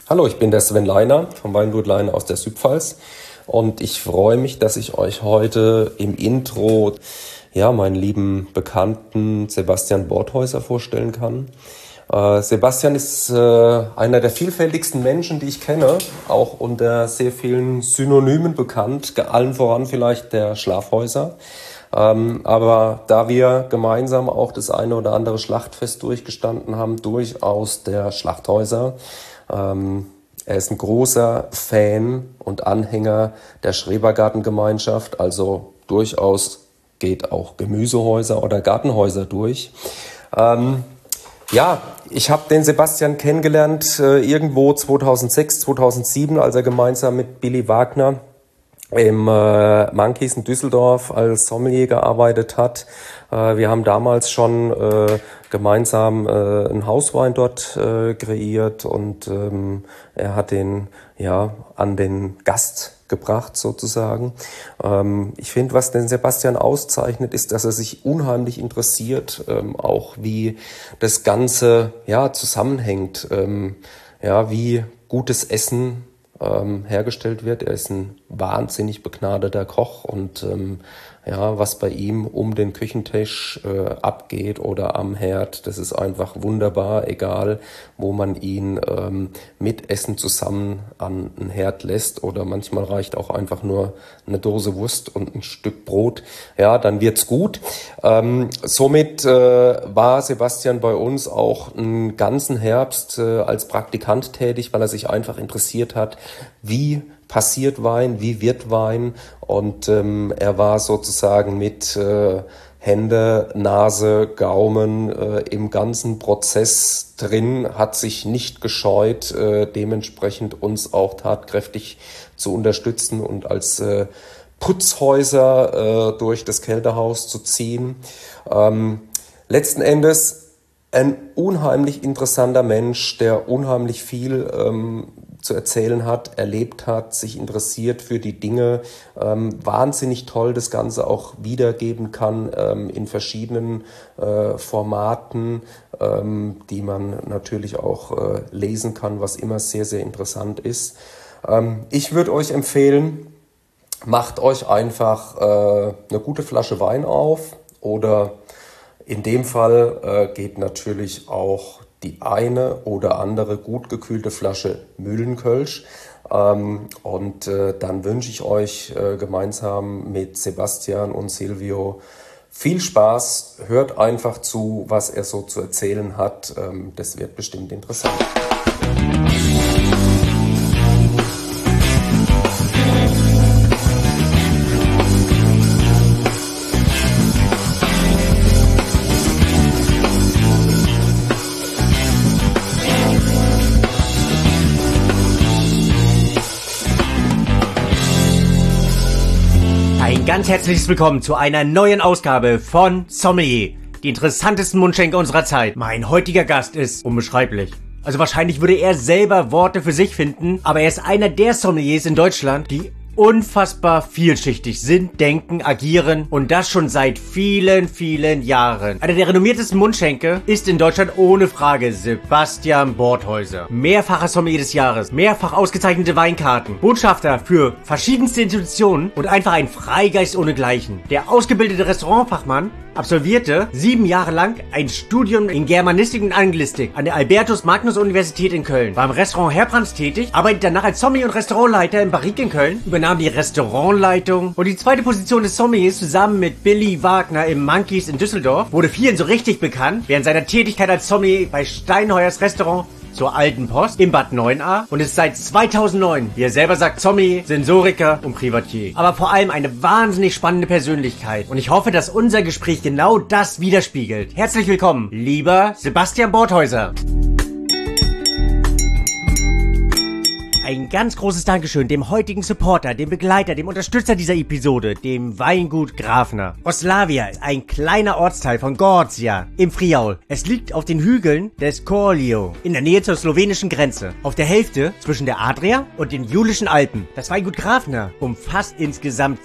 Hallo, ich bin der Sven Leiner vom Weingut Leiner aus der Südpfalz und ich freue mich, dass ich euch heute im Intro meinen lieben Bekannten Sebastian Borthäuser vorstellen kann. Sebastian ist einer der vielfältigsten Menschen, die ich kenne, auch unter sehr vielen Synonymen bekannt, allen voran vielleicht der Schlafhäuser. Aber da wir gemeinsam auch das eine oder andere Schlachtfest durchgestanden haben, durchaus der Schlachthäuser. Er ist ein großer Fan und Anhänger der Schrebergartengemeinschaft, also durchaus geht auch Gemüsehäuser oder Gartenhäuser durch. Ich habe den Sebastian kennengelernt irgendwo 2006, 2007, als er gemeinsam mit Billy Wagner im Monkeys in Düsseldorf als Sommelier gearbeitet hat. Wir haben damals schon gemeinsam einen Hauswein dort kreiert und er hat den an den Gast gebracht sozusagen. Ich finde, was den Sebastian auszeichnet, ist, dass er sich unheimlich interessiert, auch wie das Ganze zusammenhängt, wie gutes Essen hergestellt wird. Er ist ein wahnsinnig begnadeter Koch und was bei ihm um den Küchentisch abgeht oder am Herd, das ist einfach wunderbar, egal wo man ihn mit Essen zusammen an den Herd lässt oder manchmal reicht auch einfach nur eine Dose Wurst und ein Stück Brot, dann wird's gut. Somit war Sebastian bei uns auch einen ganzen Herbst als Praktikant tätig, weil er sich einfach interessiert hat, wie passiert Wein, wie wird Wein, und er war sozusagen mit Hände, Nase, Gaumen im ganzen Prozess drin, hat sich nicht gescheut, dementsprechend uns auch tatkräftig zu unterstützen und als Putzhäuser durch das Kältehaus zu ziehen. Letzten Endes ein unheimlich interessanter Mensch, der unheimlich viel zu erzählen hat, erlebt hat, sich interessiert für die Dinge, wahnsinnig toll das Ganze auch wiedergeben kann in verschiedenen Formaten, die man natürlich auch lesen kann, was immer sehr, sehr interessant ist. Ich würde euch empfehlen, macht euch einfach eine gute Flasche Wein auf oder in dem Fall geht natürlich auch die eine oder andere gut gekühlte Flasche Mühlenkölsch. Und dann wünsche ich euch gemeinsam mit Sebastian und Silvio viel Spaß. Hört einfach zu, was er so zu erzählen hat. Das wird bestimmt interessant. Ein ganz herzliches Willkommen zu einer neuen Ausgabe von Sommelier, die interessantesten Mundschenke unserer Zeit. Mein heutiger Gast ist unbeschreiblich. Also wahrscheinlich würde er selber Worte für sich finden, aber er ist einer der Sommeliers in Deutschland, die unfassbar vielschichtig sind, denken, agieren und das schon seit vielen, vielen Jahren. Einer der renommiertesten Mundschenke ist in Deutschland ohne Frage Sebastian Borthäuser. Mehrfacher Sommelier des Jahres, mehrfach ausgezeichnete Weinkarten, Botschafter für verschiedenste Institutionen und einfach ein Freigeist ohnegleichen. Der ausgebildete Restaurantfachmann absolvierte 7 Jahre lang ein Studium in Germanistik und Anglistik an der Albertus-Magnus-Universität in Köln, war im Restaurant Herbrands tätig, arbeitet danach als Sommelier und Restaurantleiter im Barrique in Köln, übernahm die Restaurantleitung und die zweite Position des Sommeliers zusammen mit Billy Wagner im Monkeys in Düsseldorf, wurde vielen so richtig bekannt während seiner Tätigkeit als Sommelier bei Steinheuers Restaurant zur Alten Post im Bad 9a und ist seit 2009, wie er selber sagt, Sommelier, Sensoriker und Privatier. Aber vor allem eine wahnsinnig spannende Persönlichkeit und ich hoffe, dass unser Gespräch genau das widerspiegelt. Herzlich willkommen, lieber Sebastian Borthäuser. ein ganz großes Dankeschön dem heutigen Supporter, dem Begleiter, dem Unterstützer dieser Episode, dem Weingut Grafner. Oslavia ist ein kleiner Ortsteil von Gorzia im Friaul. Es liegt auf den Hügeln des Korlio, in der Nähe zur slowenischen Grenze, auf der Hälfte zwischen der Adria und den Julischen Alpen. Das Weingut Grafner umfasst insgesamt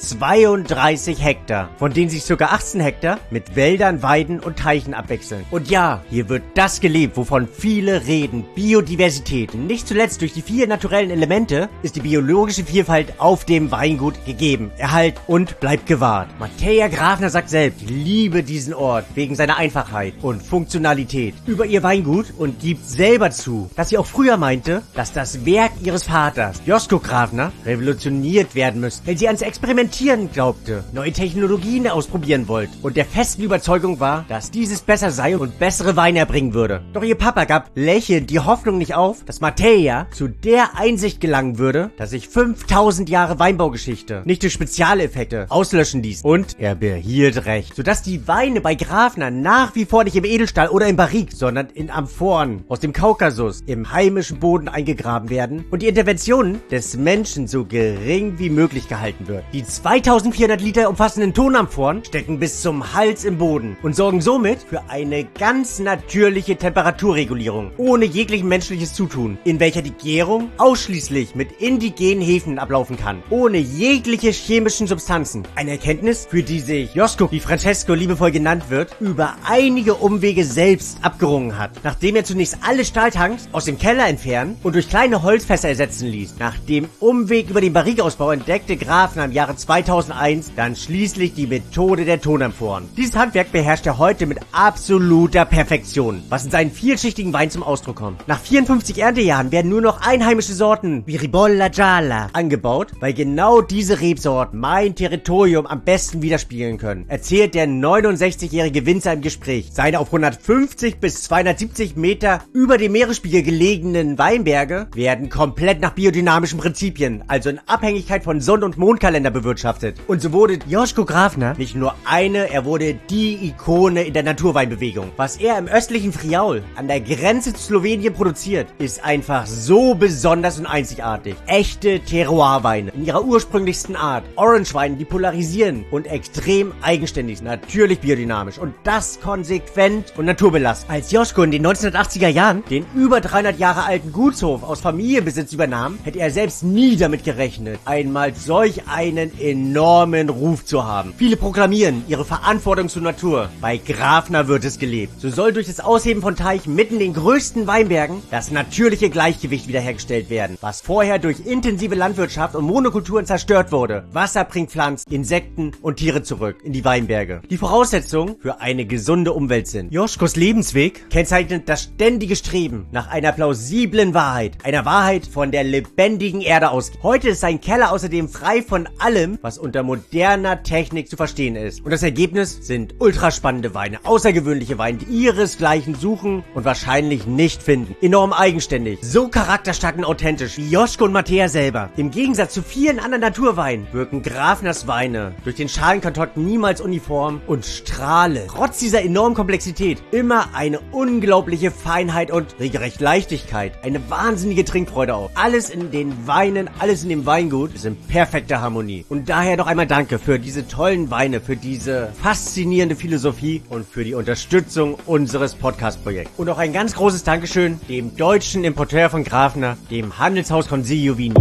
32 Hektar, von denen sich ca. 18 Hektar mit Wäldern, Weiden und Teichen abwechseln. Und ja, hier wird das gelebt, wovon viele reden, Biodiversität. Nicht zuletzt durch die 4 naturellen Elemente ist die biologische Vielfalt auf dem Weingut gegeben, erhalten und bleibt gewahrt. Mattea Grafner sagt selbst, ich liebe diesen Ort wegen seiner Einfachheit und Funktionalität über ihr Weingut und gibt selber zu, dass sie auch früher meinte, dass das Werk ihres Vaters, Josko Grafner, revolutioniert werden müsste, wenn sie ans Experimentieren glaubte, neue Technologien ausprobieren wollte und der festen Überzeugung war, dass dieses besser sei und bessere Weine erbringen würde. Doch ihr Papa gab lächelnd die Hoffnung nicht auf, dass Mattea zu der Einsicht gelangen würde, dass sich 5000 Jahre Weinbaugeschichte nicht durch Spezialeffekte auslöschen ließ. Und er behielt recht, sodass die Weine bei Grafner nach wie vor nicht im Edelstahl oder im Barrik, sondern in Amphoren aus dem Kaukasus im heimischen Boden eingegraben werden und die Intervention des Menschen so gering wie möglich gehalten wird. Die 2400 Liter umfassenden Tonamphoren stecken bis zum Hals im Boden und sorgen somit für eine ganz natürliche Temperaturregulierung, ohne jeglichen menschliches Zutun, in welcher die Gärung ausschließlich mit indigenen Hefen ablaufen kann, ohne jegliche chemischen Substanzen. Eine Erkenntnis, für die sich Josko, wie Francesco liebevoll genannt wird, über einige Umwege selbst abgerungen hat, nachdem er zunächst alle Stahltanks aus dem Keller entfernen und durch kleine Holzfässer ersetzen ließ. Nach dem Umweg über den Barrikausbau entdeckte Grafner im Jahre 2001 dann schließlich die Methode der Tonamphoren. Dieses Handwerk beherrscht er heute mit absoluter Perfektion, was in seinen vielschichtigen Weinen zum Ausdruck kommt. Nach 54 Erntejahren werden nur noch einheimische Sorten wie Ribolla Gialla angebaut, weil genau diese Rebsorten mein Territorium am besten widerspiegeln können, erzählt der 69-jährige Winzer im Gespräch. Seine auf 150 bis 270 Meter über dem Meeresspiegel gelegenen Weinberge werden komplett nach biodynamischen Prinzipien, also in Abhängigkeit von Sonn- und Mondkalender bewirtschaftet. Und so wurde Josko Grafner nicht nur er wurde die Ikone in der Naturweinbewegung. Was er im östlichen Friaul an der Grenze zu Slowenien produziert, ist einfach so besonders und einzigartig. Echte Terroirweine in ihrer ursprünglichsten Art. Orangeweine, die polarisieren und extrem eigenständig, natürlich biodynamisch und das konsequent und naturbelassen. Als Josko in den 1980er Jahren den über 300 Jahre alten Gutshof aus Familienbesitz übernahm, hätte er selbst nie damit gerechnet, einmal solch einen enormen Ruf zu haben. Viele proklamieren ihre Verantwortung zur Natur. Bei Grafner wird es gelebt. So soll durch das Ausheben von Teichen mitten in den größten Weinbergen das natürliche Gleichgewicht wiederhergestellt werden, was vorher durch intensive Landwirtschaft und Monokulturen zerstört wurde. Wasser bringt Pflanzen, Insekten und Tiere zurück in die Weinberge, die Voraussetzungen für eine gesunde Umwelt sind. Joskos Lebensweg kennzeichnet das ständige Streben nach einer plausiblen Wahrheit, einer Wahrheit von der lebendigen Erde aus. Heute ist sein Keller außerdem frei von allem, was unter moderner Technik zu verstehen ist. Und das Ergebnis sind ultraspannende Weine, außergewöhnliche Weine, die ihresgleichen suchen und wahrscheinlich nicht finden. Enorm eigenständig, so charakterstark und authentisch wie Josko und Mattea selber. Im Gegensatz zu vielen anderen Naturweinen wirken Grafners Weine durch den Schalenkontakt niemals uniform und strahle, trotz dieser enormen Komplexität, immer eine unglaubliche Feinheit und regelrecht Leichtigkeit, eine wahnsinnige Trinkfreude auf. Alles in den Weinen, alles in dem Weingut ist in perfekter Harmonie. Und daher noch einmal danke für diese tollen Weine, für diese faszinierende Philosophie und für die Unterstützung unseres Podcast-Projekts. Und auch ein ganz großes Dankeschön dem deutschen Importeur von Grafner, dem Handelshaus Consiglio Vini.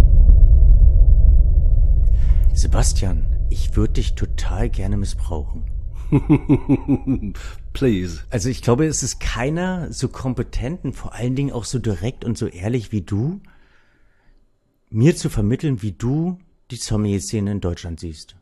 Sebastian, ich würde dich total gerne missbrauchen. Please. Also ich glaube, es ist keiner so kompetent und vor allen Dingen auch so direkt und so ehrlich wie du, mir zu vermitteln, wie du die Sommelier-Szene in Deutschland siehst.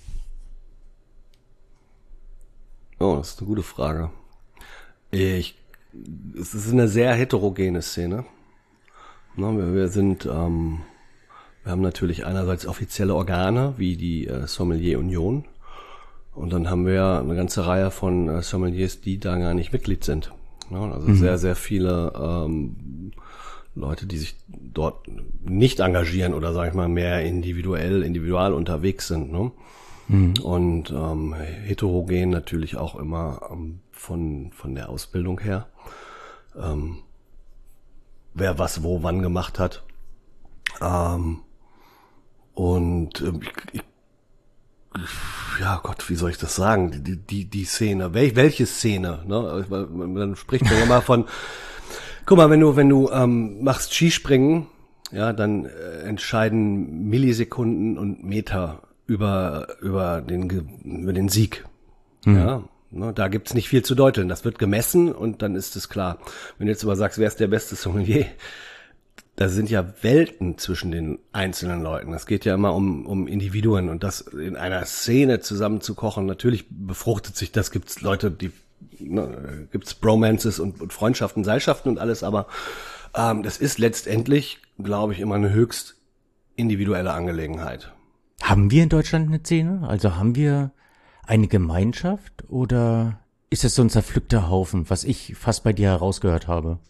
Oh, das ist eine gute Frage. Es ist eine sehr heterogene Szene. Wir haben natürlich einerseits offizielle Organe, wie die Sommelier-Union. Und dann haben wir eine ganze Reihe von Sommeliers, die da gar nicht Mitglied sind. Also sehr, sehr viele Leute, die sich dort nicht engagieren oder, sag ich mal, mehr individual unterwegs sind. Ne? Und heterogen natürlich auch immer von der Ausbildung her. Wer was wo wann gemacht hat. Ja Gott, wie soll ich das sagen? Die Szene, welche Szene? Ne? Man spricht ja immer von, guck mal, wenn du machst Skispringen, ja, dann entscheiden Millisekunden und Meter über den Sieg. Ja, ne, da gibt's nicht viel zu deuteln. Das wird gemessen und dann ist es klar. Wenn du jetzt aber sagst, wer ist der beste Sommelier? Da sind ja Welten zwischen den einzelnen Leuten. Es geht ja immer um Individuen und das in einer Szene zusammen zu kochen. Natürlich befruchtet sich das. Gibt's Leute, gibt's Bromances und Freundschaften, Seilschaften und alles. Aber das ist letztendlich, glaube ich, immer eine höchst individuelle Angelegenheit. Haben wir in Deutschland eine Szene? Also haben wir eine Gemeinschaft oder ist es so ein zerpflückter Haufen, was ich fast bei dir herausgehört habe?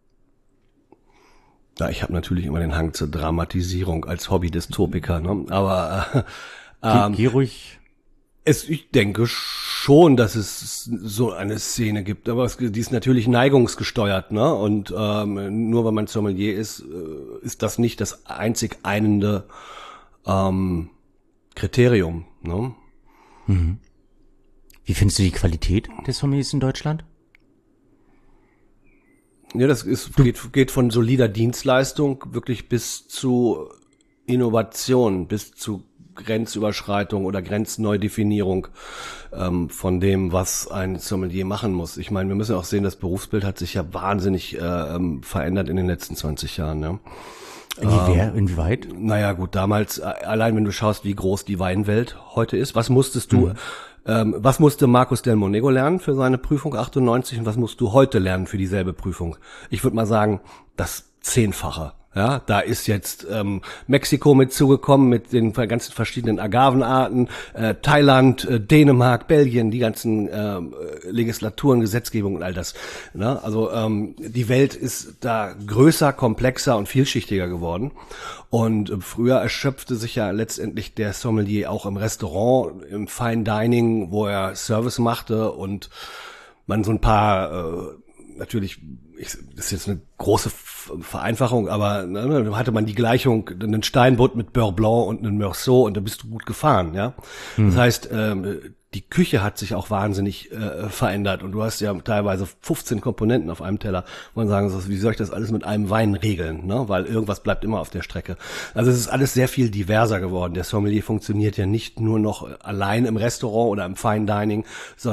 Ja, ich habe natürlich immer den Hang zur Dramatisierung als Hobby-Dystopiker, ne? Aber Geh ruhig. ich denke schon, dass es so eine Szene gibt, aber die ist natürlich neigungsgesteuert, ne? Und nur weil man Sommelier ist, ist das nicht das einzig einende Kriterium, ne? Mhm. Wie findest du die Qualität des Sommeliers in Deutschland? Ja, geht von solider Dienstleistung wirklich bis zu Innovation, bis zu Grenzüberschreitung oder Grenzneudefinierung von dem, was ein Sommelier machen muss. Ich meine, wir müssen auch sehen, das Berufsbild hat sich ja wahnsinnig verändert in den letzten 20 Jahren. Ja. Inwieweit? Naja, gut, damals, allein wenn du schaust, wie groß die Weinwelt heute ist, was musste Marcus del Monego lernen für seine Prüfung 98 und was musst du heute lernen für dieselbe Prüfung? Ich würde mal sagen, das 10-fache. Ja, da ist jetzt Mexiko mit zugekommen mit den ganzen verschiedenen Agavenarten, Thailand, Dänemark, Belgien, die ganzen Legislaturen, Gesetzgebung und all das. Ne? Also die Welt ist da größer, komplexer und vielschichtiger geworden. Und früher erschöpfte sich ja letztendlich der Sommelier auch im Restaurant, im Fine Dining, wo er Service machte und man so ein paar natürlich, das ist jetzt eine große Vereinfachung, aber dann hatte man die Gleichung, einen Steinbutt mit Beurre Blanc und einen Meursault und da bist du gut gefahren, ja. Das heißt, die Küche hat sich auch wahnsinnig verändert und du hast ja teilweise 15 Komponenten auf einem Teller, wo man sagen soll, wie soll ich das alles mit einem Wein regeln, ne? Weil irgendwas bleibt immer auf der Strecke. Also es ist alles sehr viel diverser geworden. Der Sommelier funktioniert ja nicht nur noch allein im Restaurant oder im Fine Dining,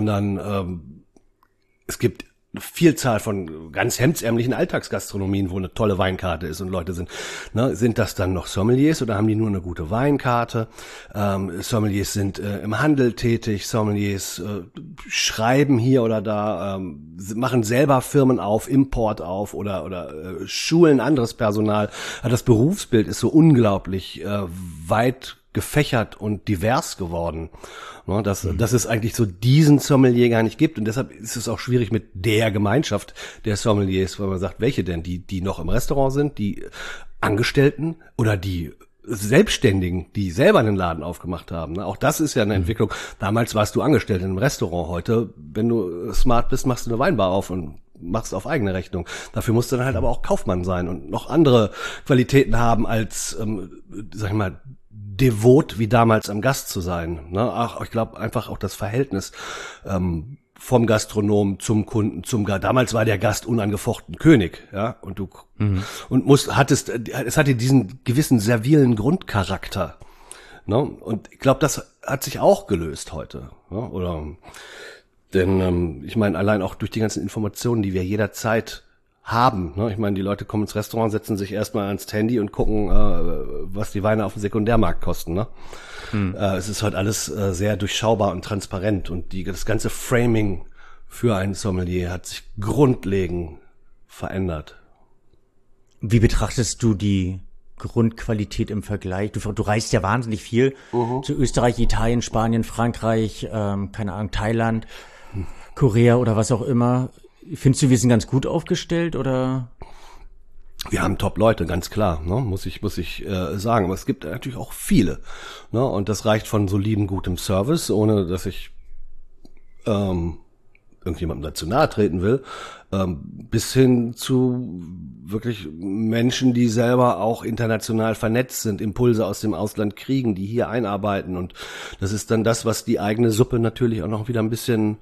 sondern es gibt eine Vielzahl von ganz hemdsärmlichen Alltagsgastronomien, wo eine tolle Weinkarte ist und Leute sind. Ne, sind das dann noch Sommeliers oder haben die nur eine gute Weinkarte? Sommeliers sind im Handel tätig, Sommeliers schreiben hier oder da, machen selber Firmen auf, Import auf oder schulen anderes Personal. Also das Berufsbild ist so unglaublich weit gefächert und divers geworden, ne, dass es eigentlich so diesen Sommelier gar nicht gibt und deshalb ist es auch schwierig mit der Gemeinschaft der Sommeliers, weil man sagt, welche denn, die noch im Restaurant sind, die Angestellten oder die Selbstständigen, die selber einen Laden aufgemacht haben. Ne? Auch das ist ja eine Entwicklung. Damals warst du angestellt in einem Restaurant, heute, wenn du smart bist, machst du eine Weinbar auf und machst auf eigene Rechnung. Dafür musst du dann halt aber auch Kaufmann sein und noch andere Qualitäten haben als, sag ich mal, devot wie damals am Gast zu sein. Ne? Ach, ich glaube einfach auch das Verhältnis vom Gastronom zum Kunden, damals war der Gast unangefochten König, ja, und du es hatte diesen gewissen servilen Grundcharakter. Ne? Und ich glaube, das hat sich auch gelöst heute. Ne? Denn ich meine, allein auch durch die ganzen Informationen, die wir jederzeit haben. Ne? Ich meine, die Leute kommen ins Restaurant, setzen sich erstmal ans Handy und gucken, was die Weine auf dem Sekundärmarkt kosten. Ne? Es ist halt alles sehr durchschaubar und transparent und das ganze Framing für einen Sommelier hat sich grundlegend verändert. Wie betrachtest du die Grundqualität im Vergleich? Du reist ja wahnsinnig viel zu Österreich, Italien, Spanien, Frankreich, keine Ahnung, Thailand, Korea oder was auch immer. Findest du, wir sind ganz gut aufgestellt oder? Wir haben Top-Leute, ganz klar, ne? muss ich sagen. Aber es gibt natürlich auch viele, ne? Und das reicht von soliden, gutem Service, ohne dass ich irgendjemandem dazu nahe treten will, bis hin zu wirklich Menschen, die selber auch international vernetzt sind, Impulse aus dem Ausland kriegen, die hier einarbeiten. Und das ist dann das, was die eigene Suppe natürlich auch noch wieder ein bisschen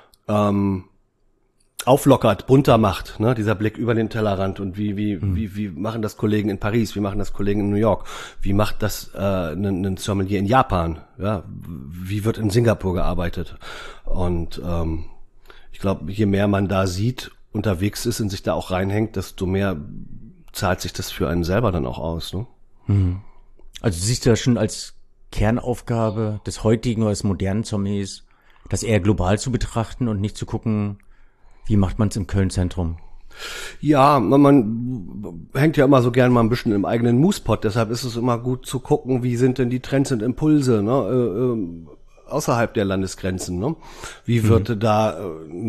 auflockert, bunter macht, ne? Dieser Blick über den Tellerrand und wie machen das Kollegen in Paris, wie machen das Kollegen in New York, wie macht das ein Sommelier in Japan, ja? Wie wird in Singapur gearbeitet? Und ich glaube, je mehr man da sieht, unterwegs ist und sich da auch reinhängt, desto mehr zahlt sich das für einen selber dann auch aus, ne? Also du siehst ja schon als Kernaufgabe des heutigen oder des modernen Sommeliers, das eher global zu betrachten und nicht zu gucken, wie macht man es im Köln-Zentrum? Ja, man hängt ja immer so gern mal ein bisschen im eigenen Muspot, deshalb ist es immer gut zu gucken, wie sind denn die Trends und Impulse, ne, außerhalb der Landesgrenzen, ne? Wie wird da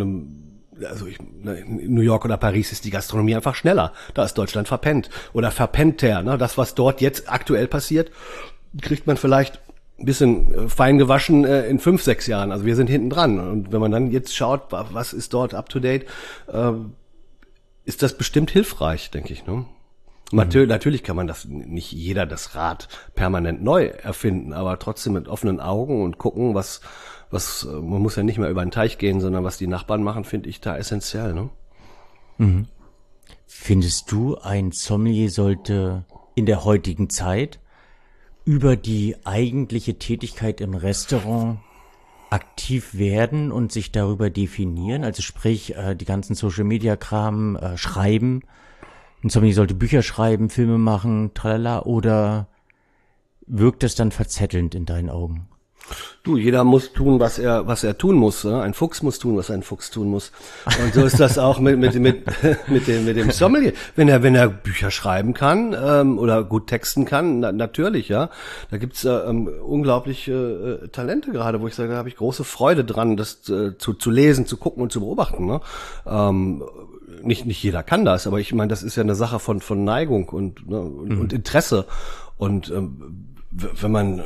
in New York oder Paris ist die Gastronomie einfach schneller. Da ist Deutschland verpennt oder verpennter, ne? Das, was dort jetzt aktuell passiert, kriegt man vielleicht ein bisschen fein gewaschen in 5, 6 Jahren. Also wir sind hinten dran. Und wenn man dann jetzt schaut, was ist dort up to date, ist das bestimmt hilfreich, denke ich, ne? Natürlich kann man nicht jeder das Rad permanent neu erfinden, aber trotzdem mit offenen Augen und gucken, was man muss ja nicht mehr über den Teich gehen, sondern was die Nachbarn machen, finde ich da essentiell, ne? Findest du, ein Sommelier sollte in der heutigen Zeit über die eigentliche Tätigkeit im Restaurant aktiv werden und sich darüber definieren? Also sprich, die ganzen Social-Media-Kram schreiben. Ein Sommelier sollte Bücher schreiben, Filme machen, tralala, oder wirkt das dann verzettelnd in deinen Augen? Du, jeder muss tun, was er tun muss. Ne? Ein Fuchs muss tun, was ein Fuchs tun muss. Und so ist das auch mit dem Sommelier. Wenn er Bücher schreiben kann oder gut texten kann, natürlich, ja. Da gibt's unglaubliche Talente gerade, wo ich sage, da habe ich große Freude dran, das zu lesen, zu gucken und zu beobachten. Ne? Nicht jeder kann das, aber ich meine, das ist ja eine Sache von Neigung und Interesse. Und wenn man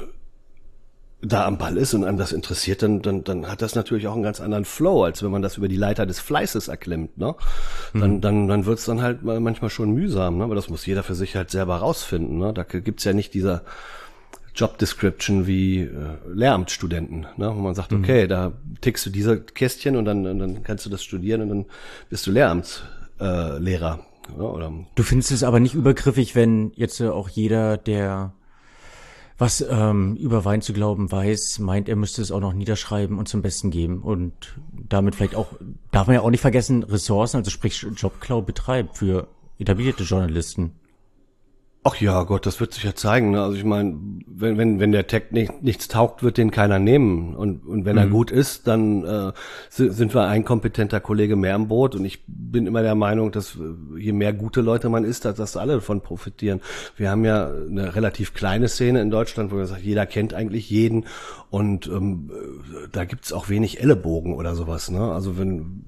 da am Ball ist und einem das interessiert, dann hat das natürlich auch einen ganz anderen Flow, als wenn man das über die Leiter des Fleißes erklimmt, ne? Dann wird's dann halt manchmal schon mühsam, ne? Aber das muss jeder für sich halt selber rausfinden, ne? Da gibt's ja nicht dieser Job Description wie Lehramtsstudenten, ne? Wo man sagt, okay, da tickst du diese Kästchen und dann kannst du das studieren und dann bist du Lehramtslehrer. Oder? Du findest es aber nicht übergriffig, wenn jetzt auch jeder, der was über Wein zu glauben weiß, meint, er müsste es auch noch niederschreiben und zum Besten geben und damit vielleicht auch, darf man ja auch nicht vergessen, Ressourcen, also sprich Jobklau betreibt für etablierte Journalisten. Ach ja, Gott, das wird sich ja zeigen. Ne? Also ich meine, wenn der Tag nichts taugt, wird den keiner nehmen. Und wenn er gut ist, dann sind wir ein kompetenter Kollege mehr im Boot. Und ich bin immer der Meinung, dass je mehr gute Leute man ist, dass alle davon profitieren. Wir haben ja eine relativ kleine Szene in Deutschland, wo wir sagen, jeder kennt eigentlich jeden. Und da gibt's auch wenig Ellenbogen oder sowas. Ne? Also wenn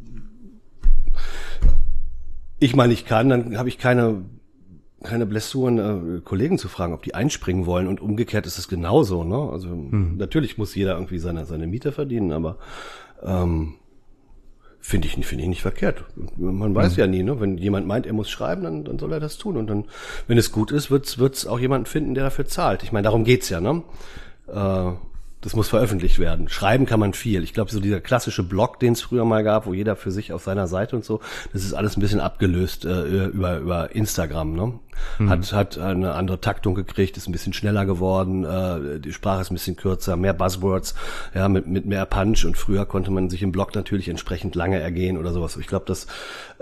ich mal nicht kann, dann habe ich keine Blessuren, Kollegen zu fragen, ob die einspringen wollen, und umgekehrt ist es genauso, ne? Also natürlich muss jeder irgendwie seine Miete verdienen, aber finde ich nicht verkehrt. Man weiß ja nie, ne? Wenn jemand meint, er muss schreiben, dann soll er das tun, und dann, wenn es gut ist, wird's auch jemanden finden, der dafür zahlt. Ich meine, darum geht's ja, ne? Das muss veröffentlicht werden. Schreiben kann man viel. Ich glaube, so dieser klassische Blog, den es früher mal gab, wo jeder für sich auf seiner Seite und so, das ist alles ein bisschen abgelöst über Instagram. Ne? Hat eine andere Taktung gekriegt, ist ein bisschen schneller geworden, die Sprache ist ein bisschen kürzer, mehr Buzzwords, ja, mit mehr Punch, und früher konnte man sich im Blog natürlich entsprechend lange ergehen oder sowas. Ich glaube, das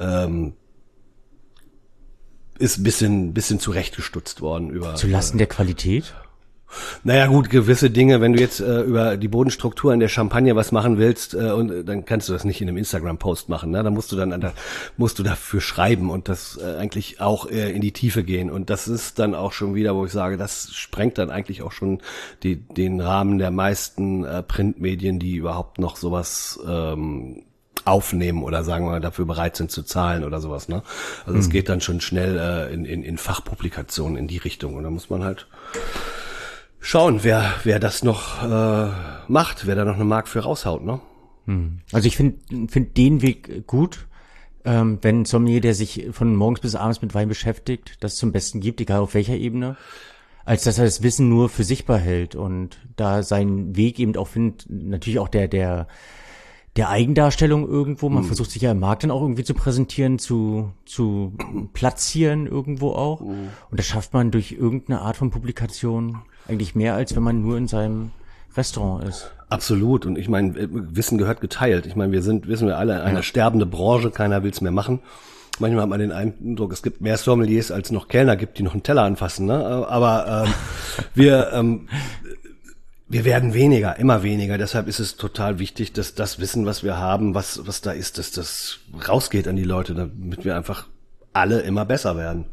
ist ein bisschen zurechtgestutzt worden über Zulasten der Qualität? Naja gut, gewisse Dinge, wenn du jetzt über die Bodenstruktur in der Champagne was machen willst, und dann kannst du das nicht in einem Instagram-Post machen, ne? Da musst du dafür schreiben und das eigentlich auch in die Tiefe gehen, und das ist dann auch schon wieder, wo ich sage, das sprengt dann eigentlich auch schon den Rahmen der meisten Printmedien, die überhaupt noch sowas aufnehmen oder sagen wir mal dafür bereit sind zu zahlen oder sowas, ne? Also es geht dann schon schnell in Fachpublikationen in die Richtung, und da muss man halt schauen, wer das noch macht, wer da noch eine Mark für raushaut, ne? Also ich find den Weg gut, wenn ein Sommelier, der sich von morgens bis abends mit Wein beschäftigt, das zum Besten gibt, egal auf welcher Ebene, als dass er das Wissen nur für sich behält und da seinen Weg eben auch findet, natürlich auch der Eigendarstellung irgendwo. Man versucht sich ja im Markt dann auch irgendwie zu präsentieren, zu platzieren irgendwo auch. Und das schafft man durch irgendeine Art von Publikation eigentlich mehr, als wenn man nur in seinem Restaurant ist. Absolut. Und ich meine, Wissen gehört geteilt. Ich meine, wissen wir alle, eine sterbende Branche, keiner will's mehr machen. Manchmal hat man den Eindruck, es gibt mehr Sommeliers, als noch Kellner gibt, die noch einen Teller anfassen. Ne? Aber wir werden weniger, immer weniger. Deshalb ist es total wichtig, dass das Wissen, was wir haben, was da ist, dass das rausgeht an die Leute, damit wir einfach alle immer besser werden.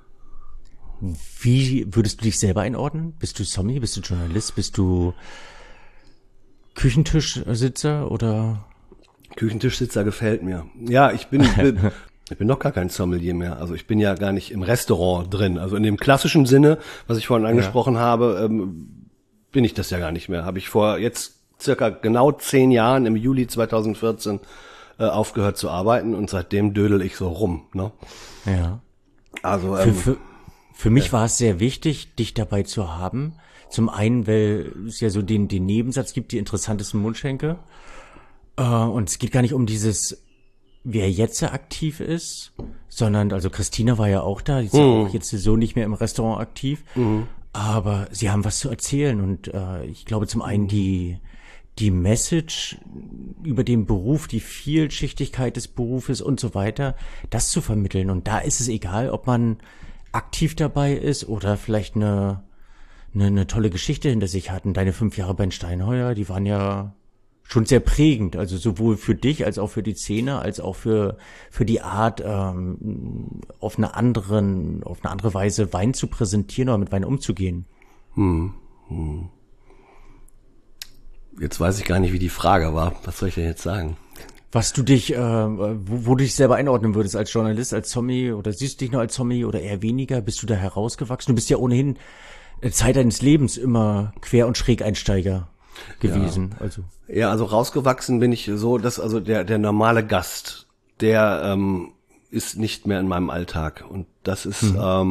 Wie würdest du dich selber einordnen? Bist du Sommelier? Bist du Journalist? Bist du Küchentischsitzer oder? Küchentischsitzer gefällt mir. Ja, ich bin noch gar kein Sommelier mehr. Also ich bin ja gar nicht im Restaurant drin. Also in dem klassischen Sinne, was ich vorhin angesprochen habe, bin ich das ja gar nicht mehr. Habe ich vor jetzt circa genau 10 Jahren, im Juli 2014, aufgehört zu arbeiten und seitdem dödel ich so rum. Ne? Ja. Also für mich war es sehr wichtig, dich dabei zu haben. Zum einen, weil es ja so den Nebensatz gibt, die interessantesten Mundschenke. Und es geht gar nicht um dieses, wer jetzt aktiv ist, sondern, also Christina war ja auch da, die ist ja auch jetzt so nicht mehr im Restaurant aktiv. Aber sie haben was zu erzählen und ich glaube zum einen die Message über den Beruf, die Vielschichtigkeit des Berufes und so weiter, das zu vermitteln. Und da ist es egal, ob man aktiv dabei ist oder vielleicht eine tolle Geschichte hinter sich hatten. Deine 5 Jahre bei Steinheuer, die waren ja schon sehr prägend, also sowohl für dich als auch für die Szene, als auch für die Art, auf eine andere Weise Wein zu präsentieren oder mit Wein umzugehen. Jetzt weiß ich gar nicht, wie die Frage war. Was soll ich denn jetzt sagen? Was du dich, wo du dich selber einordnen würdest als Journalist, als Sommelier, oder siehst du dich noch als Sommelier oder eher weniger? Bist du da herausgewachsen? Du bist ja ohnehin Zeit deines Lebens immer Quer- und Schrägeinsteiger gewesen. Ja, also rausgewachsen bin ich so, dass also der normale Gast, der ist nicht mehr in meinem Alltag. Und das ist,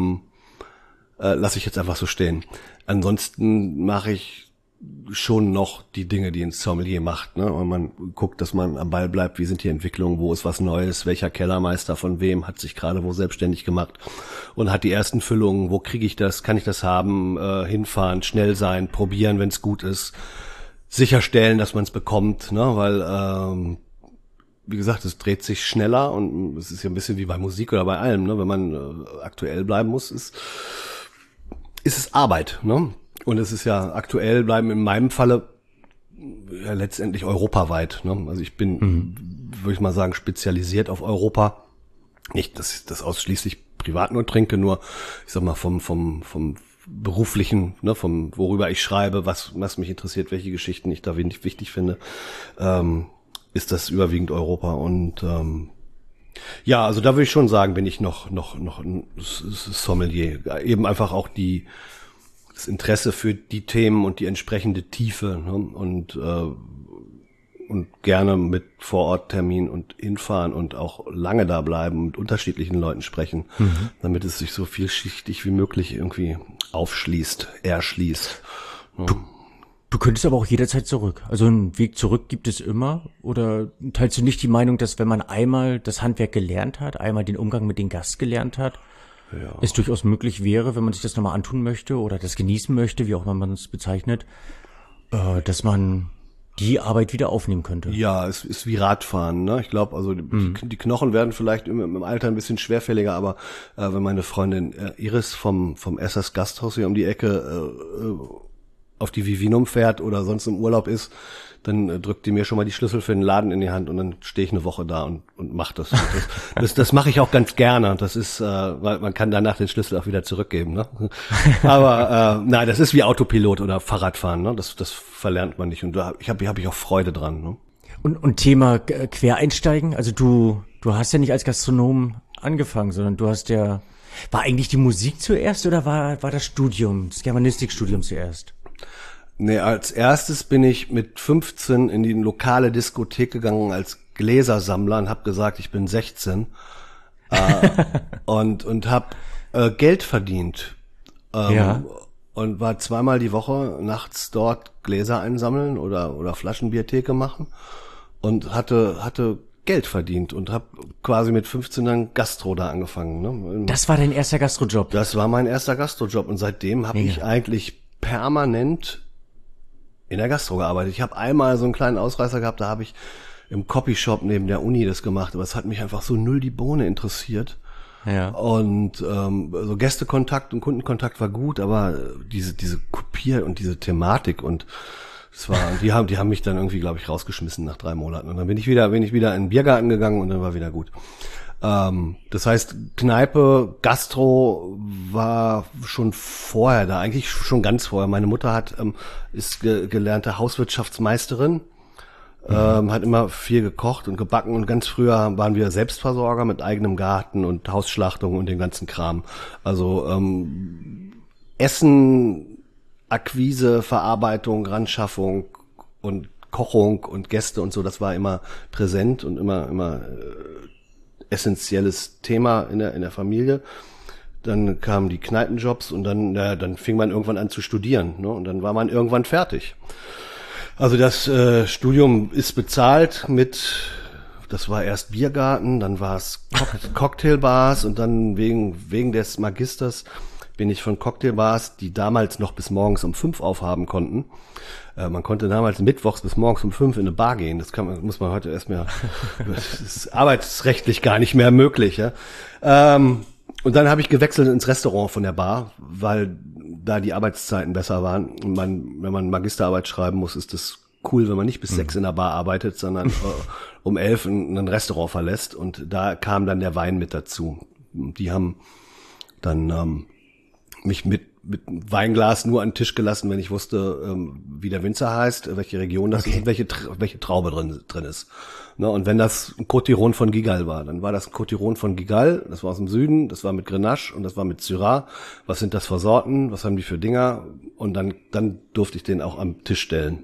lasse ich jetzt einfach so stehen. Ansonsten mache ich schon noch die Dinge, die ein Sommelier macht, ne? Und man guckt, dass man am Ball bleibt, wie sind die Entwicklungen, wo ist was Neues, welcher Kellermeister von wem hat sich gerade wo selbstständig gemacht und hat die ersten Füllungen, wo kriege ich das, kann ich das haben, hinfahren, schnell sein, probieren, wenn es gut ist, sicherstellen, dass man es bekommt, ne? Weil wie gesagt, es dreht sich schneller und es ist ja ein bisschen wie bei Musik oder bei allem, ne? Wenn man aktuell bleiben muss, ist es Arbeit, ne? Und es ist ja aktuell bleiben in meinem Falle ja letztendlich europaweit, ne? Also ich bin, würde ich mal sagen, spezialisiert auf Europa. Nicht, dass ich das ausschließlich privat nur trinke, nur, ich sag mal, vom beruflichen, ne, worüber ich schreibe, was mich interessiert, welche Geschichten ich da wichtig finde, ist das überwiegend Europa. Und ja, also da würde ich schon sagen, bin ich noch ein Sommelier. Eben einfach auch das Interesse für die Themen und die entsprechende Tiefe, ne? Und gerne mit Vororttermin und hinfahren und auch lange da bleiben und mit unterschiedlichen Leuten sprechen, damit es sich so vielschichtig wie möglich irgendwie erschließt. Ne? Du könntest aber auch jederzeit zurück. Also einen Weg zurück gibt es immer. Oder teilst du nicht die Meinung, dass wenn man einmal das Handwerk gelernt hat, einmal den Umgang mit dem Gast gelernt hat, es durchaus möglich wäre, wenn man sich das nochmal antun möchte oder das genießen möchte, wie auch immer man es bezeichnet, dass man die Arbeit wieder aufnehmen könnte? Ja, es ist wie Radfahren, ne? Ich glaube, also die Knochen werden vielleicht im Alter ein bisschen schwerfälliger, aber wenn meine Freundin Iris vom Essers Gasthaus hier um die Ecke auf die Vivinum fährt oder sonst im Urlaub ist, dann drückt die mir schon mal die Schlüssel für den Laden in die Hand und dann stehe ich eine Woche da und mach das. Das mache ich auch ganz gerne. Das ist, weil man kann danach den Schlüssel auch wieder zurückgeben, ne? Aber nein, das ist wie Autopilot oder Fahrradfahren, ne? Das verlernt man nicht und da hab ich auch Freude dran, ne? Und Thema Quereinsteigen, also du hast ja nicht als Gastronom angefangen, sondern du hast ja, war eigentlich die Musik zuerst oder war das Studium, das Germanistikstudium zuerst? Nee, als erstes bin ich mit 15 in die lokale Diskothek gegangen als Gläsersammler und habe gesagt, ich bin 16 und habe Geld verdient. Ja. Und war zweimal die Woche nachts dort Gläser einsammeln oder Flaschenbiertheke machen und hatte Geld verdient und habe quasi mit 15 dann Gastro da angefangen. Ne? Das war dein erster Gastrojob? Das war mein erster Gastrojob und seitdem habe ich eigentlich permanent in der Gastro gearbeitet. Ich habe einmal so einen kleinen Ausreißer gehabt, da habe ich im Copyshop neben der Uni das gemacht, aber es hat mich einfach so null die Bohne interessiert. Ja. Und so Gästekontakt und Kundenkontakt war gut, aber diese Kopier- und diese Thematik und es war, die haben mich dann irgendwie, glaube ich, rausgeschmissen nach 3 Monaten. Und dann bin ich wieder in den Biergarten gegangen und dann war wieder gut. Das heißt, Kneipe, Gastro war schon vorher da, eigentlich schon ganz vorher. Meine Mutter ist gelernte Hauswirtschaftsmeisterin, hat immer viel gekocht und gebacken und ganz früher waren wir Selbstversorger mit eigenem Garten und Hausschlachtung und den ganzen Kram. Also Essen, Akquise, Verarbeitung, Ranschaffung und Kochung und Gäste und so, das war immer präsent und immer essentielles Thema in der Familie. Dann kamen die Kneipenjobs und dann fing man irgendwann an zu studieren, ne? Und dann war man irgendwann fertig. Also das Studium ist bezahlt das war erst Biergarten, dann war es Cocktailbars und dann wegen des Magisters bin ich von Cocktailbars, die damals noch bis morgens um 5 aufhaben konnten. Man konnte damals mittwochs bis morgens um 5 in eine Bar gehen. Muss man heute erstmal, das ist arbeitsrechtlich gar nicht mehr möglich. Ja? Und dann habe ich gewechselt ins Restaurant von der Bar, weil da die Arbeitszeiten besser waren. Und wenn man Magisterarbeit schreiben muss, ist das cool, wenn man nicht bis 6 in der Bar arbeitet, sondern um 11 ein Restaurant verlässt. Und da kam dann der Wein mit dazu. Die haben dann mich mit Weinglas nur an den Tisch gelassen, wenn ich wusste, wie der Winzer heißt, welche Region das ist und welche Traube drin ist. Ne, und wenn das ein Cotillon von Gigal war, dann war das ein Cotillon von Gigal, das war aus dem Süden, das war mit Grenache und das war mit Syrah. Was sind das für Sorten? Was haben die für Dinger? Und dann durfte ich den auch am Tisch stellen.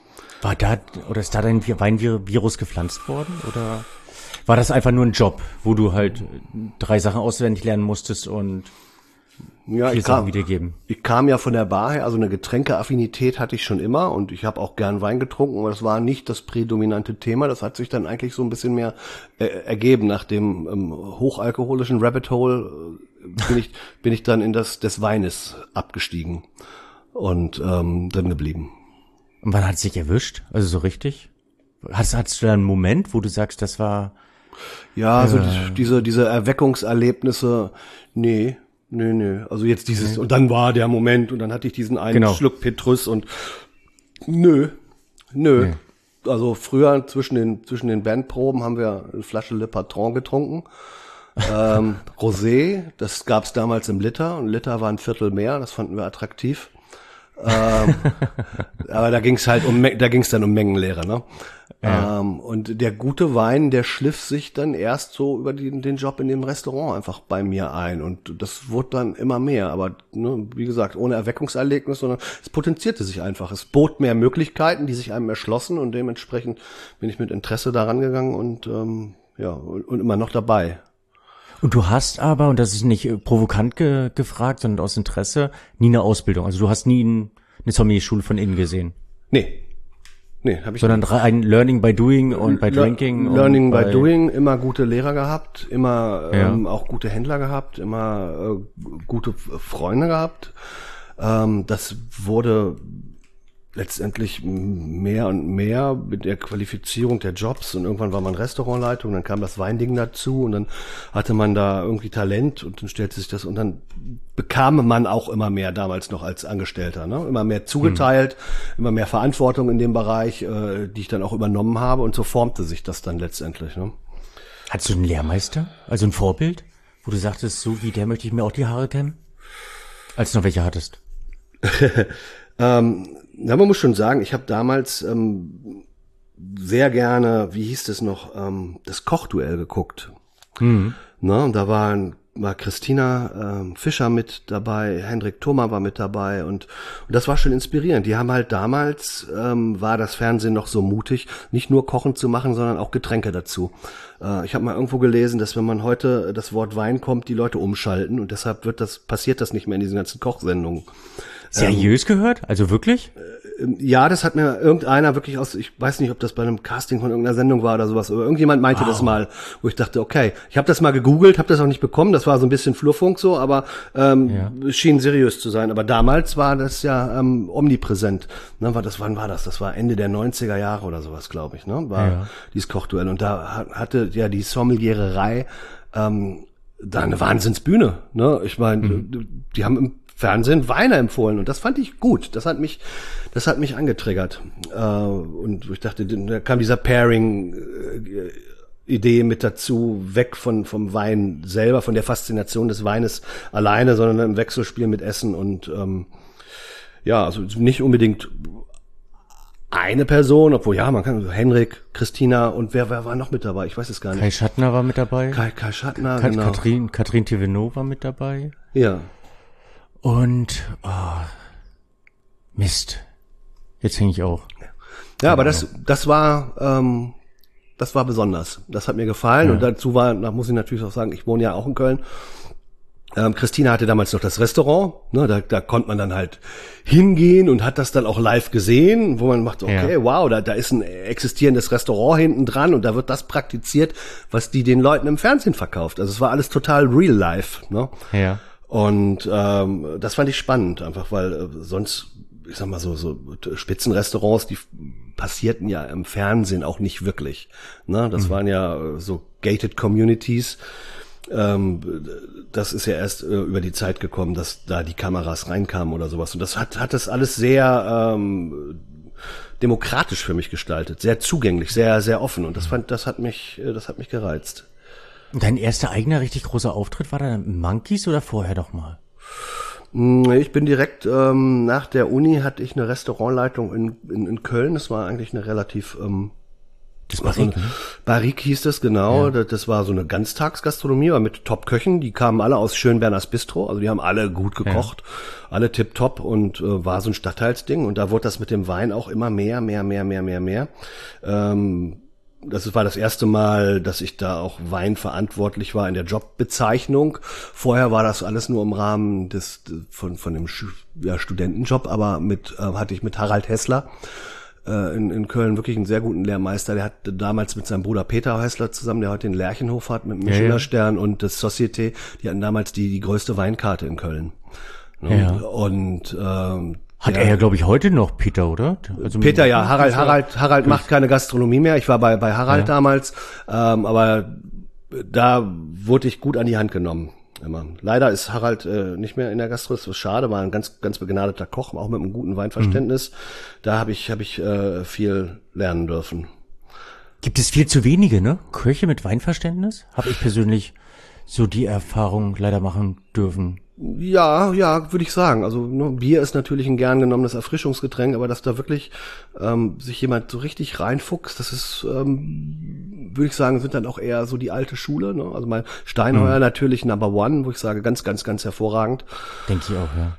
Ist da dein Weinvirus gepflanzt worden? Oder war das einfach nur ein Job, wo du halt 3 Sachen auswendig lernen musstest und ja, ich kam ja von der Bar her, also eine Getränkeaffinität hatte ich schon immer und ich habe auch gern Wein getrunken, aber das war nicht das prädominante Thema. Das hat sich dann eigentlich so ein bisschen mehr ergeben. Nach dem hochalkoholischen Rabbit Hole bin ich dann in des Weines abgestiegen und drin geblieben. Und wann hat es dich erwischt? Also so richtig? Hattest du da einen Moment, wo du sagst, das war... Ja, so diese Erweckungserlebnisse, nee. Also jetzt dieses, und dann war der Moment und dann hatte ich diesen einen Schluck Petrus und nö. Nee. Also früher zwischen den Bandproben haben wir eine Flasche Le Patron getrunken. Rosé, das gab's damals im Liter und Liter war ein Viertel mehr, das fanden wir attraktiv. Aber da ging's dann um Mengenlehre, ne? Ja. Und der gute Wein, der schliff sich dann erst so über den Job in dem Restaurant einfach bei mir ein und das wurde dann immer mehr, aber ne, wie gesagt, ohne Erweckungserlebnis, sondern es potenzierte sich einfach. Es bot mehr Möglichkeiten, die sich einem erschlossen und dementsprechend bin ich mit Interesse daran gegangen und und immer noch dabei. Und du hast aber, und das ist nicht provokant gefragt, sondern aus Interesse, nie eine Ausbildung. Also du hast nie eine Sommelier-Schule von innen gesehen. Nee, habe ich sondern nicht. ein Learning by Doing und by Drinking. Learning by Doing, immer gute Lehrer gehabt, immer auch gute Händler gehabt, immer gute Freunde gehabt. Das wurde letztendlich mehr und mehr mit der Qualifizierung der Jobs und irgendwann war man Restaurantleitung, dann kam das Weinding dazu und dann hatte man da irgendwie Talent und dann stellte sich das und dann bekam man auch immer mehr damals noch als Angestellter, ne? Immer mehr zugeteilt, immer mehr Verantwortung in dem Bereich, die ich dann auch übernommen habe und so formte sich das dann letztendlich, ne? Hattest du einen Lehrmeister, also ein Vorbild, wo du sagtest, so wie der möchte ich mir auch die Haare kämmen? Als du noch welche hattest? Na, man muss schon sagen, ich habe damals sehr gerne, wie hieß das noch, das Kochduell geguckt. Mhm. Na, und da war ein war Christina Fischer mit dabei, Hendrik Thoma war mit dabei und das war schon inspirierend. Die haben halt damals, war das Fernsehen noch so mutig, nicht nur Kochen zu machen, sondern auch Getränke dazu. Ich habe mal irgendwo gelesen, dass wenn man heute das Wort Wein kommt, die Leute umschalten und deshalb passiert das nicht mehr in diesen ganzen Kochsendungen. Seriös gehört? Also wirklich? Ja, das hat mir irgendeiner wirklich ich weiß nicht, ob das bei einem Casting von irgendeiner Sendung war oder sowas, aber irgendjemand meinte das mal, wo ich dachte, okay, ich habe das mal gegoogelt, habe das auch nicht bekommen, das war so ein bisschen Flurfunk so, aber es schien seriös zu sein. Aber damals war das ja omnipräsent. Ne, wann war das? Das war Ende der 90er Jahre oder sowas, glaube ich, ne? War dieses Kochduell. Und da hatte ja die Sommeliererei da eine Wahnsinnsbühne. Ne? Ich meine, die haben im Fernsehen Weine empfohlen und das fand ich gut. Das hat mich angetriggert. Und ich dachte, da kam dieser Pairing-Idee mit dazu, weg vom Wein selber, von der Faszination des Weines alleine, sondern im Wechselspiel mit Essen und also nicht unbedingt eine Person, obwohl man kann Henrik, Christina und wer war noch mit dabei? Ich weiß es gar nicht. Kai Schattner war mit dabei. Kai Schattner, genau. Katrin Thévenot war mit dabei. Ja. Und Mist. Jetzt hänge ich auch. Ja, aber das war besonders. Das hat mir gefallen. Ja. Und dazu muss ich natürlich auch sagen, ich wohne ja auch in Köln. Christina hatte damals noch das Restaurant, ne, da konnte man dann halt hingehen und hat das dann auch live gesehen, wo man macht, okay, wow, da ist ein existierendes Restaurant hinten dran und da wird das praktiziert, was die den Leuten im Fernsehen verkauft. Also es war alles total real life, ne? Ja. Und das fand ich spannend, einfach weil sonst, ich sag mal so Spitzenrestaurants, die passierten ja im Fernsehen auch nicht wirklich. Ne? Das waren ja so gated Communities. Das ist ja erst über die Zeit gekommen, dass da die Kameras reinkamen oder sowas. Und das hat das alles sehr demokratisch für mich gestaltet, sehr zugänglich, sehr, sehr offen. Und das hat mich gereizt. Dein erster eigener richtig großer Auftritt war dann im Monkeys oder vorher doch mal? Ich bin direkt nach der Uni hatte ich eine Restaurantleitung in Köln. Das war eigentlich eine relativ das Barrique, ne? Barrique hieß das, genau. Ja. Das war so eine Ganztagsgastronomie, aber mit Top-Köchen. Die kamen alle aus Schönberners Bistro. Also die haben alle gut gekocht, alle tipptopp und war so ein Stadtteilsding. Und da wurde das mit dem Wein auch immer mehr. Das war das erste Mal, dass ich da auch weinverantwortlich war in der Jobbezeichnung. Vorher war das alles nur im Rahmen von dem Studentenjob, aber hatte ich mit Harald Hessler in Köln wirklich einen sehr guten Lehrmeister. Der hat damals mit seinem Bruder Peter Hessler zusammen, der heute den Lerchenhof hat, mit dem Michelin-Stern und das Société, die hatten damals die größte Weinkarte in Köln. Ja. Und hat er ja, glaube ich, heute noch, Peter, oder? Also Peter, ja. Harald macht keine Gastronomie mehr. Ich war bei Harald damals, aber da wurde ich gut an die Hand genommen. Immer. Leider ist Harald nicht mehr in der Gastro, das ist schade, war ein ganz, ganz begnadeter Koch, auch mit einem guten Weinverständnis. Da habe ich viel lernen dürfen. Gibt es viel zu wenige, ne? Köche mit Weinverständnis? Habe ich persönlich so die Erfahrung leider machen dürfen. Ja, würde ich sagen. Also Bier ist natürlich ein gern genommenes Erfrischungsgetränk, aber dass da wirklich sich jemand so richtig reinfuchst, das ist, würde ich sagen, sind dann auch eher so die alte Schule. Ne? Also mein Steinheuer natürlich Number One, wo ich sage, ganz, ganz, ganz hervorragend. Denke ich auch, ja.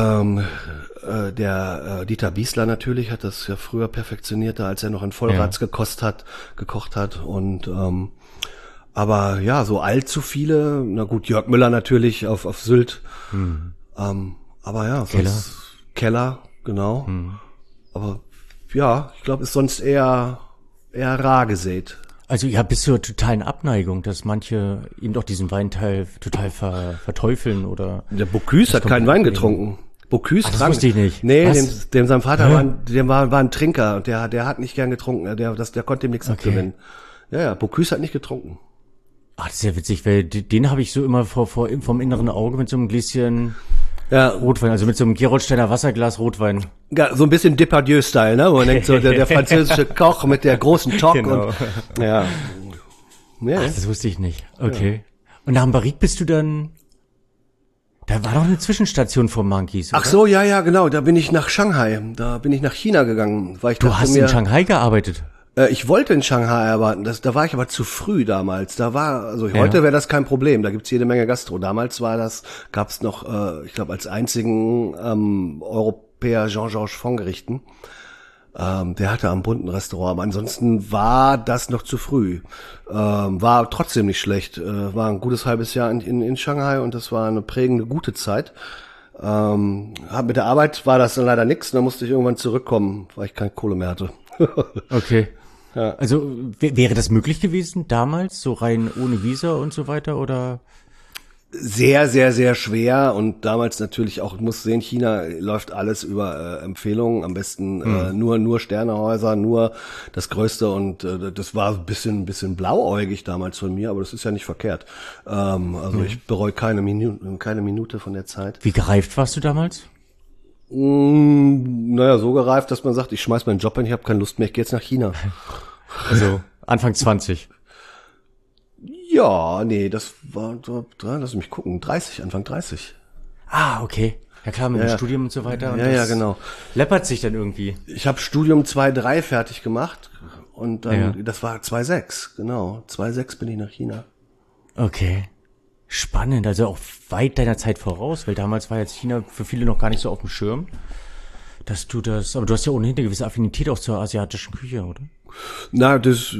Der Dieter Biesler natürlich hat das ja früher perfektioniert, als er noch in Vollrats gekocht hat und aber ja, so allzu viele, na gut, Jörg Müller natürlich auf Sylt. Aber ja, Keller, genau. Aber ja, ich glaube, ist sonst eher rar gesät. Also ja, bis zur totalen Abneigung, dass manche eben doch diesen Weinteil total verteufeln oder. Der Bocuse hat keinen Wein getrunken. Bocuse trank. Das wusste ich nicht. Nee, dem sein Vater war ein Trinker und der hat nicht gern getrunken. Der konnte ihm nichts abgewinnen. Ja, Bocuse hat nicht getrunken. Das ist ja witzig, weil den habe ich so immer vom inneren Auge mit so einem Gläschen Rotwein, also mit so einem Gerolsteiner Wasserglas Rotwein. Ja, so ein bisschen Depardieu-Style, ne? Wo man denkt, so der französische Koch mit der großen Toque und ja. Das wusste ich nicht. Okay. Ja. Und nach dem Barrique bist du dann. Da war doch eine Zwischenstation vor Monkeys, oder? Ach so, ja, genau. Da bin ich nach Shanghai. Da bin ich nach China gegangen. Du hast in Shanghai gearbeitet? Ich wollte in Shanghai arbeiten, da war ich aber zu früh damals. Heute wäre das kein Problem, da gibt's jede Menge Gastro. Damals gab's noch, ich glaube, als einzigen Europäer Jean-Georges von Gerichten. Der hatte am bunten Restaurant, aber ansonsten war das noch zu früh. War trotzdem nicht schlecht. War ein gutes halbes Jahr in Shanghai und das war eine prägende, gute Zeit. Mit der Arbeit war das dann leider nichts, da musste ich irgendwann zurückkommen, weil ich keine Kohle mehr hatte. Okay. Ja. Also wäre das möglich gewesen damals, so rein ohne Visa und so weiter, oder? Sehr, sehr, sehr schwer und damals natürlich auch, muss sehen, China läuft alles über Empfehlungen, am besten nur Sternehäuser, nur das Größte und das war ein bisschen blauäugig damals von mir, aber das ist ja nicht verkehrt. Ich bereue keine Minute von der Zeit. Wie gereift warst du damals? Naja, so gereift, dass man sagt, ich schmeiß meinen Job hin, ich habe keine Lust mehr, ich gehe jetzt nach China. Also Anfang 20. Ja, nee, das war, lass mich gucken, Anfang 30. Ah, okay. Ja klar, mit dem Studium und so weiter. Und ja, genau. Läppert sich dann irgendwie. Ich habe Studium 2,3 fertig gemacht und dann, das war 2,6, genau. 2,6 bin ich nach China. Okay. Spannend, also auch weit deiner Zeit voraus, weil damals war jetzt China für viele noch gar nicht so auf dem Schirm, aber du hast ja ohnehin eine gewisse Affinität auch zur asiatischen Küche, oder? Na, das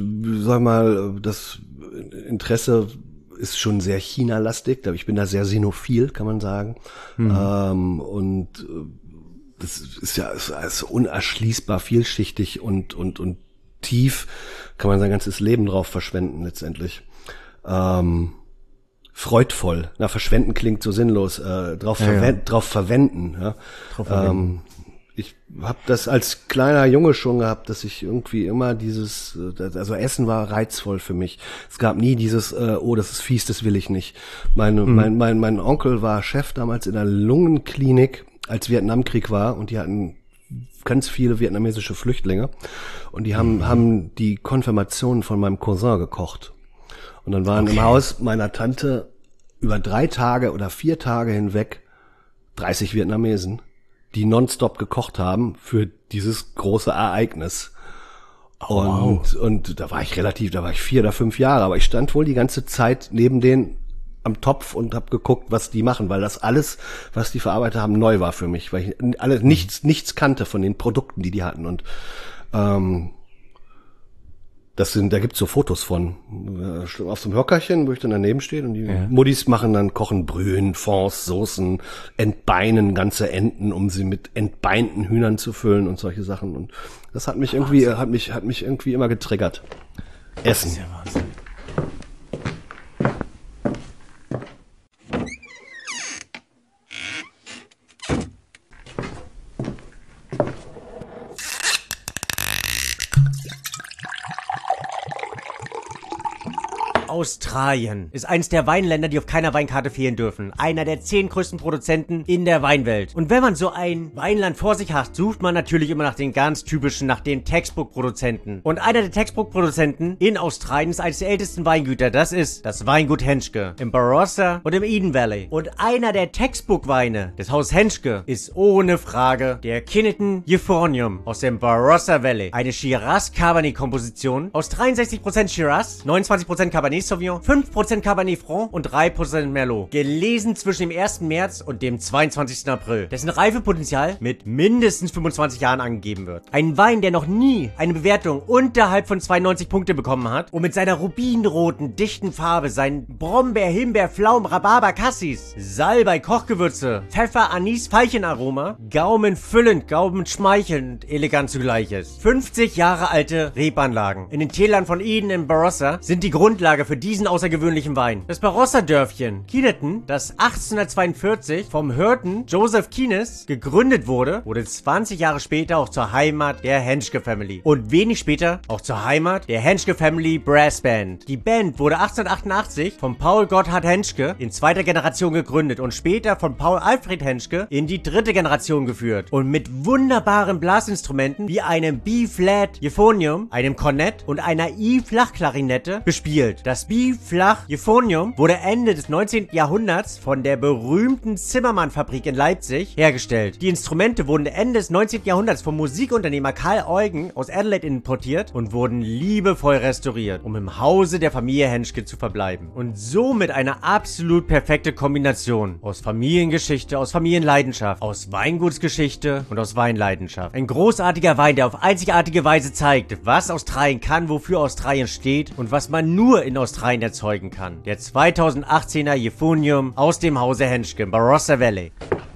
Interesse ist schon sehr China-lastig, ich bin da sehr sinophil, kann man sagen. Das ist unerschließbar vielschichtig und tief, kann man sein ganzes Leben drauf verschwenden letztendlich. Freudvoll. Verschwenden klingt so sinnlos. Drauf verwenden. Ja. Ich habe das als kleiner Junge schon gehabt, dass ich irgendwie immer also Essen war reizvoll für mich. Es gab nie dieses, das ist fies, das will ich nicht. Mein Onkel war Chef damals in einer Lungenklinik, als Vietnamkrieg war, und die hatten ganz viele vietnamesische Flüchtlinge und die haben die Konfirmation von meinem Cousin gekocht. Und dann waren im Haus meiner Tante über 3 Tage oder 4 Tage hinweg 30 Vietnamesen, die nonstop gekocht haben für dieses große Ereignis. Und da war ich 4 oder 5 Jahre, aber ich stand wohl die ganze Zeit neben denen am Topf und habe geguckt, was die machen, weil das alles, was die verarbeitet haben, neu war für mich, weil ich nichts kannte von den Produkten, die hatten. Und da gibt's so Fotos von auf so einem Hockerchen, wo ich dann daneben stehe und die Muddis kochen Brühen, Fonds, Soßen, entbeinen ganze Enten, um sie mit entbeinten Hühnern zu füllen und solche Sachen. Und das hat mich irgendwie immer getriggert. Essen. Das ist ja Wahnsinn. Australien ist eins der Weinländer, die auf keiner Weinkarte fehlen dürfen. Einer der 10 größten Produzenten in der Weinwelt. Und wenn man so ein Weinland vor sich hat, sucht man natürlich immer nach den ganz typischen, nach den Textbook-Produzenten. Und einer der Textbook-Produzenten in Australien ist eines der ältesten Weingüter. Das ist das Weingut Henschke im Barossa und im Eden Valley. Und einer der Textbook-Weine des Haus Henschke ist ohne Frage der Kinneton Euphornium aus dem Barossa Valley. Eine Shiraz-Cabernet-Komposition aus 63% Shiraz, 29% Cabernet Sauvignon, 5% Cabernet Franc und 3% Merlot. Gelesen zwischen dem 1. März und dem 22. April. Dessen Reifepotenzial mit mindestens 25 Jahren angegeben wird. Ein Wein, der noch nie eine Bewertung unterhalb von 92 Punkte bekommen hat und mit seiner rubinroten, dichten Farbe, seinen Brombeer, Himbeer, Pflaumen, Rhabarber, Cassis, Salbei, Kochgewürze, Pfeffer, Anis, Veilchenaroma, gaumenfüllend, gaumenschmeichelnd, elegant zugleich ist. 50 Jahre alte Rebanlagen in den Tälern von Eden im Barossa sind die Grundlage für diesen außergewöhnlichen Wein. Das Barossa-Dörfchen Kinneton, das 1842 vom Hirten Joseph Keynes gegründet wurde, wurde 20 Jahre später auch zur Heimat der Henschke Family. Und wenig später auch zur Heimat der Henschke Family Brass Band. Die Band wurde 1888 von Paul Gotthard Henschke in 2. Generation gegründet und später von Paul Alfred Henschke in die 3. Generation geführt. Und mit wunderbaren Blasinstrumenten wie einem B-Flat Euphonium, einem Kornett und einer E-Flachklarinette bespielt. Das Das Biflach Euphonium wurde Ende des 19. Jahrhunderts von der berühmten Zimmermann-Fabrik in Leipzig hergestellt. Die Instrumente wurden Ende des 19. Jahrhunderts vom Musikunternehmer Karl Eugen aus Adelaide importiert und wurden liebevoll restauriert, um im Hause der Familie Henschke zu verbleiben. Und somit eine absolut perfekte Kombination aus Familiengeschichte, aus Familienleidenschaft, aus Weingutsgeschichte und aus Weinleidenschaft. Ein großartiger Wein, der auf einzigartige Weise zeigt, was Australien kann, wofür Australien steht und was man nur in Australien erzeugen kann. Der 2018er Euphonium aus dem Hause Henschke im Barossa Valley.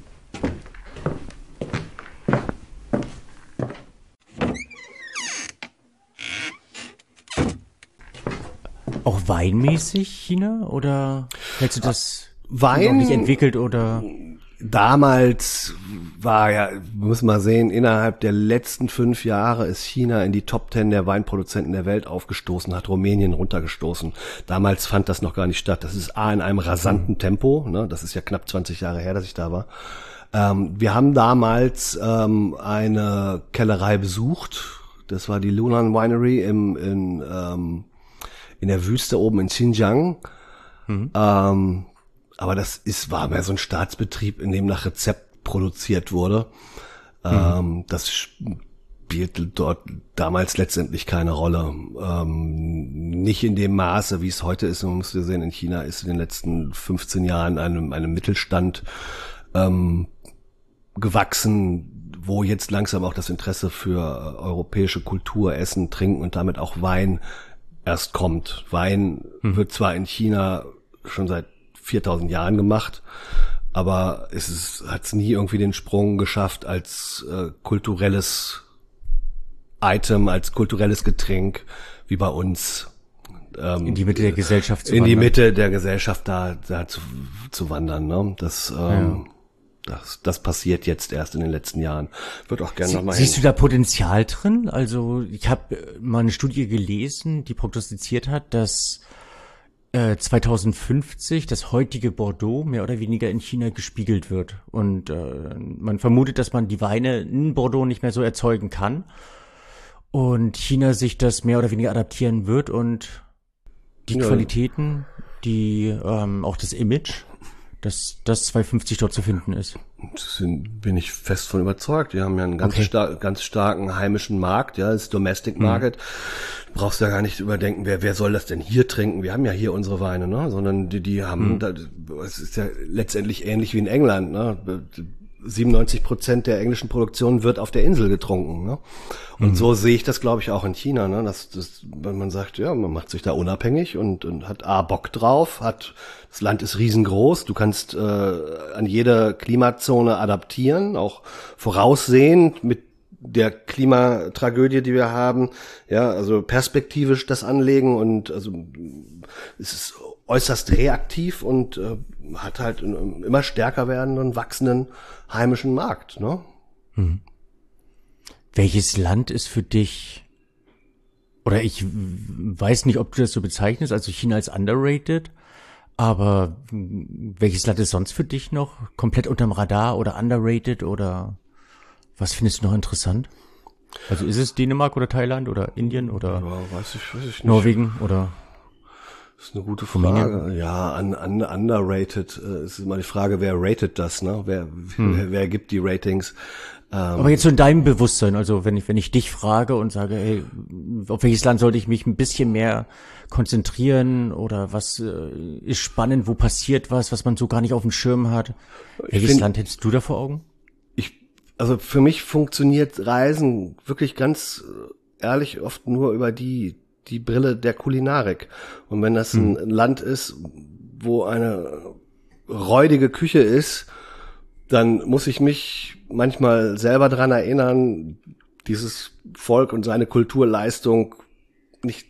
Auch weinmäßig China? Oder hältst du das Wein noch nicht entwickelt oder? Damals war ja, muss man sehen, innerhalb der letzten 5 Jahre ist China in die Top 10 der Weinproduzenten der Welt aufgestoßen, hat Rumänien runtergestoßen. Damals fand das noch gar nicht statt. Das ist A in einem rasanten Tempo, ne? Das ist ja knapp 20 Jahre her, dass ich da war. Wir haben damals eine Kellerei besucht. Das war die Lunan Winery in der Wüste oben in Xinjiang. Aber war mehr so ein Staatsbetrieb, in dem nach Rezept produziert wurde. Das spielte dort damals letztendlich keine Rolle. Nicht in dem Maße, wie es heute ist. Man muss sehen, in China ist in den letzten 15 Jahren einem Mittelstand gewachsen, wo jetzt langsam auch das Interesse für europäische Kultur, Essen, Trinken und damit auch Wein erst kommt. Wein wird zwar in China schon seit 4000 Jahren gemacht, aber hat's nie irgendwie den Sprung geschafft als kulturelles Item, als kulturelles Getränk wie bei uns. In die Mitte der Gesellschaft zu wandern. In die Mitte der Gesellschaft da zu wandern. Ne? Das passiert jetzt erst in den letzten Jahren. Wird auch gerne nochmal. Siehst du da Potenzial drin? Also ich habe mal eine Studie gelesen, die prognostiziert hat, dass 2050 das heutige Bordeaux mehr oder weniger in China gespiegelt wird. Und man vermutet, dass man die Weine in Bordeaux nicht mehr so erzeugen kann. Und China sich das mehr oder weniger adaptieren wird und die Qualitäten, auch das Image, dass das 2050 dort zu finden ist. Bin ich fest von überzeugt. Die haben ja einen ganz starken heimischen Markt, ja, das Domestic Market. Du brauchst ja gar nicht überdenken, wer soll das denn hier trinken? Wir haben ja hier unsere Weine, ne? Sondern die haben, es ist ja letztendlich ähnlich wie in England, ne? 97% der englischen Produktion wird auf der Insel getrunken, ne? Und so sehe ich das, glaube ich, auch in China, ne? Wenn man sagt, ja, man macht sich da unabhängig und hat Bock drauf, das Land ist riesengroß, du kannst an jede Klimazone adaptieren, auch voraussehend mit der Klimatragödie, die wir haben, ja, also perspektivisch das anlegen und also es ist äußerst reaktiv und hat halt einen immer stärker werdenden, wachsenden heimischen Markt, ne? Welches Land ist für dich, oder ich weiß nicht, ob du das so bezeichnest, also China als underrated, aber welches Land ist sonst für dich noch komplett unterm Radar oder underrated oder was findest du noch interessant? Also ist es Dänemark oder Thailand oder Indien oder weiß ich nicht. Norwegen oder? Das ist eine gute Frage. Ja, underrated ist immer die Frage, wer ratet das, ne? Wer gibt die Ratings? Aber jetzt so in deinem Bewusstsein, also wenn ich dich frage und sage, hey, auf welches Land sollte ich mich ein bisschen mehr konzentrieren oder was ist spannend, wo passiert was man so gar nicht auf dem Schirm hat? Welches Land hättest du da vor Augen? Also für mich funktioniert Reisen wirklich ganz ehrlich oft nur über die Brille der Kulinarik. Und wenn das ein Land ist, wo eine räudige Küche ist, dann muss ich mich manchmal selber dran erinnern, dieses Volk und seine Kulturleistung nicht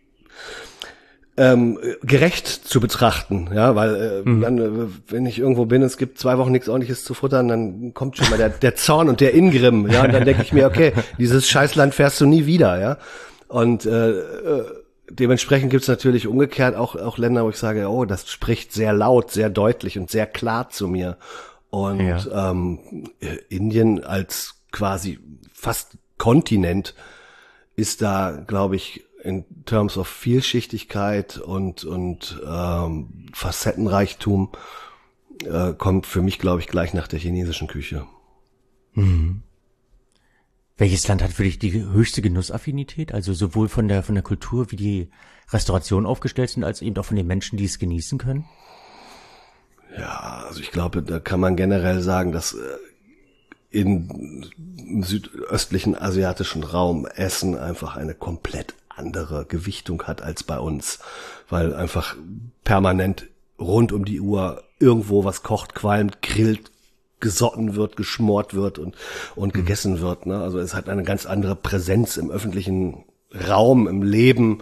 gerecht zu betrachten, ja, weil dann, wenn ich irgendwo bin, es gibt 2 Wochen nichts Ordentliches zu futtern, dann kommt schon mal der Zorn und der Ingrimm, ja, und dann denke ich mir, okay, dieses Scheißland fährst du nie wieder, ja, und dementsprechend gibt's natürlich umgekehrt auch Länder, wo ich sage, oh, das spricht sehr laut, sehr deutlich und sehr klar zu mir, und Indien als quasi fast Kontinent ist da, glaube ich, in terms of Vielschichtigkeit und Facettenreichtum kommt für mich, glaube ich, gleich nach der chinesischen Küche. Mhm. Welches Land hat für dich die höchste Genussaffinität? Also sowohl von der Kultur, wie die Restaurationen aufgestellt sind, als eben auch von den Menschen, die es genießen können? Ja, also ich glaube, da kann man generell sagen, dass im südöstlichen asiatischen Raum Essen einfach eine komplett andere Gewichtung hat als bei uns, weil einfach permanent rund um die Uhr irgendwo was kocht, qualmt, grillt, gesotten wird, geschmort wird und gegessen wird. Ne? Also es hat eine ganz andere Präsenz im öffentlichen Raum, im Leben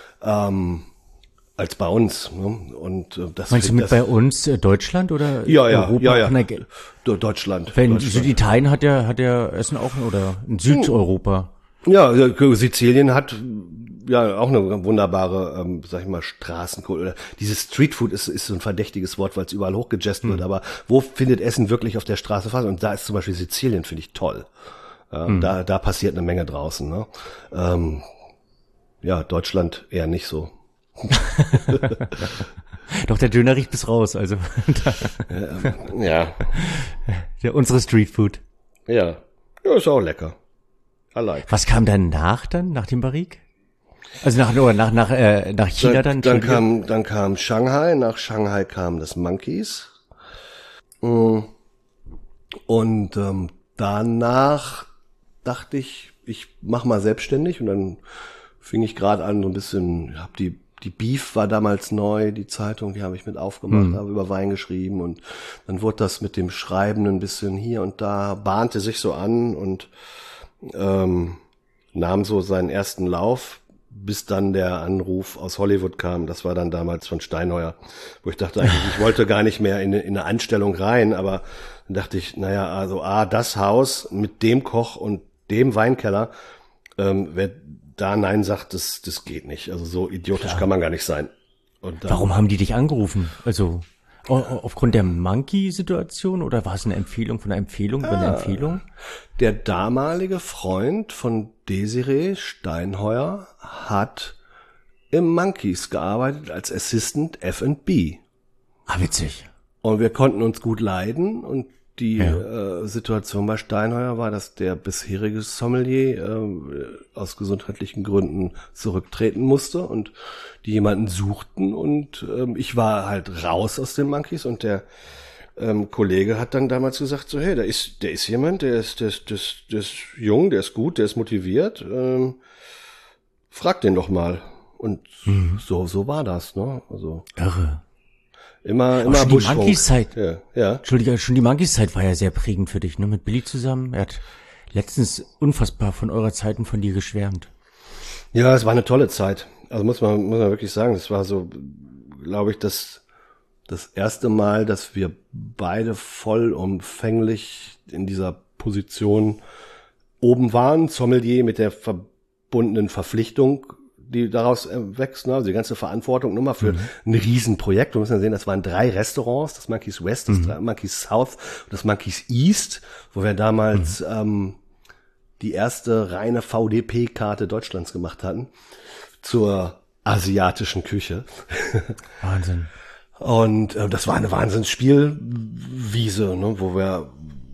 als bei uns. Ne? Und das meinst du mit bei uns Deutschland oder Europa? Ja. Deutschland. Wenn Deutschland. Süditalien hat ja Essen auch, oder in Südeuropa. Ja, Sizilien hat ja auch eine wunderbare, sag ich mal, Straßenkultur. Dieses Streetfood ist so ein verdächtiges Wort, weil es überall hochgejazzt wird. Aber wo findet Essen wirklich auf der Straße Platz? Und da ist zum Beispiel Sizilien, finde ich toll. Ja, da passiert eine Menge draußen. Ne? Ja, Deutschland eher nicht so. Doch, der Döner riecht bis raus, also. Ja. Unsere Streetfood. Ja, ist auch lecker. I like. Was kam danach nach dem Barrique? Also nach China dann? Dann kam Shanghai, nach Shanghai kam das Monkeys. Und danach dachte ich mach mal selbstständig, und dann fing ich gerade an, so ein bisschen, die Beef war damals neu, die Zeitung, die habe ich mit aufgemacht, habe über Wein geschrieben, und dann wurde das mit dem Schreiben ein bisschen hier und da, bahnte sich so an und nahm so seinen ersten Lauf, bis dann der Anruf aus Hollywood kam. Das war dann damals von Steinheuer, wo ich dachte eigentlich, ich wollte gar nicht mehr in eine Anstellung rein, aber dann dachte ich, naja, also das Haus mit dem Koch und dem Weinkeller, wer da Nein sagt, das geht nicht. Also so idiotisch kann man gar nicht sein. Und dann, warum haben die dich angerufen? Also aufgrund der Monkey-Situation, oder war es eine Empfehlung von einer Empfehlung über eine Empfehlung? Der damalige Freund von Desiree, Steinheuer, hat im Monkeys gearbeitet als Assistant F&B. Ah, witzig. Und wir konnten uns gut leiden, und die Situation bei Steinheuer war, dass der bisherige Sommelier aus gesundheitlichen Gründen zurücktreten musste und die jemanden suchten, und ich war halt raus aus den Monkeys, und der Kollege hat dann damals gesagt, so, hey, da ist jemand, der ist jung, der ist gut, der ist motiviert, frag den doch mal. Und so war das, ne? Also irre. Immer schon die Buschfunk. Monkeys-Zeit. Ja. Entschuldige, schon die Monkeys-Zeit war ja sehr prägend für dich, ne? Mit Billy zusammen. Er hat letztens unfassbar von eurer Zeit und von dir geschwärmt. Ja, es war eine tolle Zeit. Also muss man wirklich sagen, es war so, glaube ich, das erste Mal, dass wir beide vollumfänglich in dieser Position oben waren. Sommelier mit der verbundenen Verpflichtung, die daraus wächst, ne? Also die ganze Verantwortung nochmal für ein Riesenprojekt. Wir müssen ja sehen, das waren 3 Restaurants, das Monkeys West, das Monkeys South und das Monkeys East, wo wir damals die erste reine VDP-Karte Deutschlands gemacht hatten zur asiatischen Küche. Wahnsinn. Und das war eine Wahnsinnsspielwiese, ne? Wo wir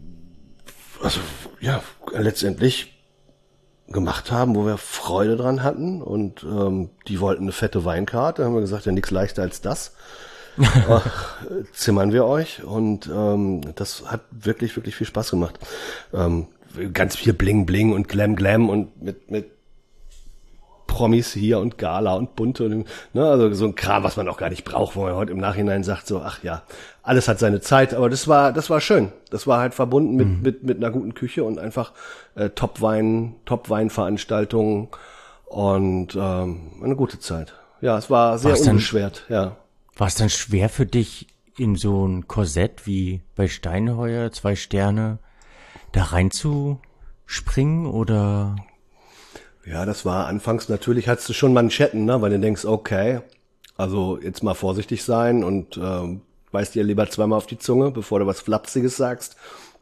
letztendlich gemacht haben, wo wir Freude dran hatten, und die wollten eine fette Weinkarte, haben wir gesagt, ja, nichts leichter als das. Zimmern wir euch, und das hat wirklich, wirklich viel Spaß gemacht. Ganz viel Bling Bling und Glam Glam und mit Promis hier und Gala und Bunte, ne, also so ein Kram, was man auch gar nicht braucht, wo man heute im Nachhinein sagt, so, ach ja, alles hat seine Zeit, aber das war schön. Das war halt verbunden mit einer guten Küche und einfach Top-Weinveranstaltungen und eine gute Zeit. Ja, es war sehr unbeschwert, ja. War es dann schwer für dich, in so ein Korsett wie bei Steinheuer, 2 Sterne, da reinzuspringen, oder? Ja, das war anfangs, natürlich hattest du schon Manschetten, ne, weil du denkst, okay, also jetzt mal vorsichtig sein und beißt dir lieber zweimal auf die Zunge, bevor du was Flapsiges sagst.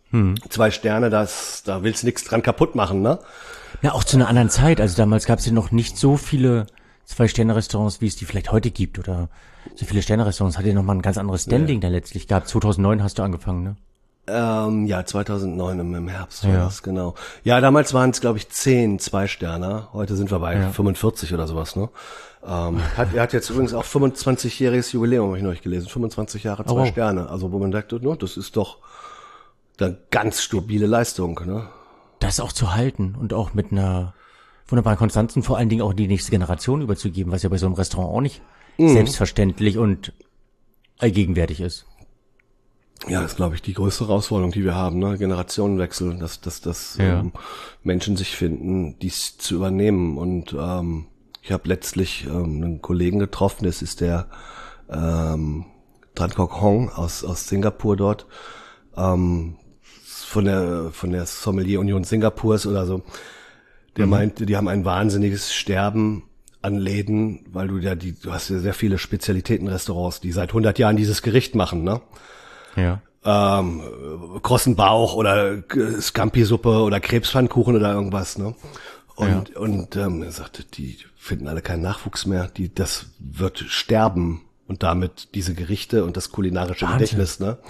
2 Sterne, da willst du nichts dran kaputt machen, ne? Ja, auch zu einer anderen Zeit. Also damals gab es ja noch nicht so viele 2-Sterne-Restaurants, wie es die vielleicht heute gibt. Oder so viele Sterne-Restaurants hat ja nochmal ein ganz anderes Standing da letztlich gehabt. 2009 hast du angefangen, ne? Ja, 2009 im Herbst war das, genau. Ja, damals waren es, glaube ich, 10 2-Sterner. Heute sind wir bei 45 oder sowas, ne? Er hat jetzt übrigens auch 25-jähriges Jubiläum, habe ich neulich gelesen. 25 Jahre 2 Sterne. Also wo man sagt, ne, das ist doch eine ganz stabile Leistung, ne? Das auch zu halten und auch mit einer wunderbaren Konstanz und vor allen Dingen auch die nächste Generation überzugeben, was ja bei so einem Restaurant auch nicht selbstverständlich und allgegenwärtig ist. Ja, das ist, glaube ich, die größte Herausforderung, die wir haben, ne? Generationenwechsel, dass Menschen sich finden, dies zu übernehmen. Und ich habe letztlich einen Kollegen getroffen, das ist der Tran Kok Hong aus Singapur dort, von der Sommelier Union Singapurs oder so. Der meinte, die haben ein wahnsinniges Sterben an Läden, weil du hast ja sehr viele Spezialitätenrestaurants, die seit 100 Jahren dieses Gericht machen, ne? Ja. Krossen Bauch oder Scampi-Suppe oder Krebspfannkuchen oder irgendwas, ne? Und er sagte, die finden alle keinen Nachwuchs mehr, das wird sterben und damit diese Gerichte und das kulinarische Gedächtnis, ne?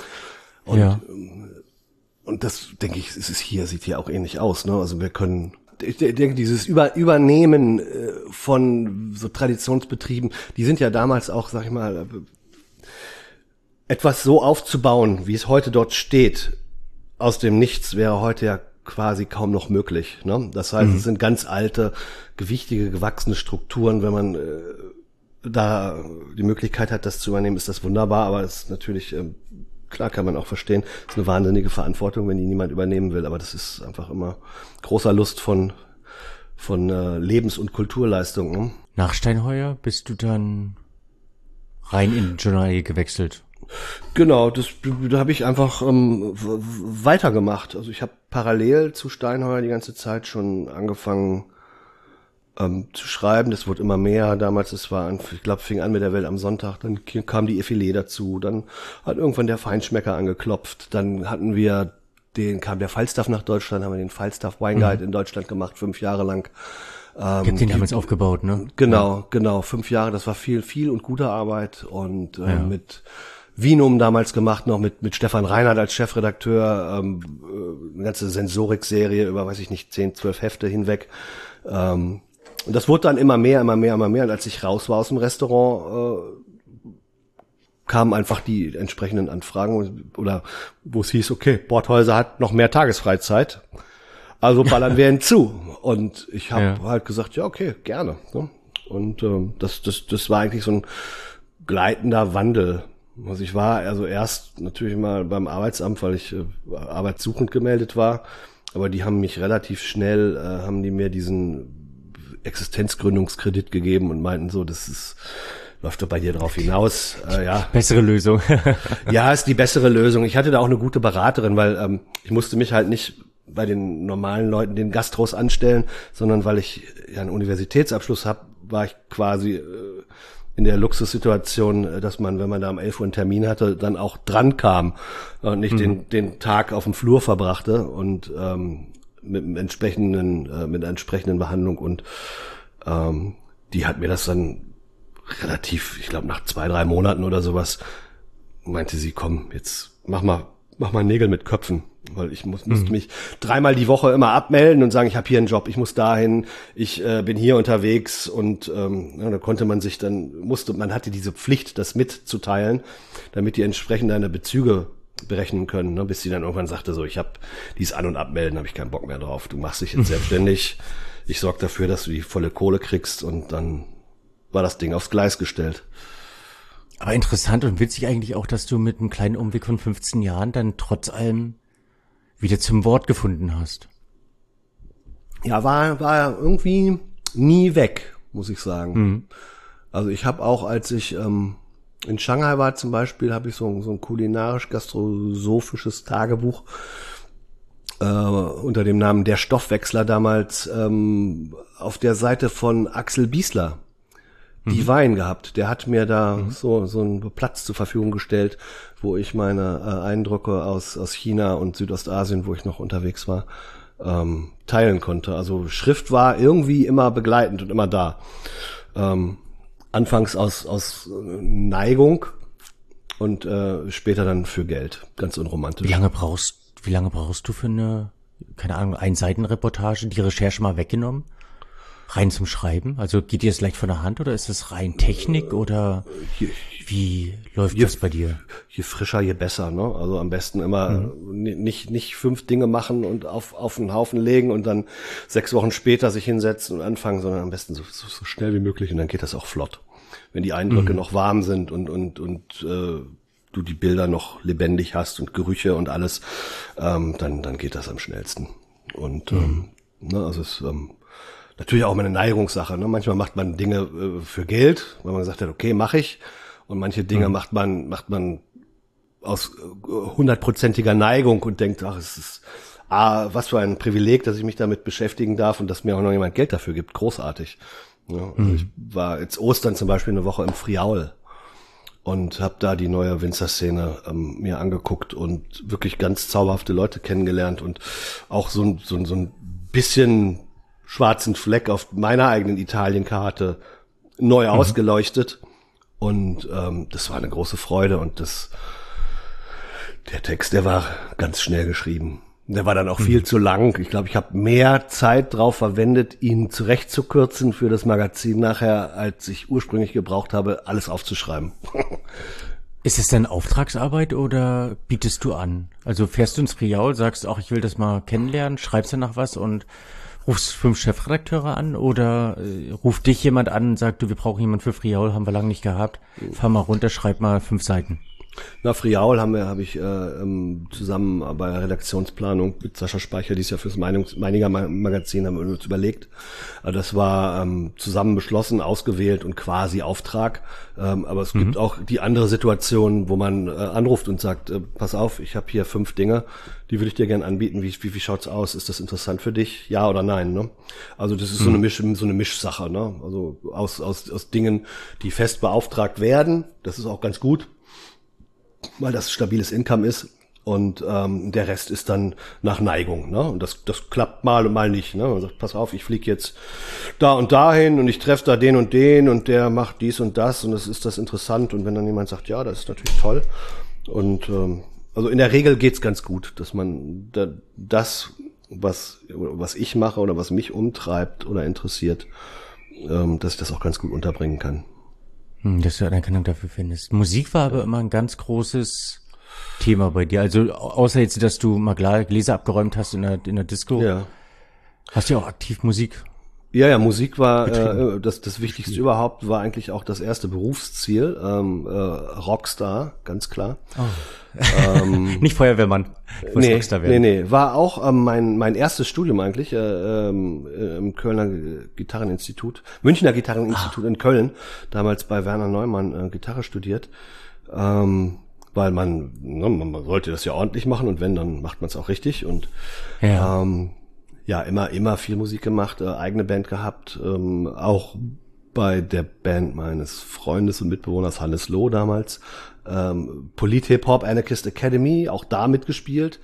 Und das, denke ich, sieht hier auch ähnlich aus, ne? Also ich denke, dieses Übernehmen von so Traditionsbetrieben, die sind ja damals auch, sag ich mal, etwas so aufzubauen, wie es heute dort steht, aus dem Nichts, wäre heute ja quasi kaum noch möglich, ne? Das heißt, es sind ganz alte, gewichtige, gewachsene Strukturen. Wenn man da die Möglichkeit hat, das zu übernehmen, ist das wunderbar, aber es ist natürlich, klar kann man auch verstehen, es ist eine wahnsinnige Verantwortung, wenn die niemand übernehmen will, aber das ist einfach immer großer Lust von Lebens- und Kulturleistung, ne? Nach Steinheuer bist du dann rein in Journal gewechselt? Genau, da habe ich einfach weitergemacht. Also ich habe parallel zu Steinheuer die ganze Zeit schon angefangen zu schreiben. Das wurde immer mehr. Damals, ich glaube, fing an mit der Welt am Sonntag. Dann kam die Effilé dazu. Dann hat irgendwann der Feinschmecker angeklopft. Dann kam der Falstaff nach Deutschland, haben wir den Falstaff Wine Guide in Deutschland gemacht, 5 Jahre lang. Ich hab den damals aufgebaut, ne? Genau, 5 Jahre. Das war viel und gute Arbeit und mit Vinum damals gemacht, noch mit Stefan Reinhardt als Chefredakteur, eine ganze Sensorik-Serie über, weiß ich nicht, 10, 12 Hefte hinweg. Und das wurde dann immer mehr. Und als ich raus war aus dem Restaurant, kamen einfach die entsprechenden Anfragen oder wo es hieß, okay, Borthäuser hat noch mehr Tagesfreizeit, also ballern wir ihn zu. Und ich habe halt gesagt, ja, okay, gerne. Und das war eigentlich so ein gleitender Wandel. Also ich war also erst natürlich mal beim Arbeitsamt, weil ich arbeitssuchend gemeldet war, aber die haben mich relativ schnell, haben die mir diesen Existenzgründungskredit gegeben und meinten so, läuft doch bei dir drauf hinaus. Bessere Lösung. Ja, ist die bessere Lösung. Ich hatte da auch eine gute Beraterin, weil ich musste mich halt nicht bei den normalen Leuten, den Gastros anstellen, sondern weil ich ja einen Universitätsabschluss habe, war ich quasi in der Luxussituation, dass man, wenn man da um 11 Uhr einen Termin hatte, dann auch dran kam und nicht den Tag auf dem Flur verbrachte und mit einer entsprechenden Behandlung und die hat mir das dann relativ, ich glaube nach 2, 3 Monaten oder sowas, meinte sie, komm, jetzt mach mal Nägel mit Köpfen, weil ich musste mich 3-mal die Woche immer abmelden und sagen, ich habe hier einen Job, ich muss dahin, ich bin hier unterwegs und da konnte man sich man hatte diese Pflicht, das mitzuteilen, damit die entsprechend deine Bezüge berechnen können, ne, bis sie dann irgendwann sagte, so, ich habe dies An- und Abmelden, habe ich keinen Bock mehr drauf, du machst dich jetzt selbstständig, ich sorge dafür, dass du die volle Kohle kriegst und dann war das Ding aufs Gleis gestellt. Aber interessant und witzig eigentlich auch, dass du mit einem kleinen Umweg von 15 Jahren dann trotz allem wieder zum Wort gefunden hast. Ja, war irgendwie nie weg, muss ich sagen. Also ich habe auch, als ich in Shanghai war zum Beispiel, habe ich so ein kulinarisch-gastrosophisches Tagebuch unter dem Namen Der Stoffwechsler damals auf der Seite von Axel Biesler Divine gehabt. Der hat mir da so einen Platz zur Verfügung gestellt, wo ich meine Eindrücke aus China und Südostasien, wo ich noch unterwegs war, teilen konnte. Also Schrift war irgendwie immer begleitend und immer da. Anfangs aus Neigung und später dann für Geld. Ganz unromantisch. Wie lange brauchst du für eine, keine Ahnung, Einseitenreportage, die Recherche mal weggenommen? Rein zum Schreiben? Also geht dir das leicht von der Hand oder ist das rein Technik oder wie läuft das bei dir? Je frischer, je besser, ne? Also am besten immer nicht 5 Dinge machen und auf einen Haufen legen und dann 6 Wochen später sich hinsetzen und anfangen, sondern am besten so schnell wie möglich und dann geht das auch flott. Wenn die Eindrücke noch warm sind und du die Bilder noch lebendig hast und Gerüche und alles, dann geht das am schnellsten. Und also es natürlich auch mal eine Neigungssache. Ne? Manchmal macht man Dinge für Geld, weil man gesagt hat, okay, mache ich. Und manche Dinge macht man aus 100%iger Neigung und denkt, ach, es ist was für ein Privileg, dass ich mich damit beschäftigen darf und dass mir auch noch jemand Geld dafür gibt. Großartig. Ja, also ich war jetzt Ostern zum Beispiel eine Woche im Friaul und habe da die neue Winzerszene mir angeguckt und wirklich ganz zauberhafte Leute kennengelernt und auch so ein bisschen schwarzen Fleck auf meiner eigenen Italienkarte neu ausgeleuchtet. Und das war eine große Freude. Und der Text, der war ganz schnell geschrieben. Der war dann auch viel zu lang. Ich glaube, ich habe mehr Zeit drauf verwendet, ihn zurechtzukürzen für das Magazin nachher, als ich ursprünglich gebraucht habe, alles aufzuschreiben. Ist es denn Auftragsarbeit oder bietest du an? Also fährst du ins Friaul, sagst, ach, ich will das mal kennenlernen, schreibst danach was und rufst 5 Chefredakteure an oder ruft dich jemand an und sagt, du, wir brauchen jemanden für Friaul, haben wir lange nicht gehabt, fahr mal runter, schreib mal 5 Seiten. Na, Friaul habe ich zusammen bei der Redaktionsplanung mit Sascha Speicher, die ist ja fürs Meininger Magazin, haben wir uns überlegt. Das war zusammen beschlossen, ausgewählt und quasi Auftrag. Aber es gibt auch die andere Situation, wo man anruft und sagt, pass auf, ich habe hier 5 Dinge, die würde ich dir gerne anbieten. Wie schaut's aus? Ist das interessant für dich? Ja oder nein? Ne? Also das ist so eine Mischsache. Ne? Also aus Dingen, die fest beauftragt werden. Das ist auch ganz gut, weil das stabiles Income ist und der Rest ist dann nach Neigung, ne? Und das klappt mal und mal nicht, ne? Man sagt, pass auf, ich fliege jetzt da und dahin und ich treffe da den und der macht dies und das und ist das interessant und wenn dann jemand sagt, ja, das ist natürlich toll und also in der Regel geht's ganz gut, dass man das, was ich mache oder was mich umtreibt oder interessiert, dass ich das auch ganz gut unterbringen kann. Dass du Anerkennung dafür findest. Musik war aber immer ein ganz großes Thema bei dir. Also außer jetzt, dass du mal Gläser abgeräumt hast in der Disco, Ja. hast du ja auch aktiv Musik. Ja, Musik war das Wichtigste überhaupt, war eigentlich auch das erste Berufsziel. Rockstar, ganz klar. Oh. Nicht Feuerwehrmann. Nee, Rockstar werden. nee. War auch mein erstes Studium eigentlich im Kölner Gitarreninstitut, Münchner Gitarreninstitut in Köln. Damals bei Werner Neumann Gitarre studiert. Weil man sollte das ja ordentlich machen und wenn, dann macht man es auch richtig. Und ja, immer viel Musik gemacht, eigene Band gehabt, auch bei der Band meines Freundes und Mitbewohners Hannes Loh damals, Polit-Hip-Hop Anarchist Academy, auch da mitgespielt.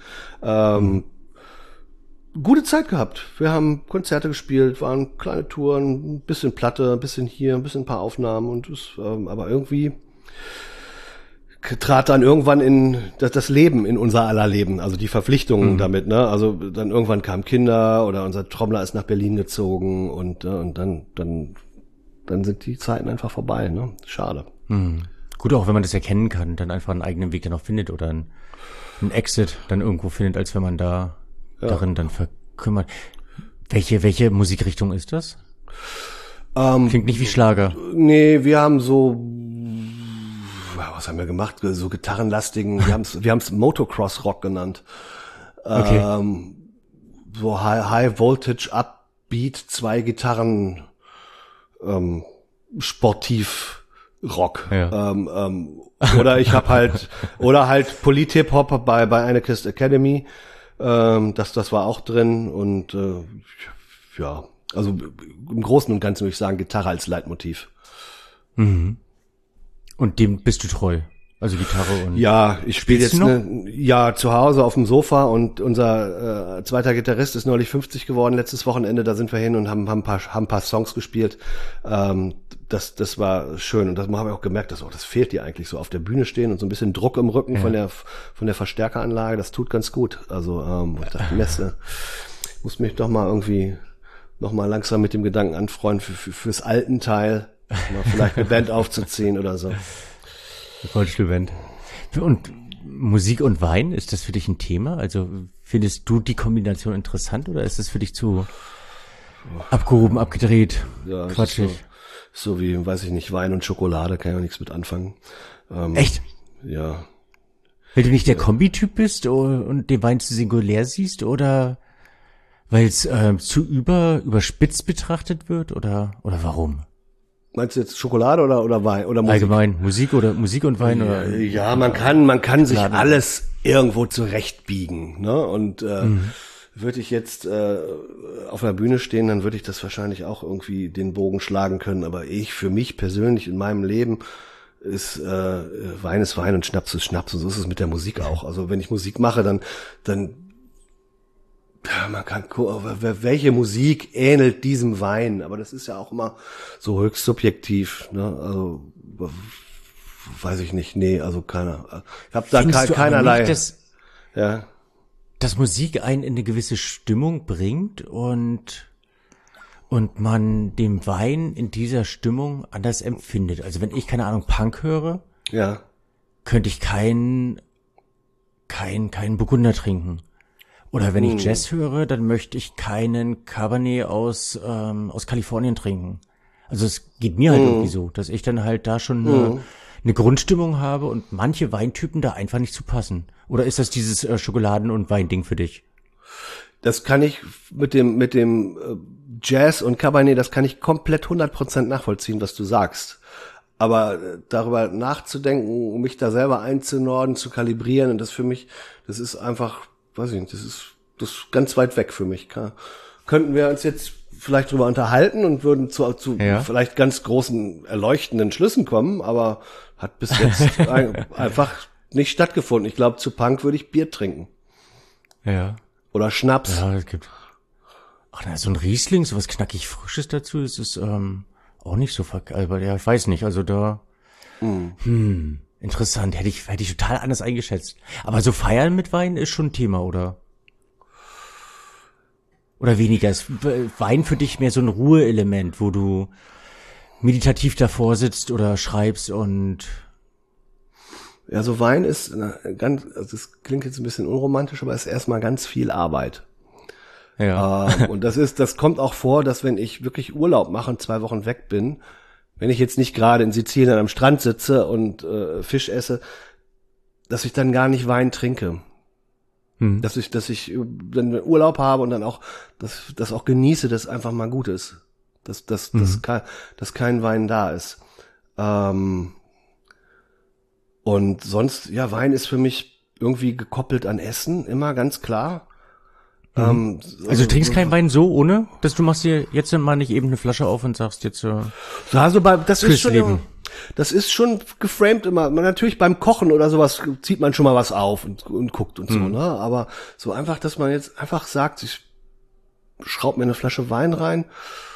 Gute Zeit gehabt. Wir haben Konzerte gespielt, waren kleine Touren, ein bisschen Platte, ein bisschen hier, ein paar Aufnahmen und aber irgendwie trat dann irgendwann in das Leben in unser aller Leben, also die Verpflichtungen damit, ne? Also dann irgendwann kamen Kinder oder unser Trommler ist nach Berlin gezogen und dann sind die Zeiten einfach vorbei, ne? Schade. Gut, auch wenn man das erkennen kann, dann einfach einen eigenen Weg dann auch findet oder einen Exit dann irgendwo findet, als wenn man darin dann verkümmert. Welche Musikrichtung ist das? Klingt nicht wie Schlager. Nee, wir haben was haben wir gemacht? So gitarrenlastigen, wir haben's Motocross-Rock genannt. Okay. So High Voltage Upbeat, 2 Gitarren, sportiv Rock. Ja. Oder ich habe halt Polit-Hip-Hop bei Anarchist Academy. Das war auch drin und ja, also im Großen und Ganzen würde ich sagen, Gitarre als Leitmotiv. Mhm. Und dem bist du treu? Also Gitarre und... Ja, ich spiele jetzt zu Hause auf dem Sofa und unser zweiter Gitarrist ist neulich 50 geworden letztes Wochenende, da sind wir hin und haben ein paar Songs gespielt. Das war schön und das haben wir auch gemerkt, dass das fehlt dir eigentlich so auf der Bühne stehen und so ein bisschen Druck im Rücken von der Verstärkeranlage, das tut ganz gut. Also ich dachte, Messe, muss mich doch mal irgendwie noch mal langsam mit dem Gedanken anfreunden fürs alten Teil, mal vielleicht eine Band aufzuziehen oder so. Goldstudent. Und Musik und Wein, ist das für dich ein Thema? Also findest du die Kombination interessant oder ist das für dich zu abgehoben, abgedreht, ja, quatschig? So wie, weiß ich nicht, Wein und Schokolade, kann ich auch nichts mit anfangen. Echt? Ja. Weil du nicht der Kombityp bist und den Wein zu singulär siehst oder weil es zu überspitzt betrachtet wird oder warum? Meinst du jetzt Schokolade oder Wein oder Musik? Allgemein, Musik und Wein oder? Ja, man kann sich alles irgendwo zurechtbiegen, ne? Und würde ich jetzt auf einer Bühne stehen, dann würde ich das wahrscheinlich auch irgendwie den Bogen schlagen können. Aber für mich persönlich in meinem Leben ist Wein ist Wein und Schnaps ist Schnaps und so ist es mit der Musik auch. Also wenn ich Musik mache, dann ja, man kann gucken, welche Musik ähnelt diesem Wein, aber das ist ja auch immer so höchst subjektiv, ne? Also weiß ich nicht, nee, also keiner. Ich habe da keinerlei. Nicht, dass Musik einen in eine gewisse Stimmung bringt und man den Wein in dieser Stimmung anders empfindet. Also wenn ich, keine Ahnung, Punk höre, könnte ich keinen Burgunder trinken. Oder wenn ich Jazz höre, dann möchte ich keinen Cabernet aus Kalifornien trinken. Also es geht mir halt irgendwie so, dass ich dann halt da schon eine Grundstimmung habe und manche Weintypen da einfach nicht zu passen. Oder ist das dieses Schokoladen- und Weinding für dich? Das kann ich mit dem Jazz und Cabernet, das kann ich komplett 100% nachvollziehen, was du sagst. Aber darüber nachzudenken, mich da selber einzunorden, zu kalibrieren, und das für mich, das ist einfach, weiß ich nicht, das ist ganz weit weg für mich. Könnten wir uns jetzt vielleicht drüber unterhalten und würden zu vielleicht ganz großen erleuchtenden Schlüssen kommen, aber hat bis jetzt einfach nicht stattgefunden. Ich glaube, zu Punk würde ich Bier trinken. Ja. Oder Schnaps. Ja, es gibt. So ein Riesling, so was knackig Frisches dazu, ist es auch nicht so verkehrt. Ja, ich weiß nicht, also da. Interessant, hätte ich total anders eingeschätzt. Aber so feiern mit Wein ist schon ein Thema, oder? Oder weniger? Ist Wein für dich mehr so ein Ruheelement, wo du meditativ davor sitzt oder schreibst und... Ja, so Wein ist also das klingt jetzt ein bisschen unromantisch, aber ist erstmal ganz viel Arbeit. Ja. Und das kommt auch vor, dass wenn ich wirklich Urlaub mache und 2 Wochen weg bin, wenn ich jetzt nicht gerade in Sizilien am Strand sitze und Fisch esse, dass ich dann gar nicht Wein trinke. Dass ich dann Urlaub habe und dann auch das auch genieße, dass einfach mal gut ist. Dass kein Wein da ist. Und sonst, ja, Wein ist für mich irgendwie gekoppelt an Essen, immer ganz klar. Also du trinkst keinen Wein so, ohne, dass du machst dir jetzt mal nicht eben eine Flasche auf und sagst jetzt das ist schon geframed immer. Natürlich beim Kochen oder sowas zieht man schon mal was auf und guckt und so, ne? Aber so einfach, dass man jetzt einfach sagt, ich schraub mir eine Flasche Wein rein.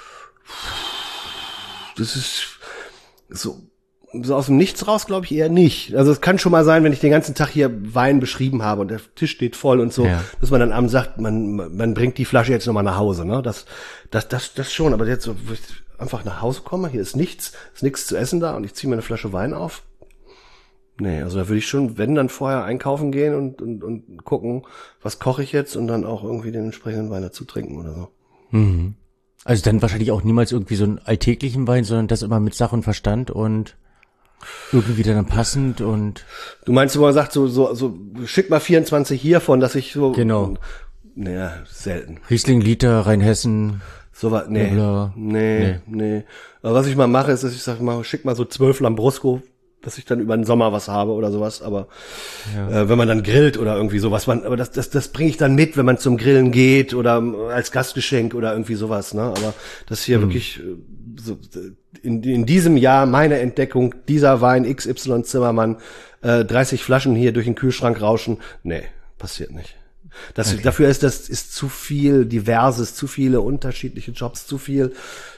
Das ist so aus dem Nichts raus, glaube ich, eher nicht. Also es kann schon mal sein, wenn ich den ganzen Tag hier Wein beschrieben habe und der Tisch steht voll und so, dass man dann abends sagt, man bringt die Flasche jetzt nochmal nach Hause, ne? Das schon, aber jetzt so, wo ich einfach nach Hause komme, hier ist nichts zu essen da und ich ziehe mir eine Flasche Wein auf. Nee, also da würde ich schon, wenn, dann vorher einkaufen gehen und gucken, was koche ich jetzt und dann auch irgendwie den entsprechenden Wein dazu trinken oder so. Also dann wahrscheinlich auch niemals irgendwie so einen alltäglichen Wein, sondern das immer mit Sach und Verstand und irgendwie dann passend und... Du meinst, wo man sagt, so schick mal 24 hiervon, dass ich so... Genau. Naja, selten. Riesling, Liter, Rheinhessen... So was, nee. Aber was ich mal mache, ist, dass ich sage mal, schick mal so 12 Lambrusco, dass ich dann über den Sommer was habe oder sowas, aber wenn man dann grillt oder irgendwie sowas, aber das bringe ich dann mit, wenn man zum Grillen geht oder als Gastgeschenk oder irgendwie sowas, ne? Aber das hier wirklich in diesem Jahr meine Entdeckung, dieser Wein XY Zimmermann, 30 Flaschen hier durch den Kühlschrank rauschen. Nee, passiert nicht. Dafür ist zu viel Diverses, zu viele unterschiedliche Jobs, zu viel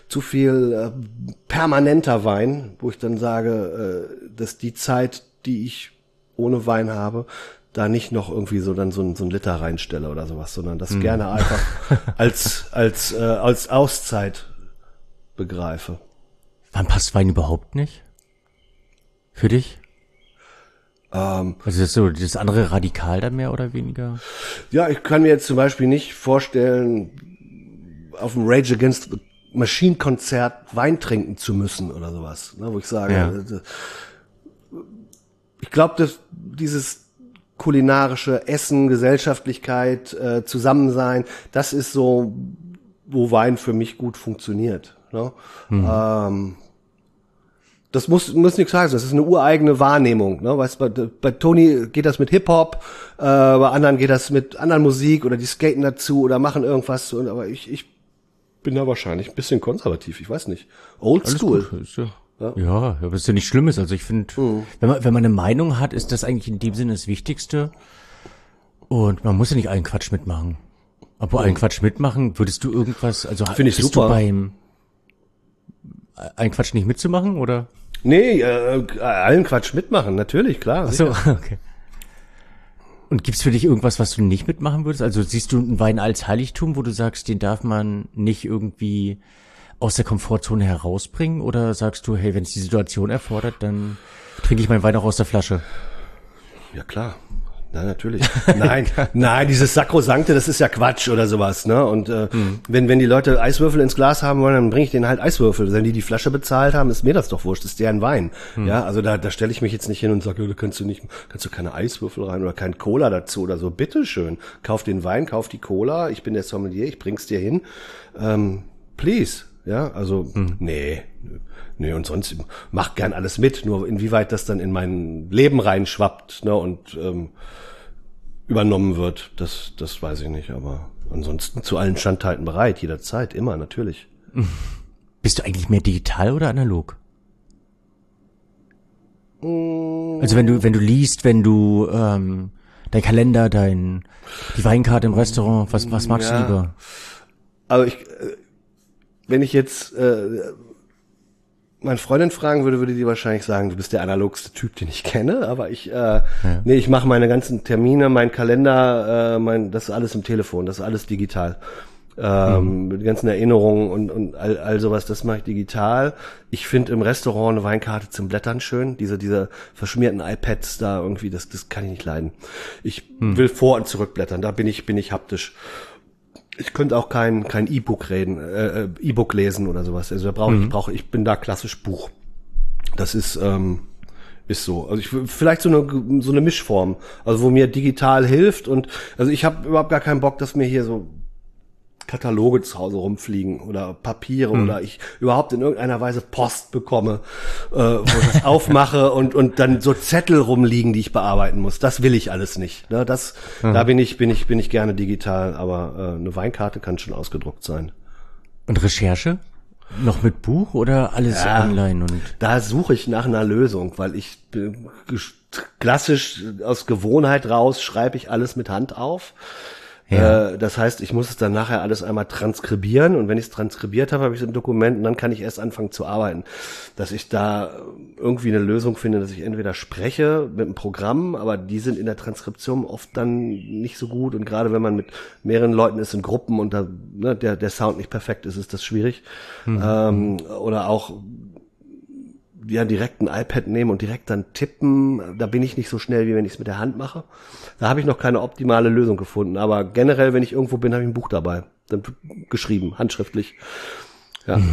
permanenter Wein, wo ich dann sage, dass die Zeit, die ich ohne Wein habe, da nicht noch irgendwie so ein Liter reinstelle oder sowas, sondern das gerne einfach als Auszeit begreife. Wann passt Wein überhaupt nicht? Für dich? Also das ist so das andere Radikal dann mehr oder weniger? Ja, ich kann mir jetzt zum Beispiel nicht vorstellen, auf dem Rage Against the Machine Konzert Wein trinken zu müssen oder sowas, ne, wo ich sage, ich glaube, dass dieses kulinarische Essen, Gesellschaftlichkeit, Zusammensein, das ist so, wo Wein für mich gut funktioniert. Ne? Das muss nichts heißen, das ist eine ureigene Wahrnehmung. Ne? Weißt, bei Toni geht das mit Hip-Hop, bei anderen geht das mit anderen Musik oder die skaten dazu oder machen irgendwas. Aber ich bin da wahrscheinlich ein bisschen konservativ, ich weiß nicht. Old School. Ja, aber ist ja nicht Schlimmes. Also ich finde, wenn man eine Meinung hat, ist das eigentlich in dem Sinne das Wichtigste. Und man muss ja nicht allen Quatsch mitmachen. Aber allen Quatsch mitmachen, würdest du irgendwas, also finde ich bist super. Du beim allen Quatsch nicht mitzumachen, oder? Nee, allen Quatsch mitmachen, natürlich, klar. Ach so, okay. Und gibt's für dich irgendwas, was du nicht mitmachen würdest? Also siehst du einen Wein als Heiligtum, wo du sagst, den darf man nicht irgendwie aus der Komfortzone herausbringen? Oder sagst du, hey, wenn es die Situation erfordert, dann trinke ich meinen Wein auch aus der Flasche? Ja, klar. Na, natürlich. Nein, dieses Sakrosankte, das ist ja Quatsch oder sowas, ne? Und wenn die Leute Eiswürfel ins Glas haben wollen, dann bringe ich denen halt Eiswürfel. Wenn die Flasche bezahlt haben, ist mir das doch wurscht, das ist deren Wein. Ja, also da stelle ich mich jetzt nicht hin und sage, da kannst du keine Eiswürfel rein oder kein Cola dazu oder so. Bitteschön, kauf den Wein, kauf die Cola, ich bin der Sommelier, ich bring's dir hin. Please. Ja, also nee, und sonst mach gern alles mit, nur inwieweit das dann in mein Leben reinschwappt, ne, und übernommen wird, das weiß ich nicht, aber ansonsten zu allen Standhalten bereit, jederzeit, immer, natürlich. Bist du eigentlich mehr digital oder analog? Also wenn du liest, wenn du dein Kalender, die Weinkarte im Restaurant, was magst du lieber? Also wenn ich jetzt meine Freundin fragen würde die wahrscheinlich sagen, du bist der analogste Typ, den ich kenne, aber ich mache meine ganzen Termine, mein Kalender, das ist alles im Telefon, das ist alles digital. Die ganzen Erinnerungen und all sowas, das mache ich digital. Ich finde im Restaurant eine Weinkarte zum Blättern schön, diese verschmierten iPads da irgendwie, das kann ich nicht leiden. Ich will vor- und zurückblättern, da bin ich haptisch. Ich könnte auch kein E-Book E-Book lesen oder sowas. Also ich bin da klassisch Buch. Das ist so. Also vielleicht so eine Mischform, also wo mir digital hilft und also ich habe überhaupt gar keinen Bock, dass mir hier so Kataloge zu Hause rumfliegen oder Papiere oder ich überhaupt in irgendeiner Weise Post bekomme, wo ich das aufmache und dann so Zettel rumliegen, die ich bearbeiten muss. Das will ich alles nicht. Ne? Da bin ich gerne digital, aber eine Weinkarte kann schon ausgedruckt sein. Und Recherche? Noch mit Buch oder alles online? Und da suche ich nach einer Lösung, weil ich klassisch aus Gewohnheit raus schreibe ich alles mit Hand auf. Ja. Das heißt, ich muss es dann nachher alles einmal transkribieren und wenn ich es transkribiert habe, habe ich es im Dokument und dann kann ich erst anfangen zu arbeiten. Dass ich da irgendwie eine Lösung finde, dass ich entweder spreche mit einem Programm, aber die sind in der Transkription oft dann nicht so gut und gerade wenn man mit mehreren Leuten ist in Gruppen und da der Sound nicht perfekt ist, ist das schwierig. Oder auch direkt ein iPad nehmen und direkt dann tippen, da bin ich nicht so schnell, wie wenn ich es mit der Hand mache. Da habe ich noch keine optimale Lösung gefunden, aber generell, wenn ich irgendwo bin, habe ich ein Buch dabei, dann geschrieben, handschriftlich. Ja.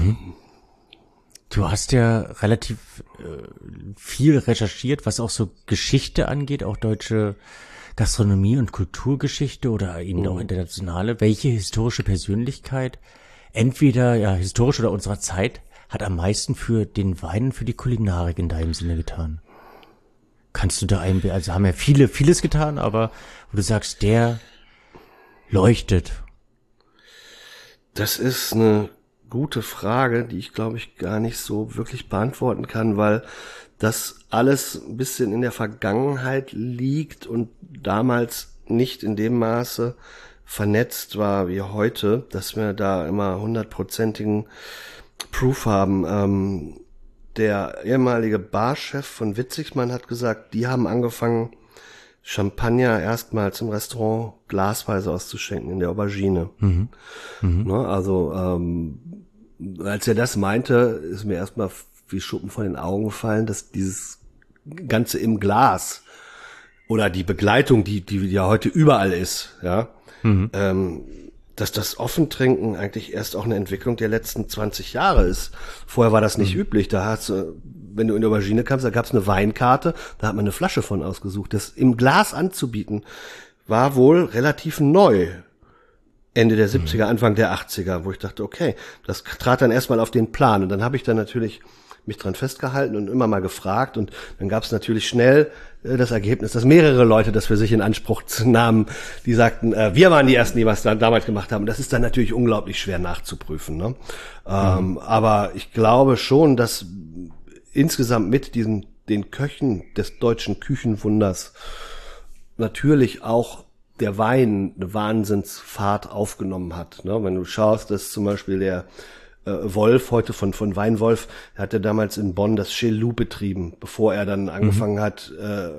Du hast ja relativ viel recherchiert, was auch so Geschichte angeht, auch deutsche Gastronomie und Kulturgeschichte oder eben auch internationale. Welche historische Persönlichkeit, entweder historisch oder unserer Zeit, hat am meisten für den Wein und für die Kulinarik in deinem Sinne getan? Kannst du da also haben ja vieles getan, aber wo du sagst, der leuchtet. Das ist eine gute Frage, die ich, glaube ich, gar nicht so wirklich beantworten kann, weil das alles ein bisschen in der Vergangenheit liegt und damals nicht in dem Maße vernetzt war wie heute, dass wir da immer 100%igen Proof haben. Der ehemalige Barchef von Witzigmann hat gesagt, die haben angefangen, Champagner erstmals im Restaurant glasweise auszuschenken in der Aubergine. Ne, also als er das meinte, ist mir erstmal wie Schuppen von den Augen gefallen, dass dieses Ganze im Glas oder die Begleitung, die ja heute überall ist, ja, dass das Offentrinken eigentlich erst auch eine Entwicklung der letzten 20 Jahre ist. Vorher war das nicht üblich. Da hast du, wenn du in die Aubergine kamst, da gab's eine Weinkarte, da hat man eine Flasche von ausgesucht. Das im Glas anzubieten, war wohl relativ neu. Ende der 70er, Anfang der 80er, wo ich dachte, okay, das trat dann erstmal auf den Plan. Und dann habe ich dann natürlich mich dran festgehalten und immer mal gefragt. Und dann gab es natürlich schnell das Ergebnis, dass mehrere Leute das für sich in Anspruch nahmen, die sagten, wir waren die Ersten, die was dann damals gemacht haben. Das ist dann natürlich unglaublich schwer nachzuprüfen. Ne? Aber ich glaube schon, dass insgesamt mit den Köchen des deutschen Küchenwunders natürlich auch der Wein eine Wahnsinnsfahrt aufgenommen hat. Ne? Wenn du schaust, dass zum Beispiel der Wolf, heute von Weinwolf, er hatte damals in Bonn das Chez Loup betrieben, bevor er dann angefangen hat,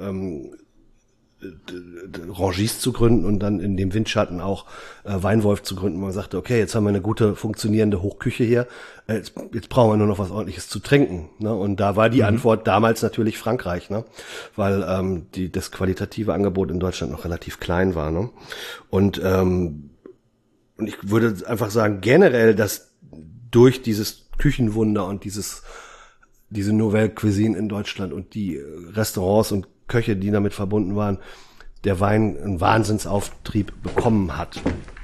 Rangis zu gründen und dann in dem Windschatten auch Weinwolf zu gründen. Man sagte, okay, jetzt haben wir eine gute, funktionierende Hochküche hier, jetzt brauchen wir nur noch was Ordentliches zu trinken. Ne? Und da war die Antwort damals natürlich Frankreich, ne? Weil das qualitative Angebot in Deutschland noch relativ klein war. Ne? Und ich würde einfach sagen, generell, dass durch dieses Küchenwunder und diese Nouvelle Cuisine in Deutschland und die Restaurants und Köche, die damit verbunden waren, der Wein einen Wahnsinnsauftrieb bekommen hat.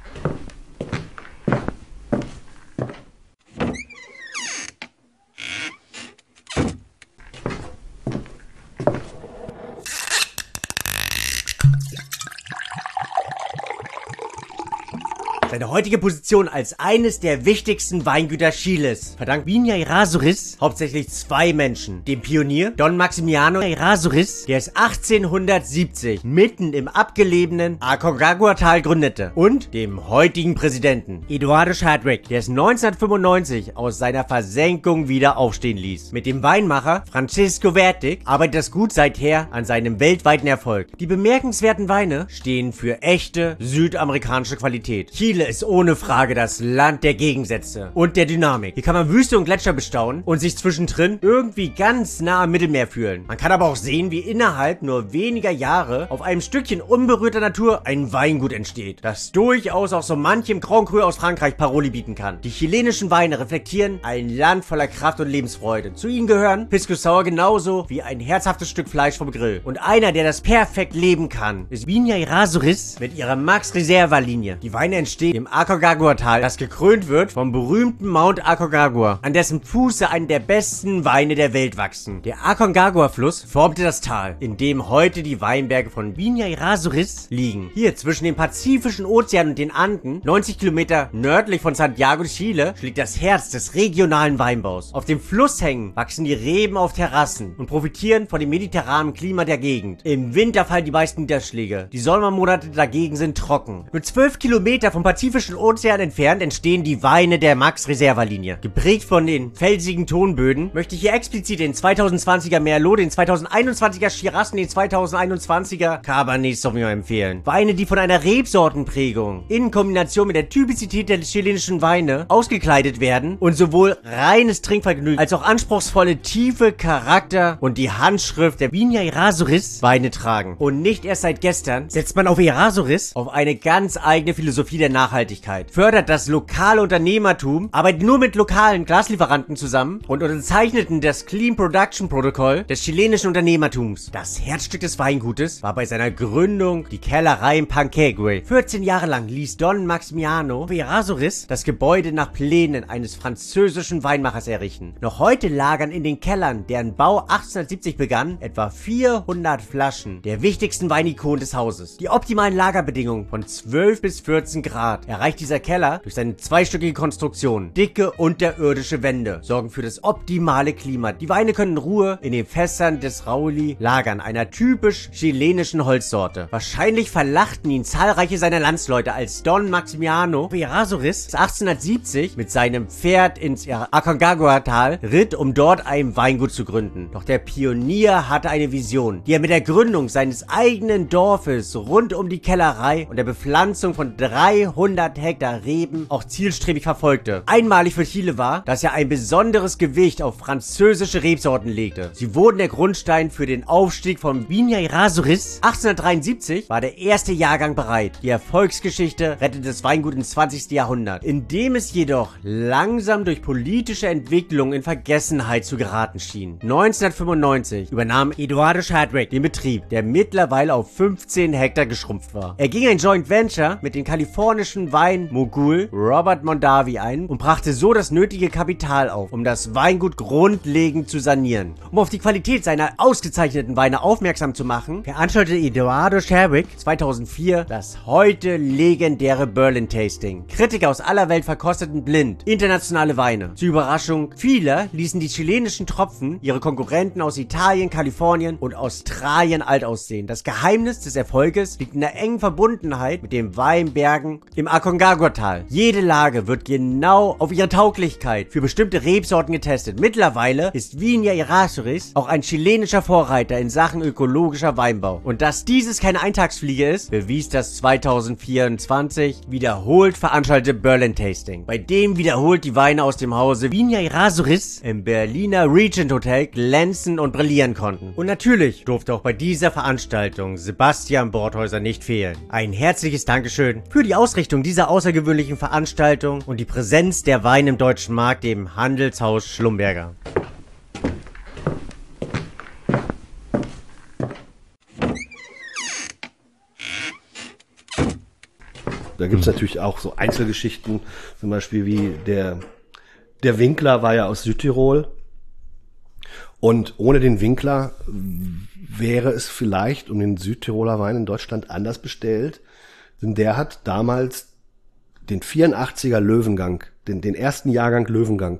Seine heutige Position als eines der wichtigsten Weingüter Chiles verdankt Viña Errázuriz hauptsächlich zwei Menschen. Dem Pionier Don Maximiano Errázuriz, der es 1870 mitten im abgelegenen Aconcagua-Tal gründete, und dem heutigen Präsidenten Eduardo Chadwick, der es 1995 aus seiner Versenkung wieder aufstehen ließ. Mit dem Weinmacher Francisco Wertig arbeitet das Gut seither an seinem weltweiten Erfolg. Die bemerkenswerten Weine stehen für echte südamerikanische Qualität. Chile ist ohne Frage das Land der Gegensätze und der Dynamik. Hier kann man Wüste und Gletscher bestaunen und sich zwischendrin irgendwie ganz nah am Mittelmeer fühlen. Man kann aber auch sehen, wie innerhalb nur weniger Jahre auf einem Stückchen unberührter Natur ein Weingut entsteht, das durchaus auch so manchem Grand Cru aus Frankreich Paroli bieten kann. Die chilenischen Weine reflektieren ein Land voller Kraft und Lebensfreude. Zu ihnen gehören Pisco Sour genauso wie ein herzhaftes Stück Fleisch vom Grill. Und einer, der das perfekt leben kann, ist Viña Errázuriz mit ihrer Max Reserva-Linie. Die Weine entstehen im Aconcagua-Tal, das gekrönt wird vom berühmten Mount Aconcagua, an dessen Fuße einen der besten Weine der Welt wachsen. Der Aconcagua-Fluss formte das Tal, in dem heute die Weinberge von Viña Errázuriz liegen. Hier zwischen dem Pazifischen Ozean und den Anden, 90 Kilometer nördlich von Santiago de Chile, schlägt das Herz des regionalen Weinbaus. Auf dem Flusshängen wachsen die Reben auf Terrassen und profitieren von dem mediterranen Klima der Gegend. Im Winter fallen die meisten Niederschläge. Die Sommermonate dagegen sind trocken. Nur 12 Kilometer vom Pazifischen Ozean entfernt entstehen die Weine der Max-Reserva-Linie. Geprägt von den felsigen Tonböden möchte ich hier explizit den 2020er Merlot, den 2021er Shiraz und den 2021er Cabernet Sauvignon empfehlen. Weine, die von einer Rebsortenprägung in Kombination mit der Typizität der chilenischen Weine ausgekleidet werden und sowohl reines Trinkvergnügen als auch anspruchsvolle Tiefe, Charakter und die Handschrift der Viña Errázuriz Weine tragen. Und nicht erst seit gestern setzt man auf Errázuriz auf eine ganz eigene Philosophie der Nachhaltigkeit, fördert das lokale Unternehmertum, arbeitet nur mit lokalen Glaslieferanten zusammen und unterzeichneten das Clean Production Protokoll des chilenischen Unternehmertums. Das Herzstück des Weingutes war bei seiner Gründung die Kellerei in Panqueque. 14 Jahre lang ließ Don Maximiano Errázuriz das Gebäude nach Plänen eines französischen Weinmachers errichten. Noch heute lagern in den Kellern, deren Bau 1870 begann, etwa 400 Flaschen der wichtigsten Weinikonen des Hauses. Die optimalen Lagerbedingungen von 12 bis 14 Grad Zitat, erreicht dieser Keller durch seine zweistöckige Konstruktion dicke unterirdische Wände, sorgen für das optimale Klima. Die Weine können in Ruhe in den Fässern des Rauli lagern, einer typisch chilenischen Holzsorte. Wahrscheinlich verlachten ihn zahlreiche seiner Landsleute, als Don Maximiano Errázuriz 1870 mit seinem Pferd ins Aconcagua-Tal ritt, um dort ein Weingut zu gründen. Doch der Pionier hatte eine Vision, die er mit der Gründung seines eigenen Dorfes rund um die Kellerei und der Bepflanzung von 300 Hektar Reben auch zielstrebig verfolgte. Einmalig für Chile war, dass er ein besonderes Gewicht auf französische Rebsorten legte. Sie wurden der Grundstein für den Aufstieg von Viña Errázuriz. 1873 war der erste Jahrgang bereit. Die Erfolgsgeschichte rettete das Weingut ins 20. Jahrhundert, indem es jedoch langsam durch politische Entwicklung in Vergessenheit zu geraten schien. 1995 übernahm Eduardo Chadwick den Betrieb, der mittlerweile auf 15 Hektar geschrumpft war. Er ging ein Joint Venture mit dem kalifornischen Weinmogul Robert Mondavi ein und brachte so das nötige Kapital auf, um das Weingut grundlegend zu sanieren. Um auf die Qualität seiner ausgezeichneten Weine aufmerksam zu machen, veranstaltete Eduardo Chadwick 2004 das heute legendäre Berlin Tasting. Kritiker aus aller Welt verkosteten blind internationale Weine. Zur Überraschung vieler ließen die chilenischen Tropfen ihre Konkurrenten aus Italien, Kalifornien und Australien alt aussehen. Das Geheimnis des Erfolges liegt in der engen Verbundenheit mit den Weinbergen im Aconcagua-Tal. Jede Lage wird genau auf ihre Tauglichkeit für bestimmte Rebsorten getestet. Mittlerweile ist Viña Errázuriz auch ein chilenischer Vorreiter in Sachen ökologischer Weinbau. Und dass dieses keine Eintagsfliege ist, bewies das 2024 wiederholt veranstaltete Berlin Tasting, bei dem wiederholt die Weine aus dem Hause Viña Errázuriz im Berliner Regent Hotel glänzen und brillieren konnten. Und natürlich durfte auch bei dieser Veranstaltung Sebastian Borthäuser nicht fehlen. Ein herzliches Dankeschön für die Ausrichtung dieser außergewöhnlichen Veranstaltung und die Präsenz der Weine im deutschen Markt, dem Handelshaus Schlumberger. Da gibt's natürlich auch so Einzelgeschichten, zum Beispiel wie der Winkler war ja aus Südtirol. Und ohne den Winkler wäre es vielleicht um den Südtiroler Wein in Deutschland anders bestellt. Denn der hat damals den 84er Löwengang, den ersten Jahrgang Löwengang,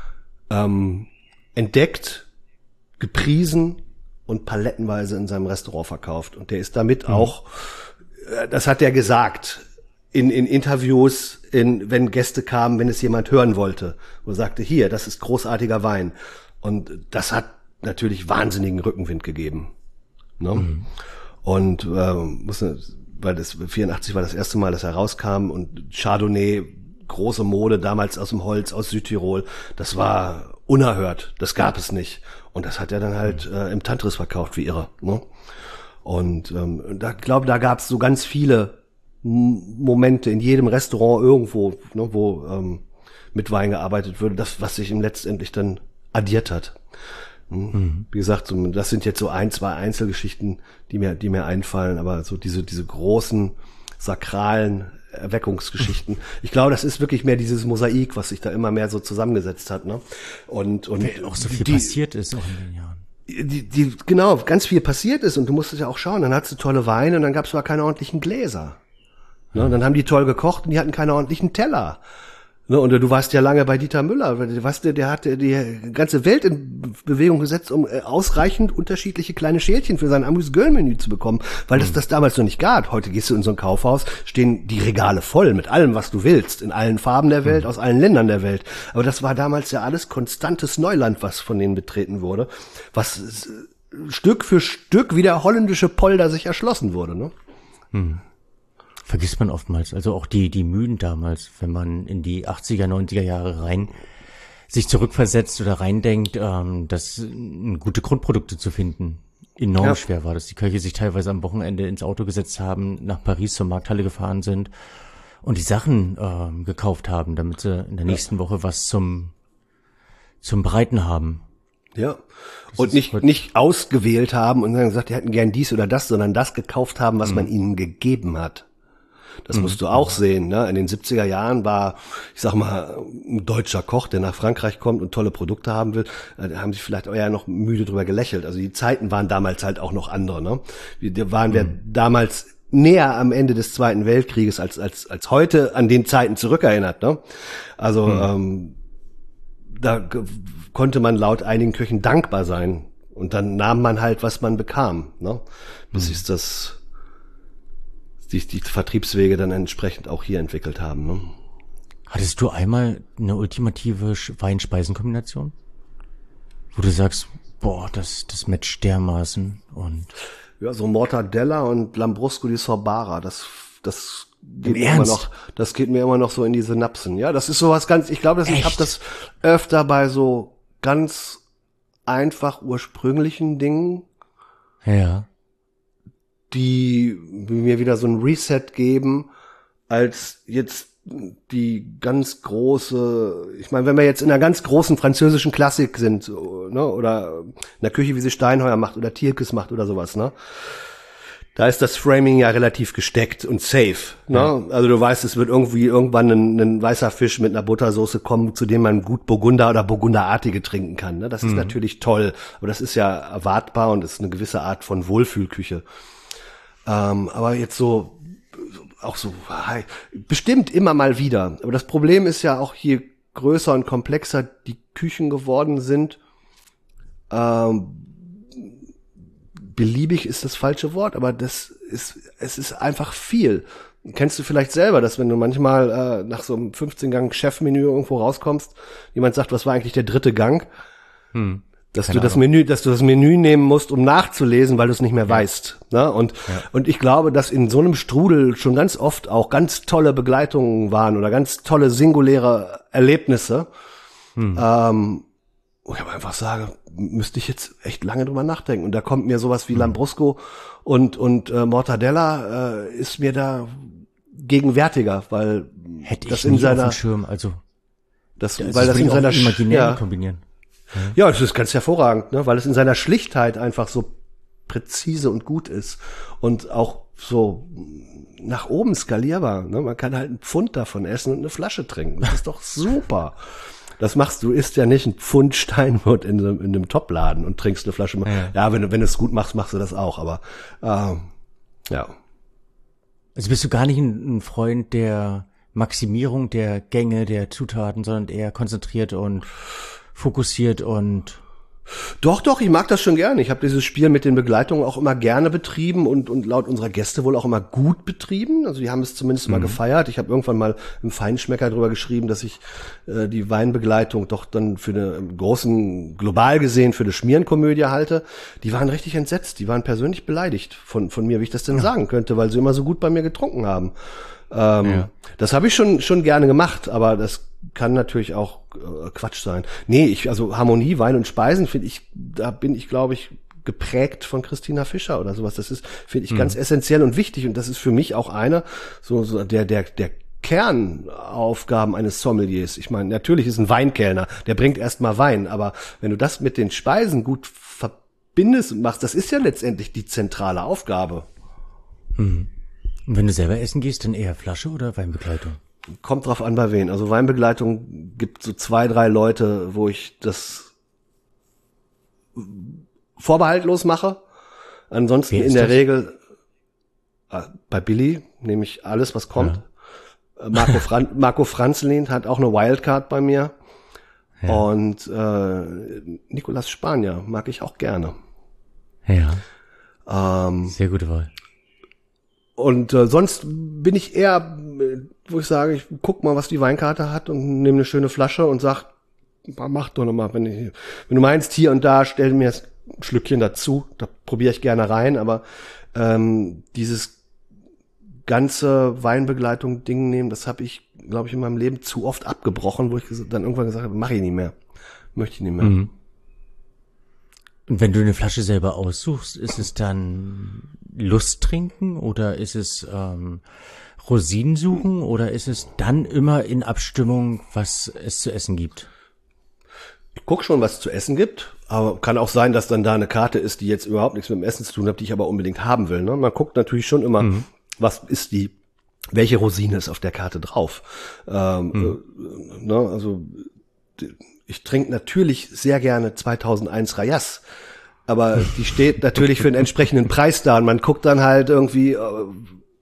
entdeckt, gepriesen und palettenweise in seinem Restaurant verkauft. Und der ist damit auch, das hat er gesagt, in Interviews, wenn Gäste kamen, wenn es jemand hören wollte, wo er sagte, hier, das ist großartiger Wein. Und das hat natürlich wahnsinnigen Rückenwind gegeben. Ne? Mhm. Und weil das 84 war das erste Mal, dass er rauskam, und Chardonnay, große Mode, damals aus dem Holz, aus Südtirol, das war unerhört, das gab es nicht. Und das hat er dann halt im Tantris verkauft, wie irre. Ne? Und da glaube, da gab es so ganz viele Momente in jedem Restaurant irgendwo, ne, wo mit Wein gearbeitet wurde, das, was sich ihm letztendlich dann addiert hat. Wie gesagt, das sind jetzt so zwei Einzelgeschichten, die mir einfallen, aber so diese großen sakralen Erweckungsgeschichten. Ich glaube, das ist wirklich mehr dieses Mosaik, was sich da immer mehr so zusammengesetzt hat, ne? Und weil auch so viel passiert ist auch in den Jahren. Genau, ganz viel passiert ist, und du musstest ja auch schauen, dann hattest du tolle Weine und dann gab es aber keine ordentlichen Gläser. Ne? Und dann haben die toll gekocht und die hatten keine ordentlichen Teller. Ne? Und du warst ja lange bei Dieter Müller, der hat die ganze Welt in Bewegung gesetzt, um ausreichend unterschiedliche kleine Schälchen für sein Amuse-Gueule-Menü zu bekommen, weil das damals noch nicht gab. Heute gehst du in so ein Kaufhaus, stehen die Regale voll mit allem, was du willst, in allen Farben der Welt, aus allen Ländern der Welt. Aber das war damals ja alles konstantes Neuland, was von denen betreten wurde, was Stück für Stück wie der holländische Polder sich erschlossen wurde. Ne? Vergisst man oftmals, also auch die Mühen damals, wenn man in die 80er, 90er Jahre rein sich zurückversetzt oder reindenkt, das gute Grundprodukte zu finden. Enorm schwer war das. Die Köche sich teilweise am Wochenende ins Auto gesetzt haben, nach Paris zur Markthalle gefahren sind und die Sachen gekauft haben, damit sie in der nächsten Woche was zum Breiten haben. Ja. Und nicht ausgewählt haben und dann gesagt, die hätten gern dies oder das, sondern das gekauft haben, was man ihnen gegeben hat. Das musst du auch sehen, ne? In den 70er Jahren war, ich sag mal, ein deutscher Koch, der nach Frankreich kommt und tolle Produkte haben will, da haben sich vielleicht eher noch müde drüber gelächelt. Also die Zeiten waren damals halt auch noch andere, ne? Da waren wir damals näher am Ende des Zweiten Weltkrieges als heute an den Zeiten zurückerinnert, ne? Also konnte man laut einigen Köchen dankbar sein. Und dann nahm man halt, was man bekam, ne? Bis sich die Vertriebswege dann entsprechend auch hier entwickelt haben, ne? Hattest du einmal eine ultimative Wein-Speisen-Kombination? Wo du sagst, boah, das matcht dermaßen und... Ja, so Mortadella und Lambrusco di Sorbara, das geht mir immer noch so in die Synapsen. Ja, das ist sowas ganz, ich glaube, ich habe das öfter bei so ganz einfach ursprünglichen Dingen. Ja. Die mir wieder so ein Reset geben, als jetzt die ganz große, ich meine, wenn wir jetzt in einer ganz großen französischen Klassik sind, ne, oder in der Küche, wie sie Steinheuer macht oder Tierkes macht oder sowas, ne, da ist das Framing ja relativ gesteckt und safe, ne, ja. Also du weißt, es wird irgendwann ein weißer Fisch mit einer Buttersoße kommen, zu dem man gut Burgunder oder Burgunderartige trinken kann, ne, das ist natürlich toll, aber das ist ja erwartbar und ist eine gewisse Art von Wohlfühlküche. Aber jetzt so, auch so, bestimmt immer mal wieder. Aber das Problem ist ja auch, je größer und komplexer die Küchen geworden sind, beliebig ist das falsche Wort, aber es ist einfach viel. Kennst du vielleicht selber, dass wenn du manchmal nach so einem 15-Gang-Chefmenü irgendwo rauskommst, jemand sagt, was war eigentlich der dritte Gang? Dass du das Menü nehmen musst, um nachzulesen, weil du es nicht mehr weißt. Ne? Und ich glaube, dass in so einem Strudel schon ganz oft auch ganz tolle Begleitungen waren oder ganz tolle singuläre Erlebnisse. Wo ich aber einfach sage, müsste ich jetzt echt lange drüber nachdenken. Und da kommt mir sowas wie Lambrusco und Mortadella ist mir da gegenwärtiger, weil hätte das ich in nie seiner auf dem Schirm, weil das in seiner imaginär kombinieren. Ja, das ist ganz hervorragend, ne, weil es in seiner Schlichtheit einfach so präzise und gut ist und auch so nach oben skalierbar, ne? Man kann halt ein Pfund davon essen und eine Flasche trinken. Das ist doch super. Das machst du, isst ja nicht ein Pfund Steinbutt in einem Topladen und trinkst eine Flasche. Ja, wenn du es gut machst, machst du das auch, aber ja. Also bist du gar nicht ein Freund der Maximierung der Gänge, der Zutaten, sondern eher konzentriert und fokussiert und... Doch, ich mag das schon gerne. Ich habe dieses Spiel mit den Begleitungen auch immer gerne betrieben und laut unserer Gäste wohl auch immer gut betrieben. Also die haben es zumindest mal gefeiert. Ich habe irgendwann mal im Feinschmecker drüber geschrieben, dass ich die Weinbegleitung doch dann für eine global gesehen, für eine Schmierenkomödie halte. Die waren richtig entsetzt. Die waren persönlich beleidigt von mir, wie ich das denn sagen könnte, weil sie immer so gut bei mir getrunken haben. Das habe ich schon gerne gemacht, aber das kann natürlich auch Quatsch sein. Nee, also Harmonie, Wein und Speisen da bin ich, glaube ich, geprägt von Christina Fischer oder sowas. Das finde ich, ganz essentiell und wichtig und das ist für mich auch einer so der Kernaufgaben eines Sommeliers. Ich meine, natürlich ist ein Weinkellner, der bringt erstmal Wein, aber wenn du das mit den Speisen gut verbindest und machst, das ist ja letztendlich die zentrale Aufgabe. Und wenn du selber essen gehst, dann eher Flasche oder Weinbegleitung? Kommt drauf an, bei wen. Also Weinbegleitung gibt so 2, 3 Leute, wo ich das vorbehaltlos mache. Ansonsten in der Regel bei Billy nehme ich alles, was kommt. Ja. Marco Franzlin hat auch eine Wildcard bei mir. Ja. Und Nicolas Spanier mag ich auch gerne. Ja. Sehr gute Wahl. Und sonst bin ich eher, wo ich sage, ich guck mal, was die Weinkarte hat und nehme eine schöne Flasche und sag, mach doch nochmal, wenn du meinst, hier und da, stell mir ein Schlückchen dazu, da probiere ich gerne rein, aber dieses ganze Weinbegleitung-Ding nehmen, das habe ich, glaube ich, in meinem Leben zu oft abgebrochen, wo ich dann irgendwann gesagt habe, mache ich nicht mehr, möchte ich nicht mehr. Mhm. Und wenn du eine Flasche selber aussuchst, ist es dann Lusttrinken oder ist es Rosinen suchen oder ist es dann immer in Abstimmung, was es zu essen gibt? Ich guck schon, was es zu essen gibt, aber kann auch sein, dass dann da eine Karte ist, die jetzt überhaupt nichts mit dem Essen zu tun hat, die ich aber unbedingt haben will. Ne? Man guckt natürlich schon immer, welche Rosine ist auf der Karte drauf. Ne? Also ich trinke natürlich sehr gerne 2001 Rayas, aber die steht natürlich für einen entsprechenden Preis da und man guckt dann halt irgendwie,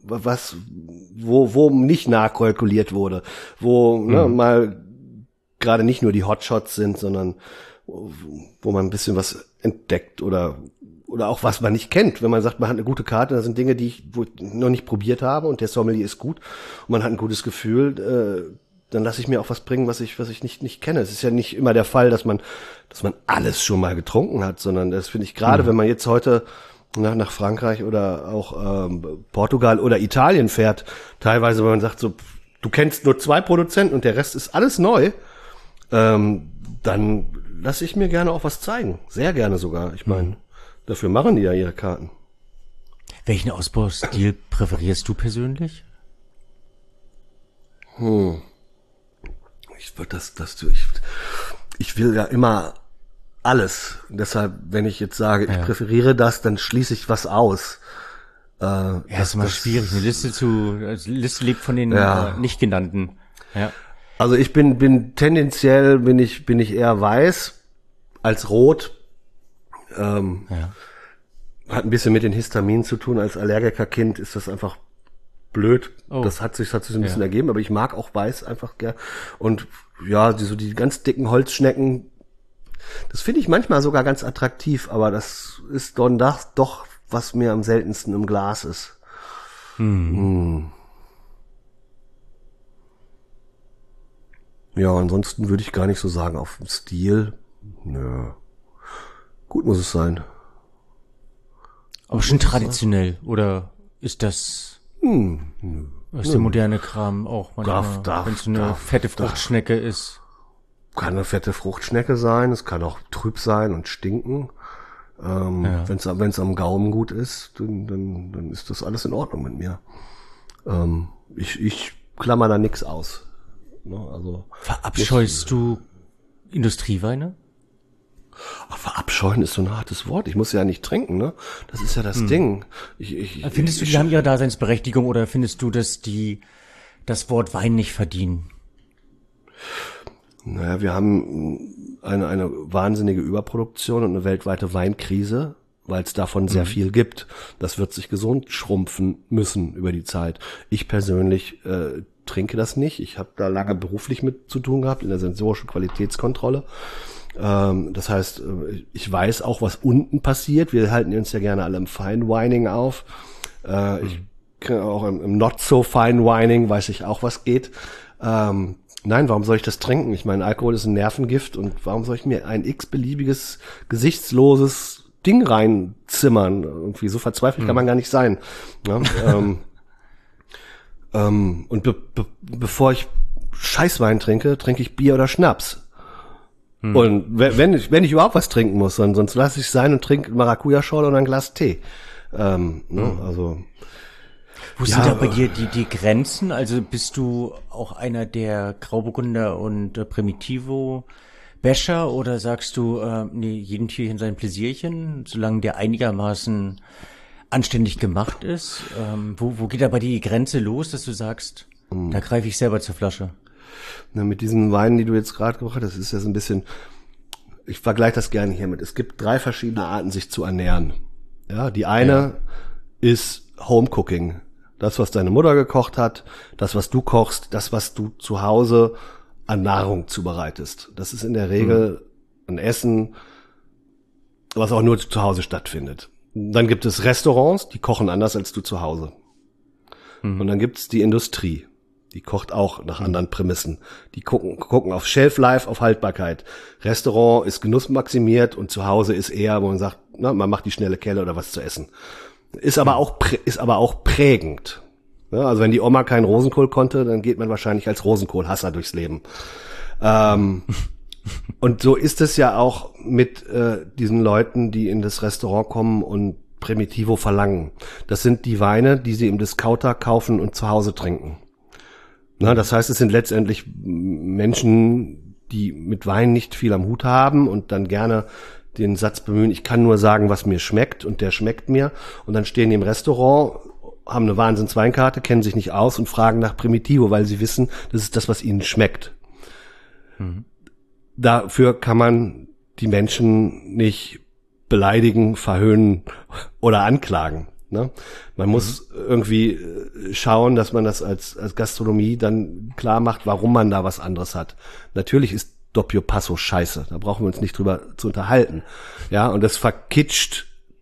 wo nicht nachkalkuliert wurde, wo mal gerade nicht nur die Hotshots sind, sondern wo man ein bisschen was entdeckt oder auch was man nicht kennt. Wenn man sagt, man hat eine gute Karte, da sind Dinge, wo ich noch nicht probiert habe und der Sommelier ist gut und man hat ein gutes Gefühl, dann lasse ich mir auch was bringen, was ich nicht kenne. Es ist ja nicht immer der Fall, dass man alles schon mal getrunken hat, sondern das finde ich gerade, wenn man jetzt heute nach Frankreich oder auch Portugal oder Italien fährt, teilweise, wenn man sagt, so, du kennst nur 2 Produzenten und der Rest ist alles neu, dann lasse ich mir gerne auch was zeigen. Sehr gerne sogar. Ich meine, dafür machen die ja ihre Karten. Welchen Ausbaustil präferierst du persönlich? Ich will ja immer alles. Deshalb, wenn ich jetzt sage, ich präferiere das, dann schließe ich was aus. Das ist immer schwierig. Eine Liste lebt von den nicht genannten. Ja. Also ich bin tendenziell bin ich eher weiß als rot. Hat ein bisschen mit den Histaminen zu tun. Als Allergikerkind ist das einfach blöd. Oh. Das hat sich ein bisschen ergeben, aber ich mag auch weiß einfach gern. Und ja, die ganz dicken Holzschnecken, das finde ich manchmal sogar ganz attraktiv, aber das ist dann doch, was mir am seltensten im Glas ist. Ja, ansonsten würde ich gar nicht so sagen, auf den Stil. Nö. Gut muss es sein. Aber schon traditionell, oder ist das ist der moderne Kram auch manchmal, wenn es eine fette Fruchtschnecke ist? Kann eine fette Fruchtschnecke sein, es kann auch trüb sein und stinken. Wenn es am Gaumen gut ist, dann ist das alles in Ordnung mit mir. Ich klammer da nix aus. Ne, also verabscheust du Industrieweine? Verabscheuen ist so ein hartes Wort. Ich muss ja nicht trinken, ne? Das ist ja das Ding. Findest du, die haben ihre Daseinsberechtigung, oder findest du, dass die das Wort Wein nicht verdienen? Naja, wir haben eine wahnsinnige Überproduktion und eine weltweite Weinkrise, weil es davon sehr viel gibt. Das wird sich gesund schrumpfen müssen über die Zeit. Ich persönlich trinke das nicht. Ich habe da lange beruflich mit zu tun gehabt in der sensorischen Qualitätskontrolle. Das heißt, ich weiß auch, was unten passiert. Wir halten uns ja gerne alle im Fine Wining auf. Ich auch im Not so Fine Wining weiß ich auch, was geht. Nein, warum soll ich das trinken? Ich meine, Alkohol ist ein Nervengift, und warum soll ich mir ein x-beliebiges, gesichtsloses Ding reinzimmern? Irgendwie so verzweifelt kann man gar nicht sein. Ja, und bevor ich Scheißwein trinke, trinke ich Bier oder Schnaps. Und wenn ich überhaupt was trinken muss, sonst lasse ich es sein und trinke Maracuja-Schorle und ein Glas Tee. Also wo sind da bei dir die Grenzen? Also bist du auch einer der Grauburgunder und Primitivo-Bäscher, oder sagst du, nee, jedem Tierchen sein Pläsierchen, solange der einigermaßen anständig gemacht ist? Wo geht da bei dir die Grenze los, dass du sagst, da greife ich selber zur Flasche? Na, mit diesen Weinen, die du jetzt gerade gebracht hast, das ist ja so ein bisschen, ich vergleiche das gerne hiermit. Es gibt 3 verschiedene Arten, sich zu ernähren. Ja, die eine ist Homecooking. Das, was deine Mutter gekocht hat, das, was du kochst, das, was du zu Hause an Nahrung zubereitest. Das ist in der Regel ein Essen, was auch nur zu Hause stattfindet. Dann gibt es Restaurants, die kochen anders als du zu Hause. Und dann gibt es die Industrie. Die kocht auch nach anderen Prämissen. Die gucken auf Shelf Life, auf Haltbarkeit. Restaurant ist genussmaximiert und zu Hause ist eher, wo man sagt, na, man macht die schnelle Kelle oder was zu essen. Ist aber auch prägend. Ja, also wenn die Oma keinen Rosenkohl konnte, dann geht man wahrscheinlich als Rosenkohlhasser durchs Leben. Und so ist es ja auch mit diesen Leuten, die in das Restaurant kommen und Primitivo verlangen. Das sind die Weine, die sie im Discounter kaufen und zu Hause trinken. Na, das heißt, es sind letztendlich Menschen, die mit Wein nicht viel am Hut haben und dann gerne den Satz bemühen, ich kann nur sagen, was mir schmeckt, und der schmeckt mir. Und dann stehen die im Restaurant, haben eine Wahnsinns-Weinkarte, kennen sich nicht aus und fragen nach Primitivo, weil sie wissen, das ist das, was ihnen schmeckt. Dafür kann man die Menschen nicht beleidigen, verhöhnen oder anklagen. Ne? Man muss irgendwie schauen, dass man das als Gastronomie dann klar macht, warum man da was anderes hat. Natürlich ist Doppio Passo scheiße, da brauchen wir uns nicht drüber zu unterhalten. Ja, und das verkitscht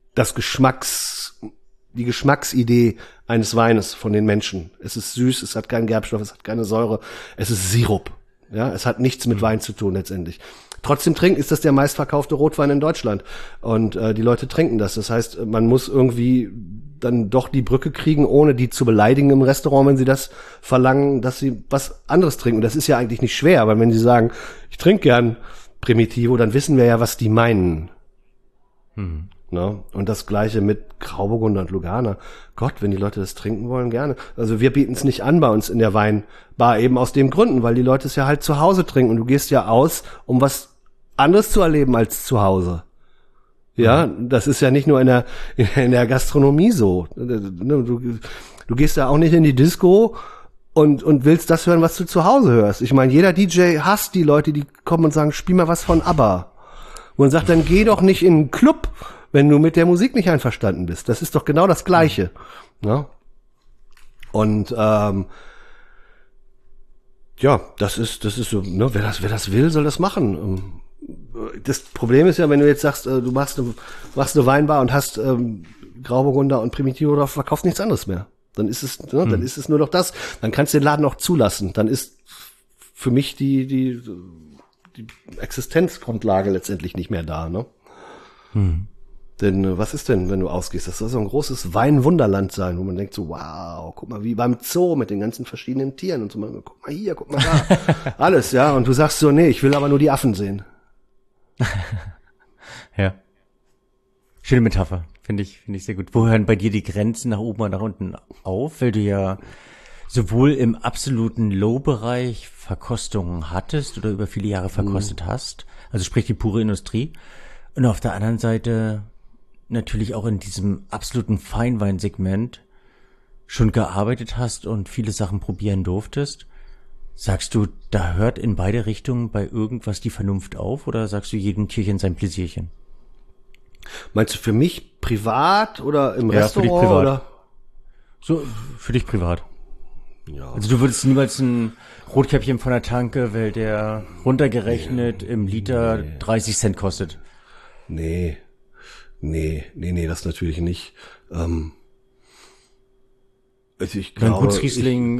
die Geschmacksidee eines Weines von den Menschen. Es ist süß, es hat keinen Gerbstoff, es hat keine Säure, es ist Sirup. Ja, es hat nichts mit Wein zu tun letztendlich. Trotzdem ist das der meistverkaufte Rotwein in Deutschland. Und die Leute trinken das. Das heißt, man muss irgendwie dann doch die Brücke kriegen, ohne die zu beleidigen im Restaurant, wenn sie das verlangen, dass sie was anderes trinken. Und das ist ja eigentlich nicht schwer, weil wenn sie sagen, ich trinke gern Primitivo, dann wissen wir ja, was die meinen. Ne? Und das Gleiche mit Grauburgunder und Lugana. Gott, wenn die Leute das trinken wollen, gerne. Also wir bieten es nicht an bei uns in der Weinbar, eben aus dem Gründen, weil die Leute es ja halt zu Hause trinken. Und du gehst ja aus, um was anderes zu erleben als zu Hause. Ja, das ist ja nicht nur in der Gastronomie so. Du gehst ja auch nicht in die Disco und willst das hören, was du zu Hause hörst. Ich meine, jeder DJ hasst die Leute, die kommen und sagen, spiel mal was von ABBA. Und sagt, dann geh doch nicht in einen Club, wenn du mit der Musik nicht einverstanden bist. Das ist doch genau das Gleiche. Ne? Und ja, das ist so, ne, wer das will, soll das machen. Das Problem ist ja, wenn du jetzt sagst, du machst eine Weinbar und hast Grauburgunder und Primitivo drauf, verkaufst nichts anderes mehr. Dann ist es, ne, dann ist es nur noch das. Dann kannst du den Laden auch zulassen. Dann ist für mich die Existenzgrundlage letztendlich nicht mehr da, ne? Denn was ist denn, wenn du ausgehst? Das soll so ein großes Weinwunderland sein, wo man denkt so, wow, guck mal, wie beim Zoo mit den ganzen verschiedenen Tieren und so, guck mal hier, guck mal da. Alles, ja. Und du sagst so, nee, ich will aber nur die Affen sehen. Ja. Schöne Metapher. Finde ich sehr gut. Wo hören bei dir die Grenzen nach oben und nach unten auf? Weil du ja sowohl im absoluten Low-Bereich Verkostungen hattest oder über viele Jahre verkostet hast, also sprich die pure Industrie, und auf der anderen Seite natürlich auch in diesem absoluten Feinweinsegment schon gearbeitet hast und viele Sachen probieren durftest. Sagst du, da hört in beide Richtungen bei irgendwas die Vernunft auf, oder sagst du jedem Tierchen sein Pläsierchen? Meinst du für mich privat oder im Restaurant? Für dich privat. Oder? So, für dich privat. Ja. Also du würdest niemals ein Rotkäppchen von der Tanke, weil der runtergerechnet im Liter 30 Cent kostet. Nee, das natürlich nicht. Also ich glaube, Ein Gutsriesling,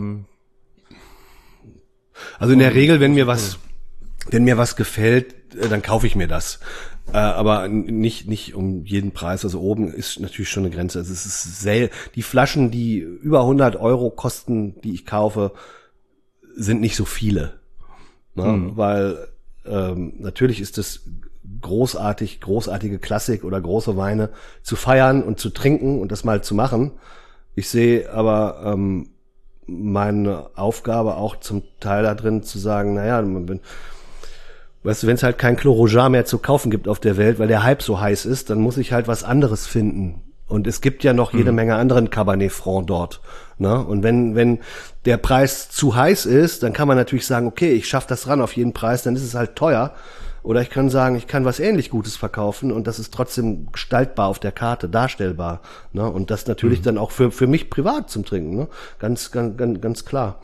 also in der Regel, wenn mir was gefällt, dann kaufe ich mir das. Aber nicht um jeden Preis. Also oben ist natürlich schon eine Grenze. Also es ist die Flaschen, die über 100 € kosten, die ich kaufe, sind nicht so viele. Ne? Weil natürlich ist es großartige Klassik oder große Weine zu feiern und zu trinken und das mal zu machen. Ich sehe aber meine Aufgabe auch zum Teil da drin zu sagen, naja, weißt du, wenn es halt kein Clos Roja mehr zu kaufen gibt auf der Welt, weil der Hype so heiß ist, dann muss ich halt was anderes finden. Und es gibt ja noch jede Menge anderen Cabernet Franc dort. Ne? Und wenn der Preis zu heiß ist, dann kann man natürlich sagen, okay, ich schaffe das ran auf jeden Preis, dann ist es halt teuer. Oder ich kann sagen, ich kann was ähnlich Gutes verkaufen und das ist trotzdem gestaltbar auf der Karte, darstellbar. Ne? Und das natürlich dann auch für mich privat zum Trinken. Ne? Ganz klar.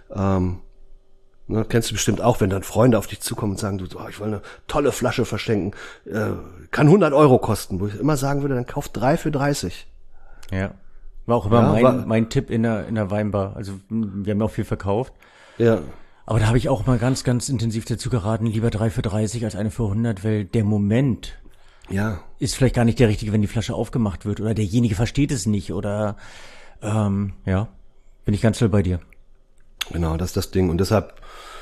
Ne, kennst du bestimmt auch, wenn dann Freunde auf dich zukommen und sagen, ich will eine tolle Flasche verschenken, kann 100 € kosten, wo ich immer sagen würde, dann kauf 3 für 30. Ja. War auch immer mein Tipp in der Weinbar. Also wir haben auch viel verkauft. Ja. Aber da habe ich auch mal ganz, ganz intensiv dazu geraten, lieber 3 für 30 als 1 für 100, weil der Moment ist vielleicht gar nicht der richtige, wenn die Flasche aufgemacht wird oder derjenige versteht es nicht oder bin ich ganz toll bei dir. Genau, das ist das Ding. Und deshalb,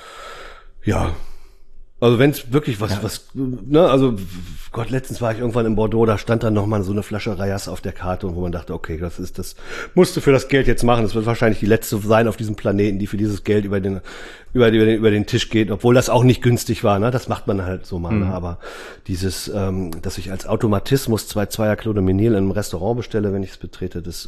also wenn es wirklich also Gott, letztens war ich irgendwann in Bordeaux, da stand dann nochmal so eine Flasche Rayas auf der Karte und wo man dachte, okay, das musst du für das Geld jetzt machen. Das wird wahrscheinlich die letzte sein auf diesem Planeten, die für dieses Geld über den Tisch geht, obwohl das auch nicht günstig war, ne? Das macht man halt so mal, ne? Aber dieses, dass ich als Automatismus 2 Zweier Clos de Menil in einem Restaurant bestelle, wenn ich es betrete, das,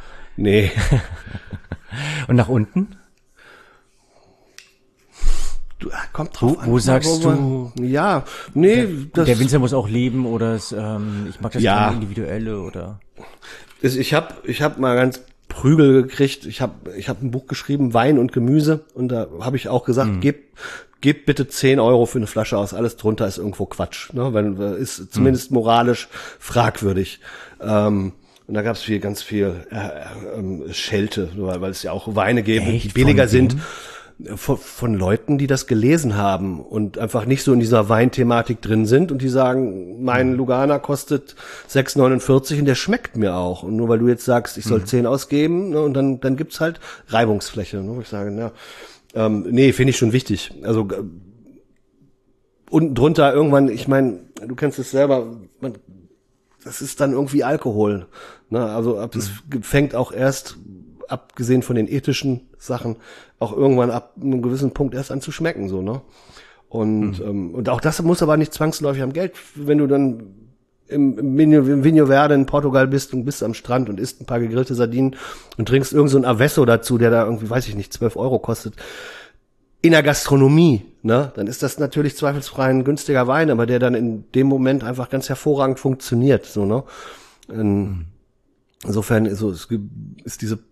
nee. Und nach unten? Kommt drauf an. Wo sagst du? Ja, nee. Der Winzer muss auch leben oder ich mag das keine Individuelle oder. Ich hab mal ganz Prügel gekriegt. Ich hab ein Buch geschrieben, Wein und Gemüse, und da habe ich auch gesagt, gebt bitte 10 Euro für eine Flasche aus. Alles drunter ist irgendwo Quatsch, ne? Ist zumindest moralisch fragwürdig. Und da gab's ganz viel Schelte, weil es ja auch Weine geben, die billiger sind. Von Leuten, die das gelesen haben und einfach nicht so in dieser Weinthematik drin sind und die sagen, mein Lugana kostet 6,49 und der schmeckt mir auch. Und nur weil du jetzt sagst, ich soll 10 ausgeben, ne, und dann gibt's halt Reibungsfläche, ne, wo ich sage, nee, finde ich schon wichtig. Also unten drunter irgendwann, ich meine, du kennst es selber, das ist dann irgendwie Alkohol. Ne? Also es fängt auch erst, abgesehen von den ethischen Sachen, auch irgendwann ab einem gewissen Punkt erst an zu schmecken, so, ne? Und auch das muss aber nicht zwangsläufig am Geld, wenn du dann im Vinho Verde in Portugal bist und bist am Strand und isst ein paar gegrillte Sardinen und trinkst irgend so ein Avesso dazu, der da irgendwie, weiß ich nicht, 12 Euro kostet. In der Gastronomie, ne? Dann ist das natürlich zweifelsfrei ein günstiger Wein, aber der dann in dem Moment einfach ganz hervorragend funktioniert, so, ne? Insofern ist diese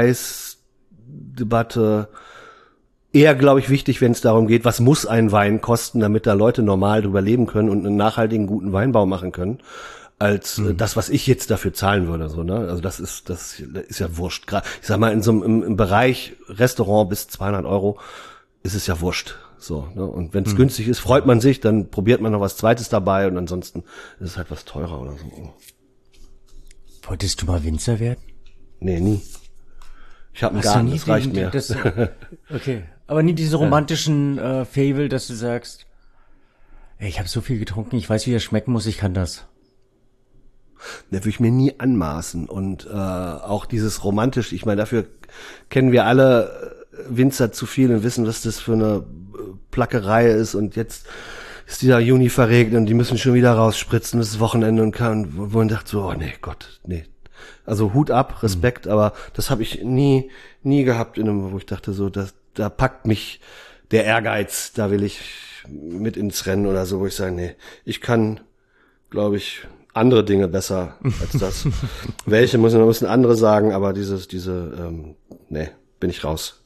Preisdebatte eher, glaube ich, wichtig, wenn es darum geht, was muss ein Wein kosten, damit da Leute normal drüber leben können und einen nachhaltigen, guten Weinbau machen können, als das, was ich jetzt dafür zahlen würde, so, ne? Also das ist ja wurscht. Ich sag mal, in so einem im Bereich Restaurant bis 200 Euro ist es ja wurscht, so, ne? Und wenn es günstig ist, freut man sich, dann probiert man noch was Zweites dabei und ansonsten ist es halt was teurer oder so. Wolltest du mal Winzer werden? Nee, nie. Ich habe einen Garten, das reicht mir. Okay, aber nie diese romantischen Fable, dass du sagst, ey, ich habe so viel getrunken, ich weiß, wie das schmecken muss, ich kann das. Der würde ich mir nie anmaßen. Und auch dieses romantisch, ich meine, dafür kennen wir alle Winzer zu viel und wissen, was das für eine Plackerei ist. Und jetzt ist dieser Juni verregnet und die müssen schon wieder rausspritzen, das ist Wochenende und wo man dachte so, oh nee, Gott, nee. Also Hut ab, Respekt, aber das habe ich nie gehabt wo ich dachte so, da packt mich der Ehrgeiz, da will ich mit ins Rennen oder so, wo ich sage, nee, ich kann, glaube ich, andere Dinge besser als das. Welche müssen andere sagen, aber nee, bin ich raus.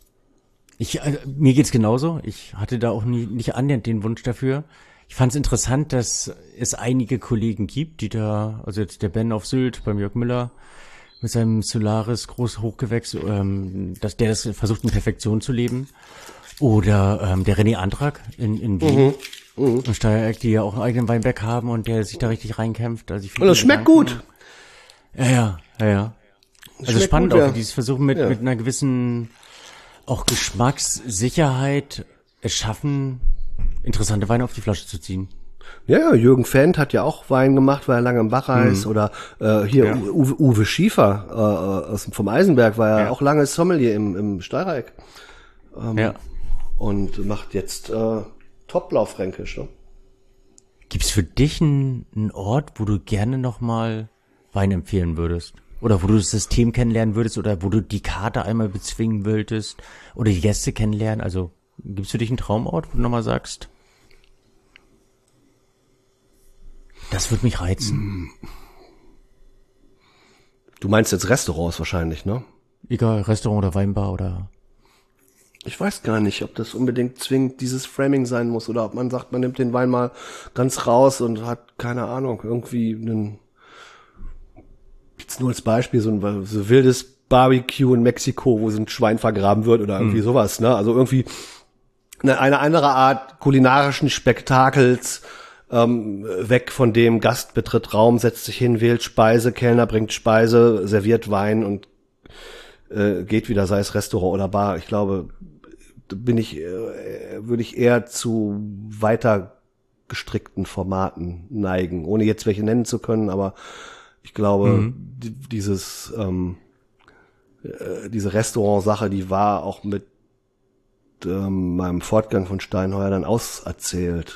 Mir geht's genauso. Ich hatte da auch nicht annähernd den Wunsch dafür. Ich fand es interessant, dass es einige Kollegen gibt, die da, also jetzt der Ben auf Sylt beim Jörg Müller mit seinem Solaris groß Hochgewächs, dass der das versucht in Perfektion zu leben. Oder der René Antrak in Wien und Steiereck, die ja auch einen eigenen Weinberg haben und der sich da richtig reinkämpft. Also und das schmeckt gut. Ja. Also spannend gut, auch, dieses Versuchen mit einer gewissen auch Geschmackssicherheit es schaffen, interessante Weine auf die Flasche zu ziehen. Ja, Jürgen Fendt hat ja auch Wein gemacht, weil er lange im Bachreis oder Uwe Schiefer vom Eisenberg war ja auch lange Sommelier im Steireck. Und macht jetzt Top-Blaufränkisch. Ne? Gibt's für dich einen Ort, wo du gerne nochmal Wein empfehlen würdest? Oder wo du das System kennenlernen würdest? Oder wo du die Karte einmal bezwingen würdest? Oder die Gäste kennenlernen? Also gibt's für dich einen Traumort, wo du nochmal sagst, das würde mich reizen? Du meinst jetzt Restaurants wahrscheinlich, ne? Egal, Restaurant oder Weinbar oder... Ich weiß gar nicht, ob das unbedingt zwingend dieses Framing sein muss oder ob man sagt, man nimmt den Wein mal ganz raus und hat, keine Ahnung, irgendwie jetzt nur als Beispiel, so wildes Barbecue in Mexiko, wo so ein Schwein vergraben wird oder irgendwie sowas, ne? Also irgendwie eine andere Art kulinarischen Spektakels, weg von dem Gast betritt Raum, setzt sich hin, wählt Speise, Kellner bringt Speise, serviert Wein und geht wieder, sei es Restaurant oder Bar. Ich glaube, würde ich eher zu weiter gestrickten Formaten neigen, ohne jetzt welche nennen zu können, aber ich glaube, diese Restaurant-Sache, die war auch mit meinem Fortgang von Steinheuer dann auserzählt.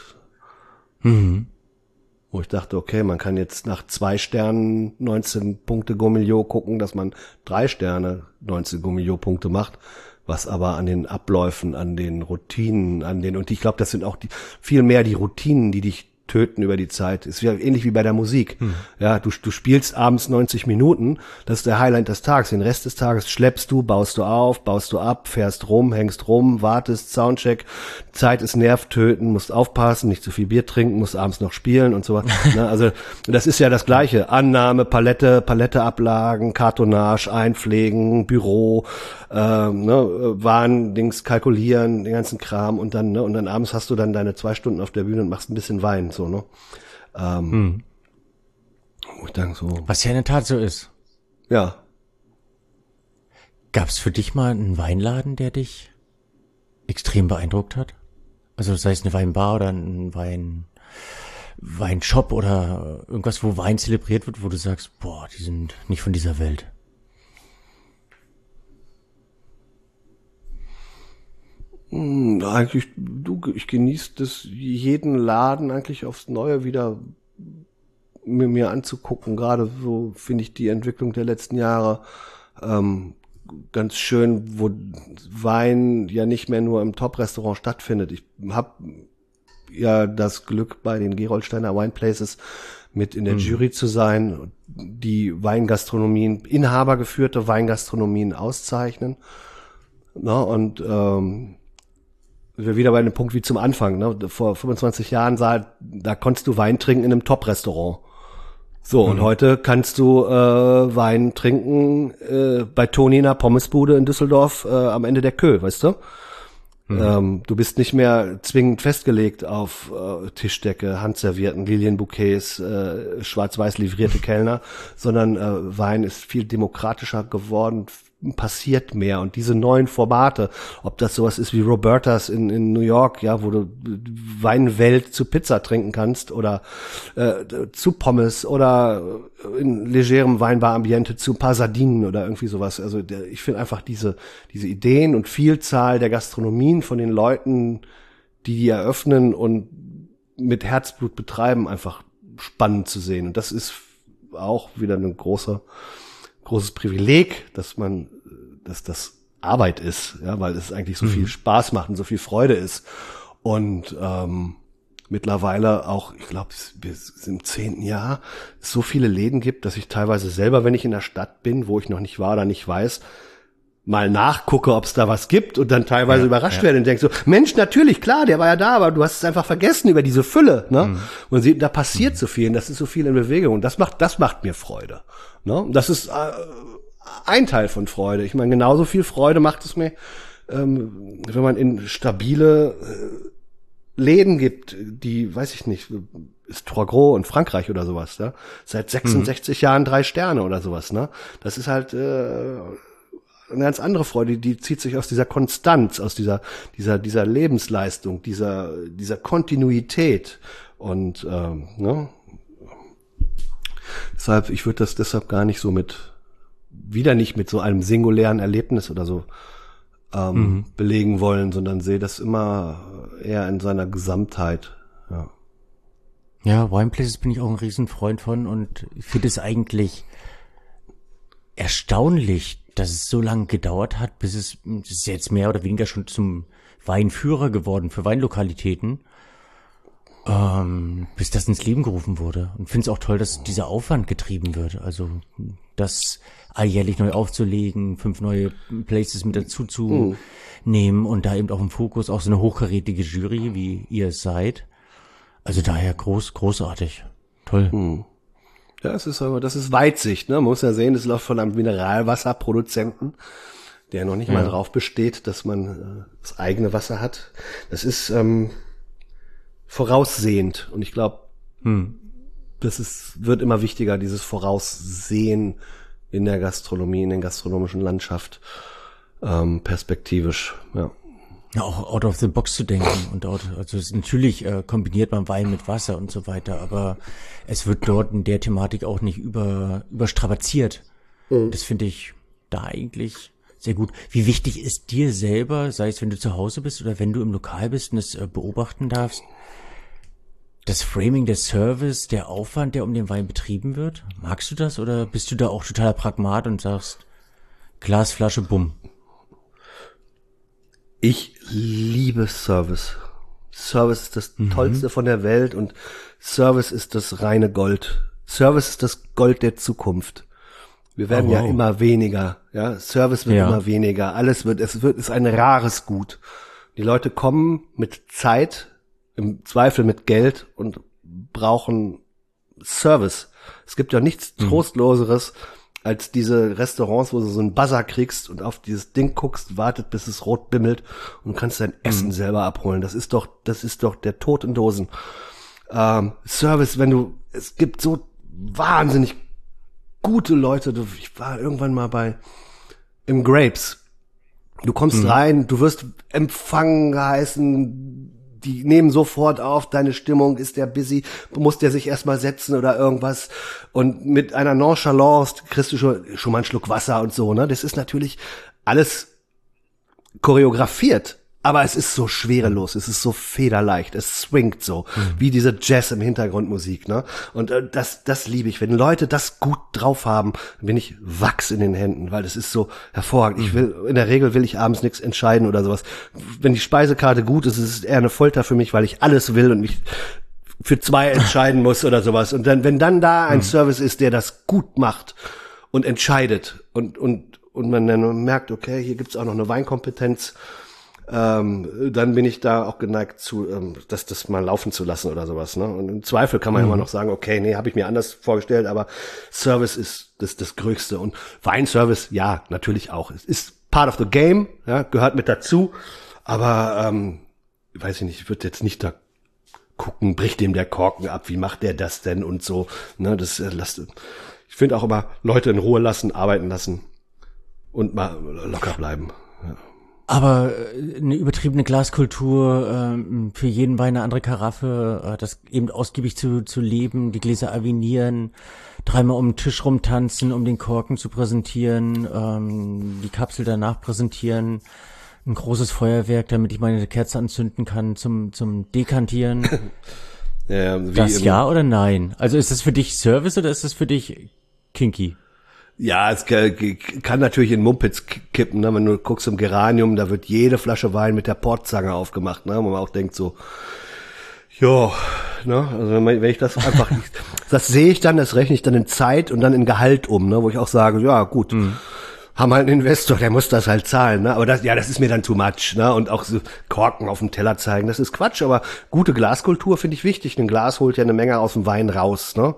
Wo ich dachte, okay, man kann jetzt nach 2 Sternen 19 Punkte Gaumillot gucken, dass man 3 Sterne 19 Gaumillot Punkte macht. was aber an den Abläufen, an den Routinen, und ich glaube, das sind auch viel mehr die Routinen, die dich töten über die Zeit. Ist ja ähnlich wie bei der Musik. Ja, du spielst abends 90 Minuten, das ist der Highlight des Tages. Den Rest des Tages schleppst du, baust du auf, baust du ab, fährst rum, hängst rum, wartest, Soundcheck. Zeit ist nervtöten, musst aufpassen, nicht zu viel Bier trinken, musst abends noch spielen und so weiter. Ne, also das ist ja das Gleiche. Annahme, Palette ablagen, Kartonage, einpflegen, Büro, Warndings kalkulieren, den ganzen Kram und dann abends hast du dann deine 2 Stunden auf der Bühne und machst ein bisschen Wein, so, ne? Ich denke so. Was ja in der Tat so ist. Ja. Gab's für dich mal einen Weinladen, der dich extrem beeindruckt hat? Also sei es eine Weinbar oder ein Weinshop oder irgendwas, wo Wein zelebriert wird, wo du sagst, boah, die sind nicht von dieser Welt. Eigentlich, ich genieße das, jeden Laden eigentlich aufs Neue wieder mir anzugucken. Gerade so finde ich die Entwicklung der letzten Jahre ganz schön, wo Wein ja nicht mehr nur im Top-Restaurant stattfindet. Ich habe ja das Glück, bei den Gerolsteiner Wine Places mit in der Jury zu sein, die Weingastronomien, inhabergeführte Weingastronomien auszeichnen. Na, und wir wieder bei einem Punkt wie zum Anfang. Ne? Vor 25 Jahren da konntest du Wein trinken in einem Top-Restaurant. So, und heute kannst du Wein trinken bei Toni in der Pommesbude in Düsseldorf am Ende der Kö, weißt du? Du bist nicht mehr zwingend festgelegt auf Tischdecke, handservierten Lilienbouquets, schwarz-weiß livrierte Kellner, sondern Wein ist viel demokratischer geworden, passiert mehr. Und diese neuen Formate, ob das sowas ist wie Roberta's in New York, ja, wo du Weinwelt zu Pizza trinken kannst oder zu Pommes oder in legerem Weinbar-Ambiente zu ein paar Sardinen oder irgendwie sowas. Also ich finde einfach diese Ideen und Vielzahl der Gastronomien von den Leuten, die eröffnen und mit Herzblut betreiben, einfach spannend zu sehen. Und das ist auch wieder ein großes Privileg, dass das Arbeit ist, ja, weil es eigentlich so viel Spaß macht und so viel Freude ist. Und mittlerweile auch, ich glaube, wir sind im 10. Jahr, es so viele Läden gibt, dass ich teilweise selber, wenn ich in der Stadt bin, wo ich noch nicht war oder nicht weiß, mal nachgucke, ob es da was gibt und dann teilweise überrascht werde und denke so, Mensch, natürlich, klar, der war ja da, aber du hast es einfach vergessen über diese Fülle, ne? Und da passiert so viel, und das ist so viel in Bewegung und das macht mir Freude, ne? Das ist ein Teil von Freude. Ich meine, genauso viel Freude macht es mir, wenn man in stabile Läden gibt, die, weiß ich nicht, ist Trois Gros in Frankreich oder sowas, ne? Seit 66 Jahren 3 Sterne oder sowas, ne? Das ist halt eine ganz andere Freude, die zieht sich aus dieser Konstanz, aus dieser Lebensleistung, dieser Kontinuität und ne? Deshalb, ich würde das deshalb gar nicht so nicht mit so einem singulären Erlebnis oder so belegen wollen, sondern sehe das immer eher in seiner Gesamtheit. Ja. Ja, Wine Places bin ich auch ein Riesenfreund von und ich finde es eigentlich erstaunlich, dass es so lange gedauert hat, bis es ist jetzt mehr oder weniger schon zum Weinführer geworden für Weinlokalitäten, bis das ins Leben gerufen wurde. Und finde es auch toll, dass dieser Aufwand getrieben wird. Also das alljährlich neu aufzulegen, 5 neue Places mit dazu zu nehmen und da eben auch im Fokus auch so eine hochkarätige Jury, wie ihr es seid. Also daher großartig. Toll. Ja, das ist Weitsicht, ne? Man muss ja sehen, das läuft von einem Mineralwasserproduzenten, der noch nicht mal drauf besteht, dass man das eigene Wasser hat. Das ist voraussehend und ich glaube, wird immer wichtiger, dieses Voraussehen in der Gastronomie, in der gastronomischen Landschaft, perspektivisch, ja. Ja, auch out of the box zu denken und also natürlich kombiniert man Wein mit Wasser und so weiter, aber es wird dort in der Thematik auch nicht überstrapaziert. Das finde ich da eigentlich sehr gut. Wie wichtig ist dir selber, sei es wenn du zu Hause bist oder wenn du im Lokal bist und es beobachten darfst, das Framing, der Service, der Aufwand, der um den Wein betrieben wird? Magst du das oder bist du da auch totaler Pragmat und sagst Glas, Flasche, bumm? Ich liebe Service. Service ist das Tollste von der Welt und Service ist das reine Gold. Service ist das Gold der Zukunft. Wir werden ja immer weniger, ja. Service wird immer weniger. Es ist ein rares Gut. Die Leute kommen mit Zeit, im Zweifel mit Geld und brauchen Service. Es gibt ja nichts Trostloseres als diese Restaurants, wo du so einen Buzzer kriegst und auf dieses Ding guckst, wartet, bis es rot bimmelt und kannst dein Essen selber abholen. Das ist doch der Tod in Dosen. Service, es gibt so wahnsinnig gute Leute. Ich war irgendwann mal im Grapes. Du kommst rein, du wirst empfangen geheißen, die nehmen sofort auf, deine Stimmung, ist der busy, muss der sich erstmal setzen oder irgendwas und mit einer Nonchalance kriegst du schon mal einen Schluck Wasser und so, ne? Das ist natürlich alles choreografiert, aber es ist so schwerelos, es ist so federleicht, es swingt so, wie diese Jazz im Hintergrundmusik, ne? Und das liebe ich, wenn Leute das gut drauf haben, dann bin ich Wachs in den Händen, weil das ist so hervorragend. In der Regel will ich abends nichts entscheiden oder sowas. Wenn die Speisekarte gut ist, ist es eher eine Folter für mich, weil ich alles will und mich für 2 entscheiden muss oder sowas. Und dann, wenn dann da ein Service ist, der das gut macht und entscheidet und man dann merkt, okay, hier gibt's auch noch eine Weinkompetenz, dann bin ich da auch geneigt zu, das mal laufen zu lassen oder sowas, ne? Und im Zweifel kann man immer noch sagen, okay, nee, habe ich mir anders vorgestellt, aber Service ist das Größte und Weinservice, ja, natürlich auch. Es ist part of the game, ja, gehört mit dazu, aber weiß ich nicht, ich würde jetzt nicht da gucken, bricht dem der Korken ab, wie macht der das denn und so, ne? Ich finde auch immer Leute in Ruhe lassen, arbeiten lassen und mal locker bleiben. Ja. Aber eine übertriebene Glaskultur, für jeden Wein eine andere Karaffe, das eben ausgiebig zu leben, die Gläser avinieren, 3-mal um den Tisch rumtanzen, um den Korken zu präsentieren, die Kapsel danach präsentieren, ein großes Feuerwerk, damit ich meine Kerze anzünden kann zum Dekantieren. Ja oder nein? Also ist das für dich Service oder ist das für dich kinky? Ja, es kann natürlich in Mumpitz kippen, ne? Wenn du guckst im Geranium, da wird jede Flasche Wein mit der Portzange aufgemacht, ne? Wo man auch denkt so, ja, ne? Also wenn ich das einfach, das sehe ich dann, das rechne ich dann in Zeit und dann in Gehalt um, ne? Wo ich auch sage, ja gut, haben halt einen Investor, der muss das halt zahlen, ne? Aber das ist mir dann too much, ne? Und auch so Korken auf dem Teller zeigen, das ist Quatsch, aber gute Glaskultur finde ich wichtig. Ein Glas holt ja eine Menge aus dem Wein raus, ne?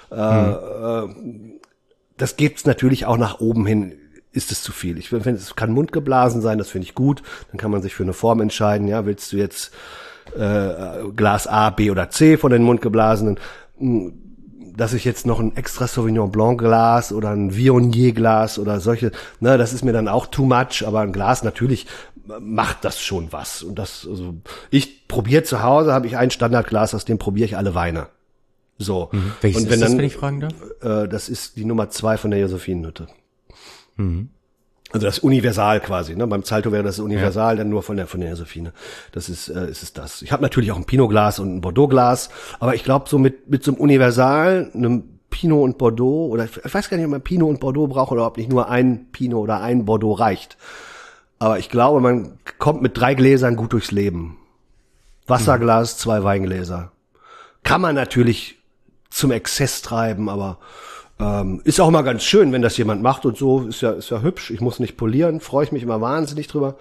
Das gibt's natürlich auch nach oben hin, ist es zu viel. Ich finde, es kann mundgeblasen sein, das finde ich gut. Dann kann man sich für eine Form entscheiden. Ja, willst du jetzt Glas A, B oder C von den mundgeblasenen? Dass ich jetzt noch ein extra Sauvignon Blanc Glas oder ein Viognier Glas oder solche, ne, das ist mir dann auch too much. Aber ein Glas natürlich macht das schon was. Und also ich probiere zu Hause, habe ich ein Standardglas, aus dem probiere ich alle Weine. So. Welches und wenn ist das, dann, wenn ich fragen darf? Das ist die Nummer 2 von der Josephinenhütte. Also das Universal quasi, ne? Beim Zalto wäre das Universal, dann nur von der Josephine. Das ist das. Ich habe natürlich auch ein Pinot-Glas und ein Bordeaux-Glas, aber ich glaube so mit so einem Universal, einem Pinot und Bordeaux, oder ich weiß gar nicht, ob man Pinot und Bordeaux braucht oder ob nicht nur ein Pinot oder ein Bordeaux reicht. Aber ich glaube, man kommt mit 3 Gläsern gut durchs Leben. Wasserglas, 2 Weingläser. Kann man natürlich zum Exzess treiben, aber ist auch mal ganz schön, wenn das jemand macht und so, ist ja hübsch. Ich muss nicht polieren, freue ich mich immer wahnsinnig drüber.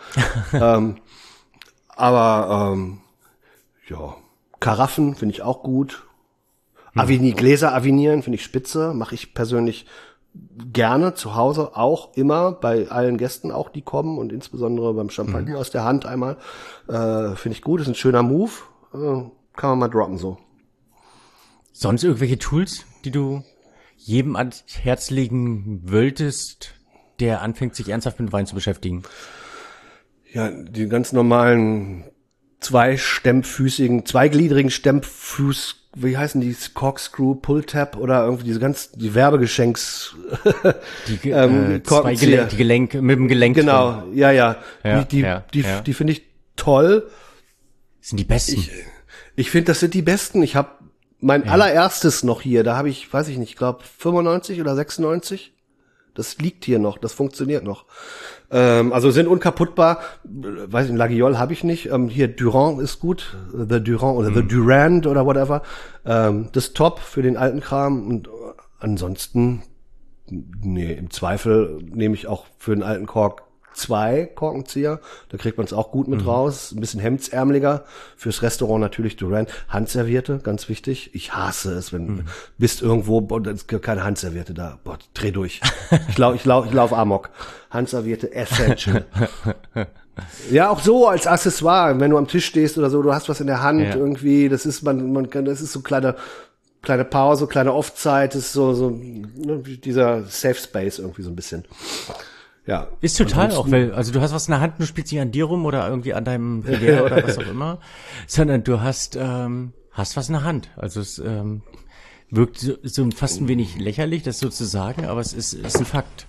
Ja, Karaffen finde ich auch gut. Gläser avinieren finde ich spitze, mache ich persönlich gerne zu Hause auch immer bei allen Gästen auch, die kommen und insbesondere beim Champagner aus der Hand einmal. Finde ich gut, ist ein schöner Move. Kann man mal droppen so. Sonst irgendwelche Tools, die du jedem ans Herz legen wolltest, der anfängt, sich ernsthaft mit Wein zu beschäftigen? Ja, die ganz normalen zweigliedrigen Stemmfuß, wie heißen die? Corkscrew, Pull-Tab oder irgendwie die Werbegeschenks. Die Gelenke, mit dem Gelenk. Genau, drin. ja. Die finde ich toll. Das sind die besten. Ich finde, das sind die besten. Ich habe mein allererstes noch hier, da habe ich, weiß ich nicht, ich glaube 95 oder 96 Das liegt hier noch, das funktioniert noch. Also sind unkaputtbar. Weiß ich, Laguiole habe ich nicht. Hier Durand ist gut, The Durand oder The Durand oder whatever. Das ist top für den alten Kram. Und ansonsten, nee, im Zweifel nehme ich auch für den alten Kork 2 Korkenzieher. Da kriegt man es auch gut mit raus. Ein bisschen hemdsärmeliger. Fürs Restaurant natürlich Durand. Handservierte, ganz wichtig. Ich hasse es, wenn bist irgendwo, und es gibt keine Handservierte da. Boah, dreh durch. Ich lauf Amok. Handservierte essential. Ja, auch so als Accessoire, wenn du am Tisch stehst oder so, du hast was in der Hand irgendwie, das ist man kann, das ist so kleine Pause, kleine Off-Zeit, das ist so ne, dieser Safe Space irgendwie so ein bisschen. Ja. Ist total auch, weil, also du hast was in der Hand, du spielst nicht an dir rum oder irgendwie an deinem Filet oder was auch immer, sondern du hast was in der Hand. Also es wirkt so fast ein wenig lächerlich, das so zu sagen, aber es ist ein Fakt.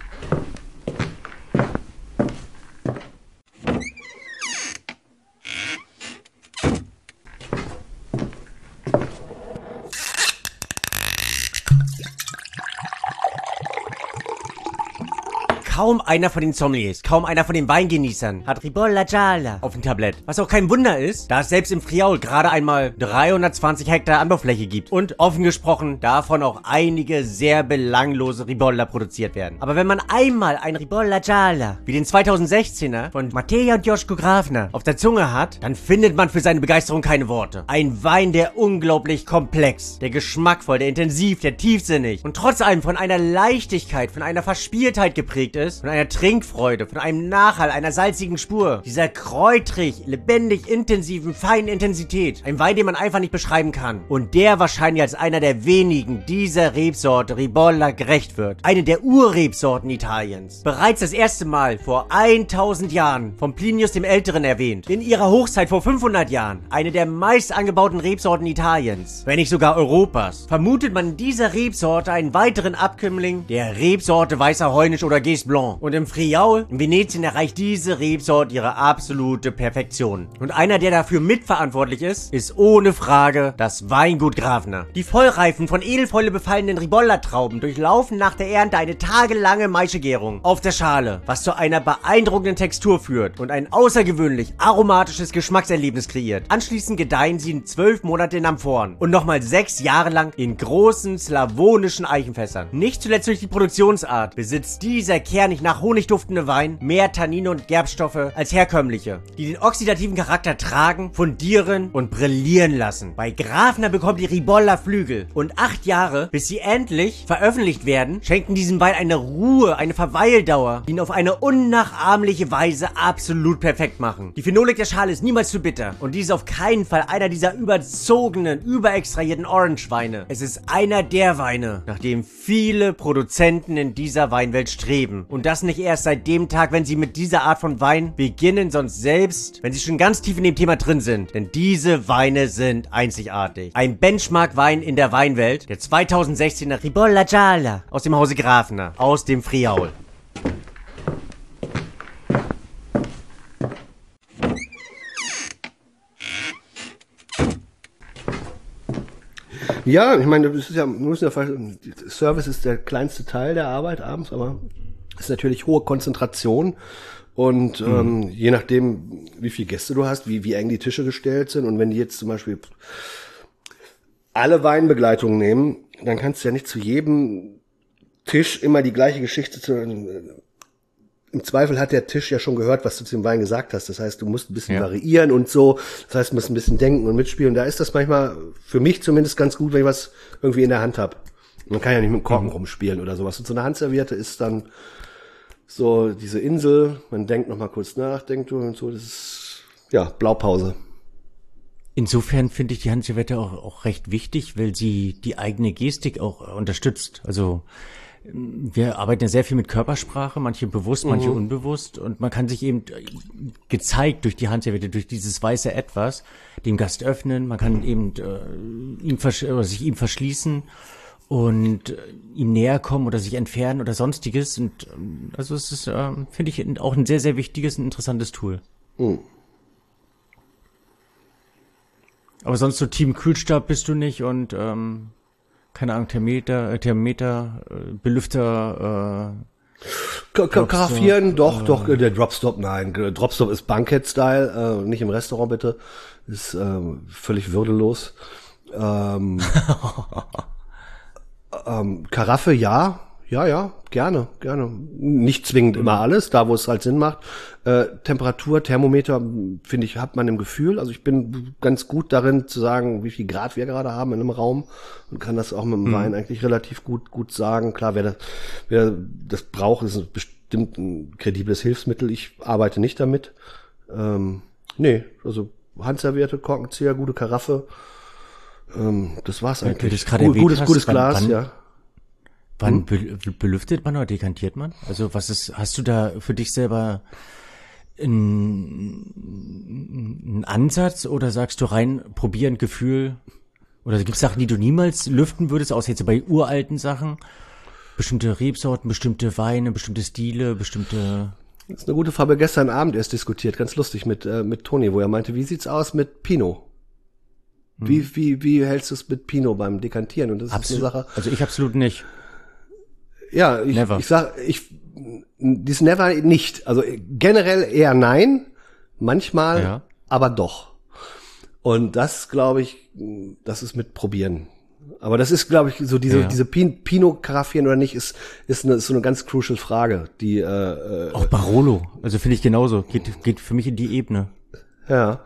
Kaum einer von den Sommeliers, kaum einer von den Weingenießern hat Ribolla Gialla auf dem Tablett. Was auch kein Wunder ist, da es selbst im Friaul gerade einmal 320 Hektar Anbaufläche gibt und offen gesprochen davon auch einige sehr belanglose Ribolla produziert werden. Aber wenn man einmal ein Ribolla Gialla wie den 2016er von Mattea und Joschko Grafner auf der Zunge hat, dann findet man für seine Begeisterung keine Worte. Ein Wein, der unglaublich komplex, der geschmackvoll, der intensiv, der tiefsinnig und trotz allem von einer Leichtigkeit, von einer Verspieltheit geprägt ist, von einer Trinkfreude, von einem Nachhall, einer salzigen Spur, dieser kräutrig, lebendig, intensiven, feinen Intensität. Ein Wein, den man einfach nicht beschreiben kann. Und der wahrscheinlich als einer der wenigen dieser Rebsorte Ribolla gerecht wird. Eine der Urrebsorten Italiens. Bereits das erste Mal vor 1000 Jahren von Plinius dem Älteren erwähnt. In ihrer Hochzeit vor 500 Jahren. Eine der meist angebauten Rebsorten Italiens. Wenn nicht sogar Europas. Vermutet man in dieser Rebsorte einen weiteren Abkömmling der Rebsorte Weißer Heunisch oder Gais Blanc. Und im Friaul, in Venetien, erreicht diese Rebsorte ihre absolute Perfektion. Und einer, der dafür mitverantwortlich ist ohne Frage das Weingut Grafner. Die Vollreifen von Edelfäule befallenen Ribolla-Trauben durchlaufen nach der Ernte eine tagelange Maischegärung auf der Schale, was zu einer beeindruckenden Textur führt und ein außergewöhnlich aromatisches Geschmackserlebnis kreiert. Anschließend gedeihen sie in 12 Monate in Amphoren und nochmal 6 Jahre lang in großen slawonischen Eichenfässern. Nicht zuletzt durch die Produktionsart besitzt dieser kernig nach Honig duftende Wein mehr Tannine und Gerbstoffe als herkömmliche, die den oxidativen Charakter tragen, fundieren und brillieren lassen. Bei Grafner bekommt die Ribolla Flügel und 8 Jahre, bis sie endlich veröffentlicht werden, schenken diesem Wein eine Ruhe, eine Verweildauer, die ihn auf eine unnachahmliche Weise absolut perfekt machen. Die Phenolik der Schale ist niemals zu bitter und dies ist auf keinen Fall einer dieser überzogenen, überextrahierten Orange-Weine. Es ist einer der Weine, nach dem viele Produzenten in dieser Weinwelt streben. Und das nicht erst seit dem Tag, wenn sie mit dieser Art von Wein beginnen, sondern selbst, wenn sie schon ganz tief in dem Thema drin sind. Denn diese Weine sind einzigartig. Ein Benchmark-Wein in der Weinwelt, der 2016er Ribolla Gialla aus dem Hause Grafner, aus dem Friaul. Ja, ich meine, das ist ja, Service ist der kleinste Teil der Arbeit abends, aber es ist natürlich hohe Konzentration und je nachdem, wie viele Gäste du hast, wie eng die Tische gestellt sind und wenn die jetzt zum Beispiel alle Weinbegleitungen nehmen, dann kannst du ja nicht zu jedem Tisch immer die gleiche Geschichte im Zweifel hat der Tisch ja schon gehört, was du zu dem Wein gesagt hast. Das heißt, du musst ein bisschen variieren und so. Das heißt, du musst ein bisschen denken und mitspielen. Da ist das manchmal, für mich zumindest, ganz gut, wenn ich was irgendwie in der Hand habe. Man kann ja nicht mit dem Korken rumspielen oder sowas. Und so eine Handserviette ist dann so diese Insel. Man denkt noch mal kurz nach, denkt und so. Das ist, ja, Blaupause. Insofern finde ich die Handserviette auch recht wichtig, weil sie die eigene Gestik auch unterstützt. Also wir arbeiten ja sehr viel mit Körpersprache, manche bewusst, manche unbewusst und man kann sich eben gezeigt durch die Handserviette, durch dieses weiße Etwas, dem Gast öffnen, man kann eben sich ihm verschließen und ihm näher kommen oder sich entfernen oder sonstiges und also es ist, finde ich, auch ein sehr, sehr wichtiges und interessantes Tool. Aber sonst so Team Kühlstab bist du nicht und keine Ahnung, Thermometer, Belüfter, Karaffieren, doch, der Dropstop, nein. Dropstop ist Bankhead-Style, nicht im Restaurant bitte. Ist völlig würdelos. Karaffe, ja, gerne. Nicht zwingend immer alles, da wo es halt Sinn macht. Temperatur, Thermometer, finde ich, hat man im Gefühl. Also ich bin ganz gut darin zu sagen, wie viel Grad wir gerade haben in einem Raum und kann das auch mit dem Wein eigentlich relativ gut sagen. Klar, wer das braucht, ist bestimmt ein kredibles Hilfsmittel. Ich arbeite nicht damit. Nee, also handservierte Korkenzieher, gute Karaffe. Das war's eigentlich. Gutes Glas, ja. Wann belüftet man oder dekantiert man? Also hast du da für dich selber einen Ansatz oder sagst du rein probieren, Gefühl? Oder gibt es Sachen, die du niemals lüften würdest, außer jetzt bei uralten Sachen? Bestimmte Rebsorten, bestimmte Weine, bestimmte Stile, bestimmte... Das ist eine gute Frage. Gestern Abend erst diskutiert, ganz lustig mit Toni, wo er meinte, wie sieht's aus mit Pinot? Wie hältst du es mit Pinot beim Dekantieren? Und das ist eine Sache. Also ich absolut nicht. Ja, ich sag, dies never nicht. Also generell eher nein, manchmal, aber doch. Und das, glaube ich, das ist mit Probieren. Aber das ist, glaube ich, so diese Pinot karaffieren oder nicht, ist so eine ganz crucial Frage, die auch Barolo, also finde ich genauso, geht für mich in die Ebene. Ja,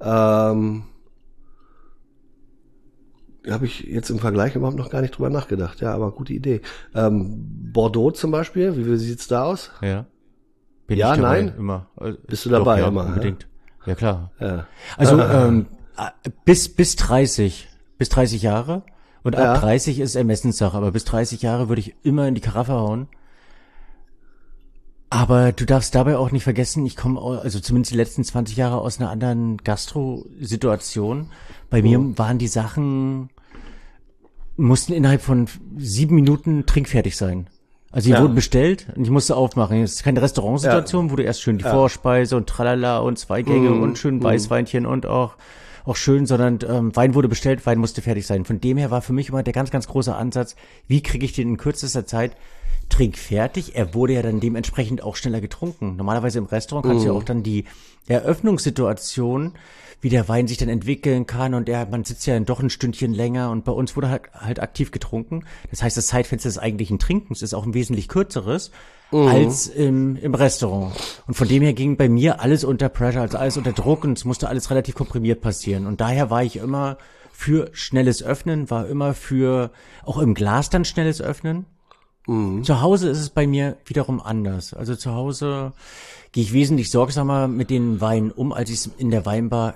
habe ich jetzt im Vergleich überhaupt noch gar nicht drüber nachgedacht. Ja, aber gute Idee. Bordeaux zum Beispiel, wie sieht's da aus? Ja. Bin ich dabei? Nein? Immer. Bist du dabei? Doch, ja, immer? Unbedingt. Ja, klar. Ja. Also bis 30 Jahre und ab 30 ist Ermessenssache, aber bis 30 Jahre würde ich immer in die Karaffe hauen. Aber du darfst dabei auch nicht vergessen, ich komme, also zumindest die letzten 20 Jahre aus einer anderen Gastro-Situation. Bei mir waren die Sachen, mussten innerhalb von 7 Minuten trinkfertig sein. Also die wurden bestellt und ich musste aufmachen. Es ist keine Restaurantsituation, wo du erst schön die Vorspeise und tralala und 2 Gänge und schön Weißweinchen und auch schön, sondern Wein wurde bestellt, Wein musste fertig sein. Von dem her war für mich immer der ganz, ganz große Ansatz, wie kriege ich den in kürzester Zeit trinkfertig? Er wurde ja dann dementsprechend auch schneller getrunken. Normalerweise im Restaurant kannst du ja auch dann die Eröffnungssituation, wie der Wein sich dann entwickeln kann und man sitzt ja dann doch ein Stündchen länger und bei uns wurde halt aktiv getrunken. Das heißt, das Zeitfenster des eigentlichen Trinkens ist auch ein wesentlich kürzeres als im Restaurant. Und von dem her ging bei mir alles unter Pressure, also alles unter Druck und es musste alles relativ komprimiert passieren. Und daher war ich immer für schnelles Öffnen, war immer für auch im Glas dann schnelles Öffnen. Zu Hause ist es bei mir wiederum anders. Also zu Hause gehe ich wesentlich sorgsamer mit den Weinen um, als ich es in der Weinbar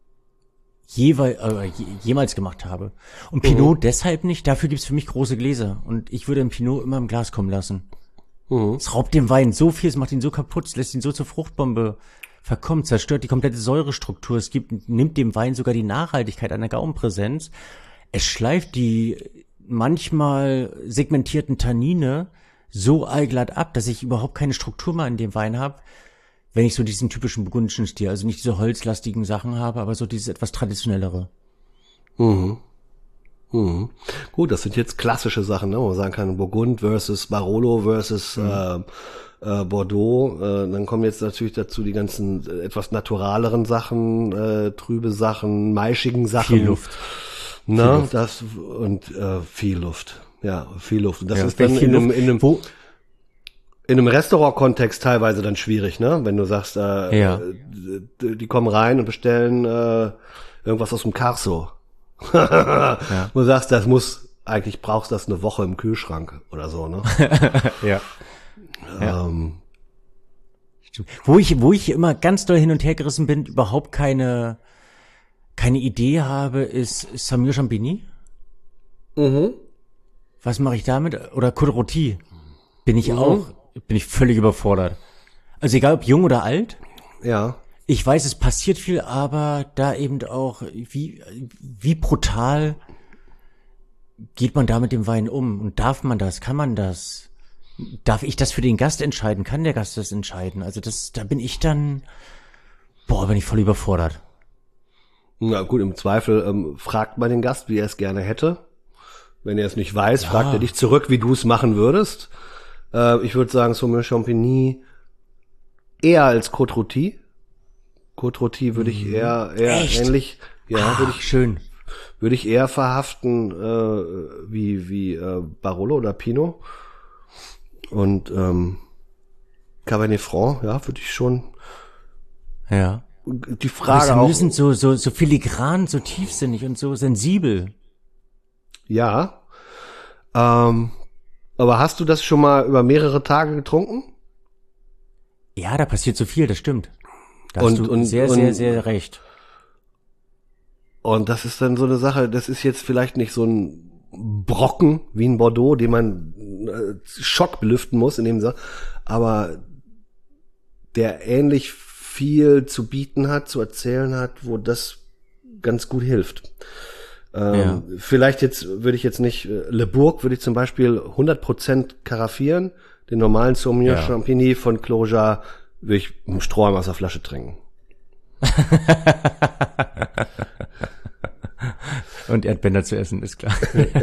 jemals gemacht habe. Und Pinot deshalb nicht, dafür gibt's für mich große Gläser. Und ich würde ein Pinot immer im Glas kommen lassen. Es raubt dem Wein so viel, es macht ihn so kaputt, es lässt ihn so zur Fruchtbombe verkommen, zerstört die komplette Säurestruktur, nimmt dem Wein sogar die Nachhaltigkeit einer Gaumenpräsenz. Es schleift die manchmal segmentierten Tannine so allglatt ab, dass ich überhaupt keine Struktur mehr in dem Wein habe, wenn ich so diesen typischen burgundischen Stil, also nicht diese holzlastigen Sachen habe, aber so dieses etwas traditionellere. Gut, das sind jetzt klassische Sachen, ne, wo man sagen kann, Burgund versus Barolo versus Bordeaux. Dann kommen jetzt natürlich dazu die ganzen etwas naturaleren Sachen, trübe Sachen, maischigen Sachen. Viel Luft. Na, das und viel Luft. Ja, viel Luft. Und das ist dann in einem Restaurant-Kontext teilweise dann schwierig, ne? Wenn du sagst, die kommen rein und bestellen irgendwas aus dem Carso. Du sagst, brauchst das eine Woche im Kühlschrank oder so, ne? Ja. Wo ich immer ganz doll hin und her gerissen bin, überhaupt keine Idee habe, ist Saumur Champigny. Was mache ich damit? Oder Côte Rôtie. Bin ich völlig überfordert. Also egal ob jung oder alt. Ja. Ich weiß, es passiert viel, aber da eben auch, wie brutal geht man da mit dem Wein um? Und darf man das? Kann man das? Darf ich das für den Gast entscheiden? Kann der Gast das entscheiden? Also da bin ich dann, bin ich voll überfordert. Na gut, im Zweifel fragt man den Gast, wie er es gerne hätte. Wenn er es nicht weiß, fragt er dich zurück, wie du es machen würdest. Ich würde sagen, Sauvignon Champigny eher als Côte Rôtie. Côte Rôtie würde ich eher ähnlich, Schön. würde ich eher verhaften wie Barolo oder Pinot. Und Cabernet Franc, ja, würde ich schon. Ja. Die Frage aber auch. Müssen so filigran, so tiefsinnig und so sensibel. Ja. Aber hast du das schon mal über mehrere Tage getrunken? Ja, da passiert so viel, das stimmt. Da hast du sehr recht. Und das ist dann so eine Sache, das ist jetzt vielleicht nicht so ein Brocken wie ein Bordeaux, den man Schock belüften muss in dem Sinne, aber der ähnlich viel zu bieten hat, zu erzählen hat, wo das ganz gut hilft. Vielleicht würde ich jetzt nicht, Le Bourg würde ich zum Beispiel 100% karaffieren, den normalen Sauvignon Champigny von Clos würde ich einen Strohhalm aus der Flasche trinken. Und Erdbeeren zu essen, ist klar.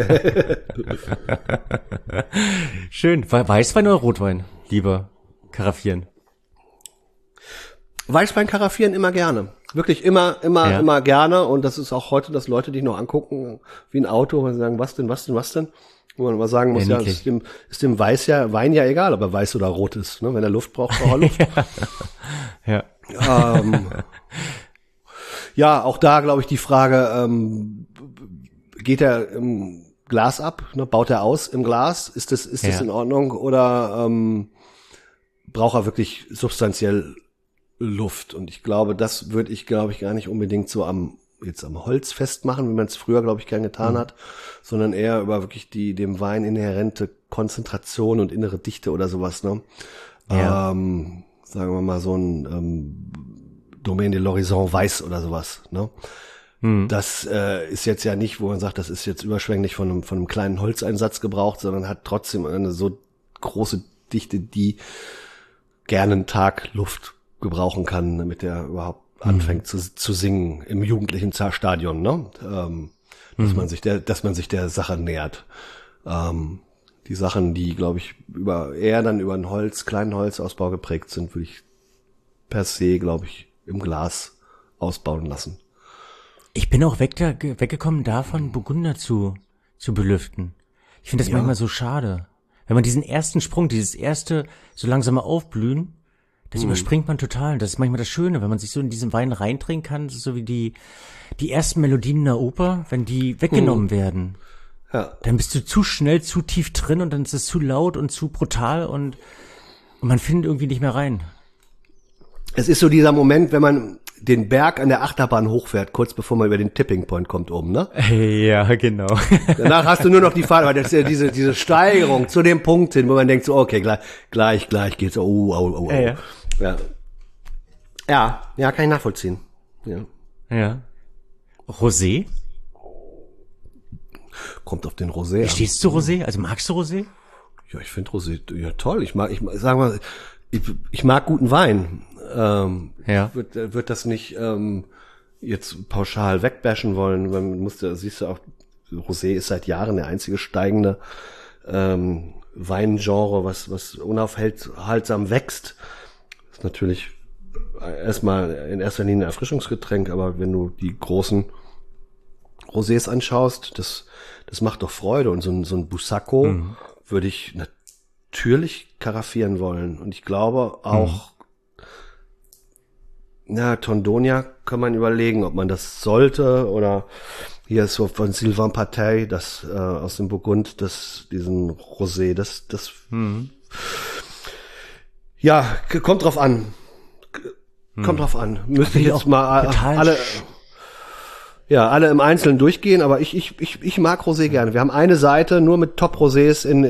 Schön. Weißwein oder Rotwein? Lieber karaffieren. Weißwein karaffieren immer gerne. Wirklich immer gerne. Und das ist auch heute, dass Leute dich noch angucken wie ein Auto und sagen, was denn? Wo man mal sagen muss, ist dem Wein ja egal, ob er weiß oder rot ist. Ne? Wenn er Luft braucht, braucht er Luft. Ja. Ja, auch da glaube ich die Frage, geht er im Glas ab? Ne? Baut er aus im Glas? Ist das in Ordnung? Oder braucht er wirklich substanziell Luft? Und ich glaube, das würde ich, gar nicht unbedingt so am Holz festmachen, wie man es früher, glaube ich, gern getan hat, sondern eher über wirklich dem Wein inhärente Konzentration und innere Dichte oder sowas. Ne? Ja. Sagen wir mal so ein Domaine de l'Horizon weiß oder sowas. Ne? Das ist jetzt ja nicht, wo man sagt, das ist jetzt überschwänglich von einem kleinen Holzeinsatz gebraucht, sondern hat trotzdem eine so große Dichte, die gerne einen Tag Luft gebrauchen kann, damit er überhaupt anfängt zu singen im jugendlichen Stadion, ne? Dass man sich der Sache nähert. Die Sachen, die, glaube ich, eher dann über einen kleinen Holzausbau geprägt sind, würde ich per se, glaube ich, im Glas ausbauen lassen. Ich bin auch weggekommen davon, Burgunder zu belüften. Ich finde das manchmal so schade. Wenn man diesen ersten Sprung, dieses erste so langsame Aufblühen, das überspringt man total. Das ist manchmal das Schöne, wenn man sich so in diesen Wein reintrinken kann, so wie die ersten Melodien in der Oper, wenn die weggenommen werden. Ja. Dann bist du zu schnell, zu tief drin und dann ist es zu laut und zu brutal und man findet irgendwie nicht mehr rein. Es ist so dieser Moment, wenn man den Berg an der Achterbahn hochfährt, kurz bevor man über den Tipping Point kommt oben, ne? Ja, genau. Danach hast du nur noch die Fahrt, weil das ist ja diese Steigerung zu dem Punkt hin, wo man denkt so, okay, gleich geht's, oh. Ja, kann ich nachvollziehen. Ja. Rosé? Kommt auf den Rosé an. Wie stehst du Rosé? Also magst du Rosé? Ja, ich finde Rosé toll. Ich mag guten Wein. Wird das nicht jetzt pauschal wegbashen wollen, weil siehst du auch, Rosé ist seit Jahren der einzige steigende Weingenre, was unaufhaltsam wächst. Das ist natürlich erstmal in erster Linie ein Erfrischungsgetränk, aber wenn du die großen Rosés anschaust, das macht doch Freude. Und so ein Busacco würde ich natürlich karaffieren wollen. Und ich glaube auch, Tondonia kann man überlegen, ob man das sollte, oder hier ist so von Sylvain Patey, das aus dem Burgund, diesen Rosé, das ja, kommt drauf an. Müsste ich jetzt mal alle im Einzelnen durchgehen, aber ich mag Rosé gerne. Wir haben eine Seite nur mit Top-Rosés in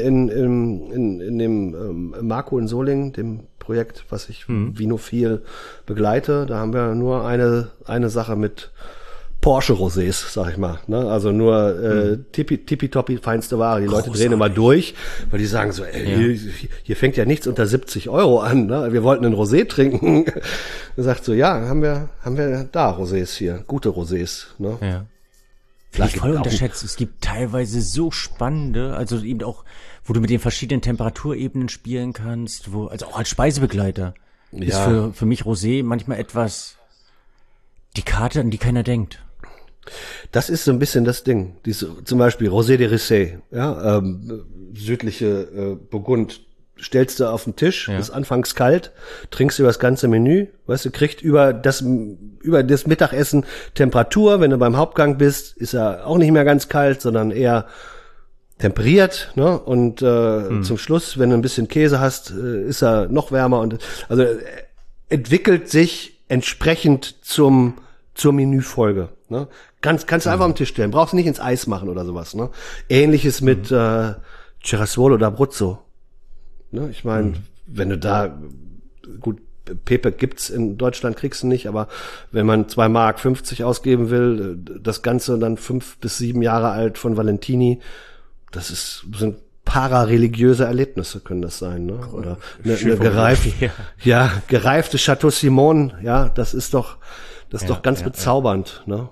dem Marco in Solingen, dem Projekt, was ich Vinophil begleite. Da haben wir nur eine Sache mit Porsche-Rosés, sag ich mal. Ne? Also nur tippitoppi feinste Ware. Die Leute drehen immer durch, weil die sagen so, hier fängt ja nichts unter 70 € an. Ne? Wir wollten einen Rosé trinken. Er sagt so, ja, haben wir da Rosés hier, gute Rosés. Ne? Ja. Ich voll unterschätzt. Es gibt teilweise so spannende, also eben auch, wo du mit den verschiedenen Temperaturebenen spielen kannst, also auch als Speisebegleiter ist für mich Rosé manchmal etwas die Karte, an die keiner denkt. Das ist so ein bisschen das Ding. Zum Beispiel Rosé de Rissé, ja, südliche Burgund. Stellst du auf den Tisch, ist anfangs kalt, trinkst über das ganze Menü, weißt du, kriegt über das Mittagessen Temperatur. Wenn du beim Hauptgang bist, ist er auch nicht mehr ganz kalt, sondern eher temperiert, ne? Und zum Schluss, wenn du ein bisschen Käse hast, ist er noch wärmer und also entwickelt sich entsprechend zur Menüfolge, ne? Kannst du einfach am Tisch stellen, brauchst nicht ins Eis machen oder sowas, ne? Ähnliches mit Girasole oder Abruzzo. Ne? Ich meine, wenn du da, gut, Pepe gibt's in Deutschland, kriegst du nicht, aber wenn man 2,50 Mark ausgeben will, das Ganze dann 5 bis 7 Jahre alt von Valentini, sind parareligiöse Erlebnisse können das sein, ne? Oder eine gereifte Chateau Simon, ja, das ist doch ganz bezaubernd, ne?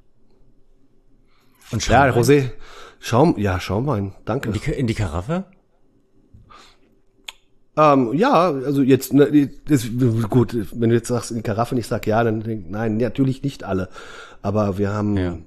Und Schaumwein? Ja, Rosé, Schaumwein, danke. In die Karaffe? Also jetzt, ne, gut, wenn du jetzt sagst, in die Karaffe, und ich sag ja, dann nein, natürlich nicht alle. Aber wir haben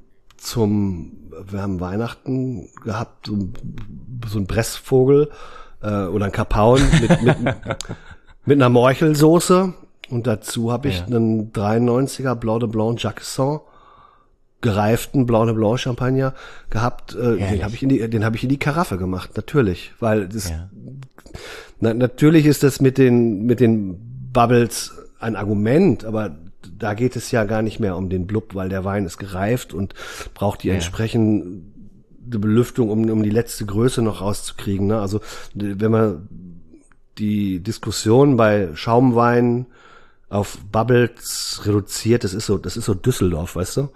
Weihnachten gehabt, so ein Pressvogel, oder ein Kapaun mit einer Morchelsoße. Und dazu habe ich einen 93er Blanc de Blanc Jacquesson gereiften Blanc de Blanc Champagner gehabt. Den habe ich in die Karaffe gemacht, natürlich, weil das natürlich ist das mit den Bubbles ein Argument, aber da geht es ja gar nicht mehr um den Blub, weil der Wein ist gereift und braucht die entsprechende Belüftung, um die letzte Größe noch rauszukriegen, ne? Also wenn man die Diskussion bei Schaumwein auf Bubbles reduziert, das ist so Düsseldorf, weißt du?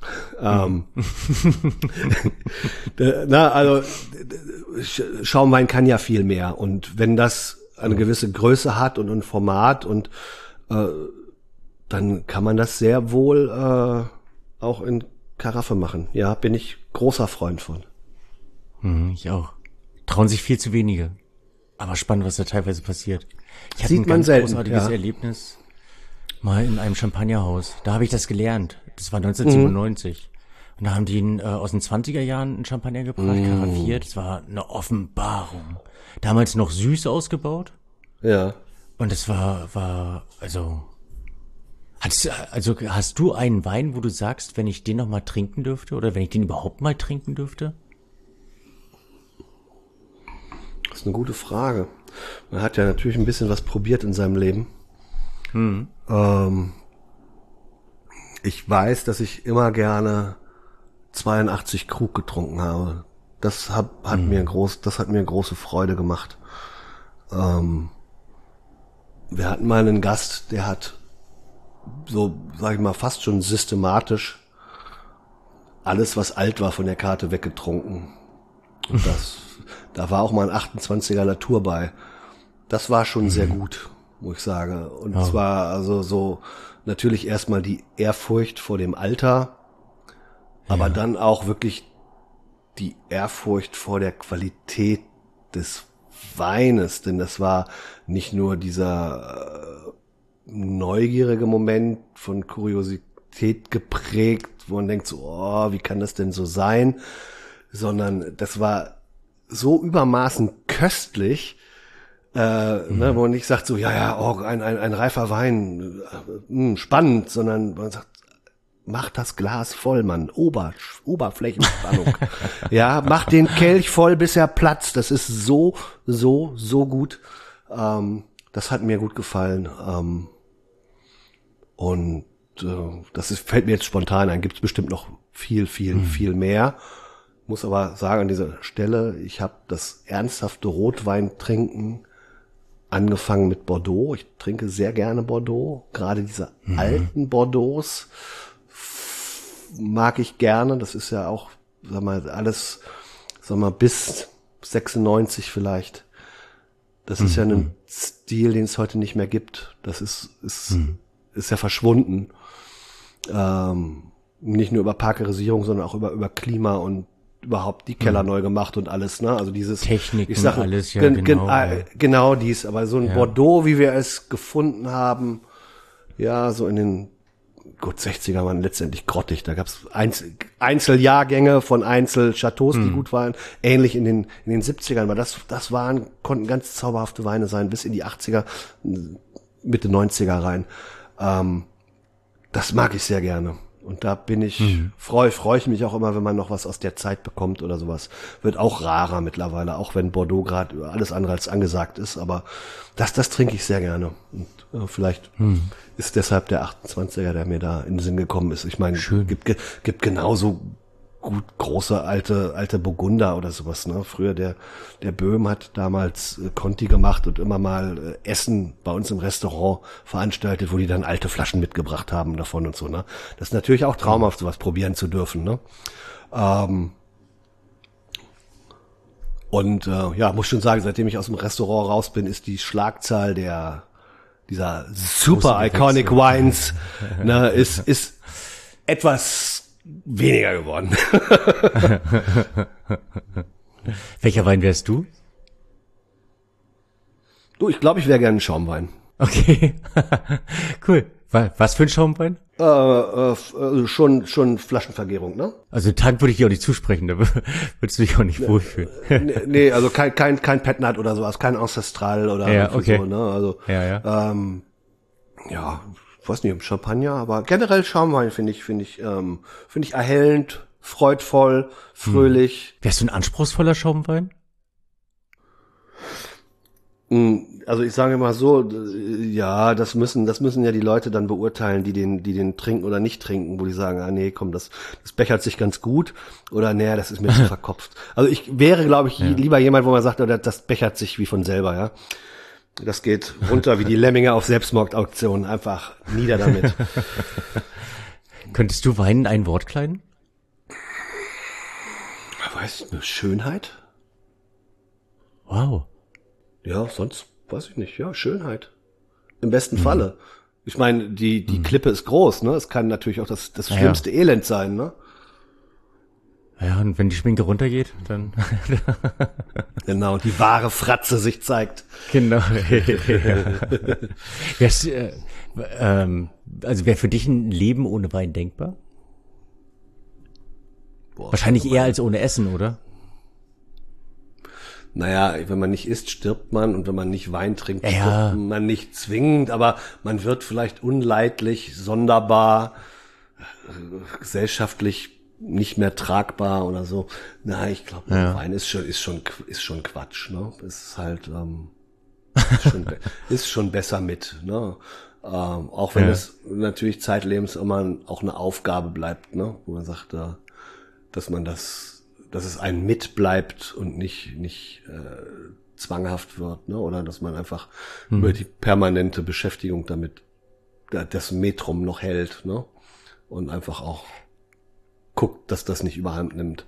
Also Schaumwein kann ja viel mehr, und wenn das eine gewisse Größe hat und ein Format und dann kann man das sehr wohl auch in Karaffe machen. Ja, bin ich großer Freund von. Ich auch. Trauen sich viel zu wenige. Aber spannend, was da teilweise passiert. Ich hatte Sieht ein man ganz selten, großartiges Erlebnis mal in einem Champagnerhaus. Da habe ich das gelernt. Das war 1997. Und da haben die aus den 20er Jahren einen Champagner gebracht, karaffiert. Das war eine Offenbarung. Damals noch süß ausgebaut. Ja. Und es war hast du einen Wein, wo du sagst, wenn ich den noch mal trinken dürfte oder wenn ich den überhaupt mal trinken dürfte? Das ist eine gute Frage. Man hat ja natürlich ein bisschen was probiert in seinem Leben. Ich weiß, dass ich immer gerne 82 Krug getrunken habe. Das hat mir große Freude gemacht. Wir hatten mal einen Gast, der hat so, sag ich mal, fast schon systematisch alles, was alt war, von der Karte weggetrunken. Und da war auch mal ein 28er Latour bei. Das war schon sehr gut, muss ich sagen. Und zwar also so natürlich erstmal die Ehrfurcht vor dem Alter, aber dann auch wirklich die Ehrfurcht vor der Qualität des Weines, denn das war nicht nur dieser neugierige Moment von Kuriosität geprägt, wo man denkt so, oh, wie kann das denn so sein, sondern das war so übermaßen köstlich, ne, wo man nicht sagt so, ein reifer Wein, spannend, sondern man sagt, mach das Glas voll, Mann, Oberflächenspannung. Ja, mach den Kelch voll, bis er platzt. Das ist so gut. Das hat mir gut gefallen. Fällt mir jetzt spontan ein. Gibt's bestimmt noch viel mehr. Muss aber sagen an dieser Stelle, ich habe das ernsthafte Rotweintrinken angefangen mit Bordeaux. Ich trinke sehr gerne Bordeaux. Gerade diese alten Bordeaux mag ich gerne. Das ist ja auch, alles, bis 96 vielleicht. Das ist ja ein Stil, den es heute nicht mehr gibt. Das ist ja verschwunden. nicht nur über Parkerisierung, sondern auch über Klima und überhaupt die Keller neu gemacht und alles, ne? Also dieses Technik ich sag, und alles, ja, genau. Genau dies, aber so ein Bordeaux, wie wir es gefunden haben, ja, so in den 60er waren letztendlich grottig. Da gab's Einzeljahrgänge von Einzelchateaus, die gut waren. Ähnlich in den 70ern, aber das konnten ganz zauberhafte Weine sein, bis in die 80er, Mitte 90er rein. Das mag ich sehr gerne. Und da bin ich, freue ich mich auch immer, wenn man noch was aus der Zeit bekommt oder sowas. Wird auch rarer mittlerweile, auch wenn Bordeaux gerade alles andere als angesagt ist. Aber das trinke ich sehr gerne. Und vielleicht ist deshalb der 28er, der mir da in den Sinn gekommen ist. Ich meine, gibt genauso gut große alte Burgunder oder sowas, ne? Früher der Böhm hat damals Conti gemacht und immer mal Essen bei uns im Restaurant veranstaltet, wo die dann alte Flaschen mitgebracht haben davon und so, ne? Das ist natürlich auch traumhaft, sowas probieren zu dürfen, ne? Muss schon sagen, seitdem ich aus dem Restaurant raus bin, ist die Schlagzahl dieser super iconic Wines, ne, ist etwas weniger geworden. Welcher Wein wärst du? Du, ich glaube, ich wäre gerne ein Schaumwein. Okay, cool. Was für ein Schaumwein? Schon Flaschenvergärung, ne? Also Tank würde ich dir auch nicht zusprechen, da würdest du dich auch nicht wohlfühlen. Nee, also kein Petnat oder sowas, kein Ancestral oder okay. So, ne? Also Ja. Ich weiß nicht, Champagner, aber generell Schaumwein finde ich erhellend, freudvoll, fröhlich. Wärst du ein anspruchsvoller Schaumwein? Also ich sage mal so, ja, das müssen ja die Leute dann beurteilen, die den trinken oder nicht trinken, wo die sagen, nee, komm, das bechert sich ganz gut oder nee, das ist mir zu verkopft. Also ich wäre, glaube ich, lieber jemand, wo man sagt, das bechert sich wie von selber, ja. Das geht runter wie die Lemminge auf Selbstmordauktionen. Einfach nieder damit. Könntest du Wein in ein Wort kleiden? Weiß ich, eine Schönheit? Wow. Ja, sonst weiß ich nicht. Ja, Schönheit. Im besten Falle. Ich meine, die Klippe ist groß, ne? Es kann natürlich auch das schlimmste Elend sein, ne? Ja, und wenn die Schminke runtergeht, dann... Genau, die wahre Fratze sich zeigt. Genau. Also wäre für dich ein Leben ohne Wein denkbar? Wahrscheinlich eher als ohne Essen, oder? Naja, wenn man nicht isst, stirbt man, und wenn man nicht Wein trinkt, stirbt man nicht zwingend, aber man wird vielleicht unleidlich, sonderbar, gesellschaftlich nicht mehr tragbar oder so. Na, ich glaube, Wein ist schon Quatsch, ne? Es ist halt ist schon besser mit, ne? Auch wenn es natürlich zeitlebens immer auch eine Aufgabe bleibt, ne? Wo man sagt, dass es einem mitbleibt und nicht zwanghaft wird, ne? Oder dass man einfach über die permanente Beschäftigung damit das Metrum noch hält, ne? Und einfach auch guckt, dass das nicht überhand nimmt.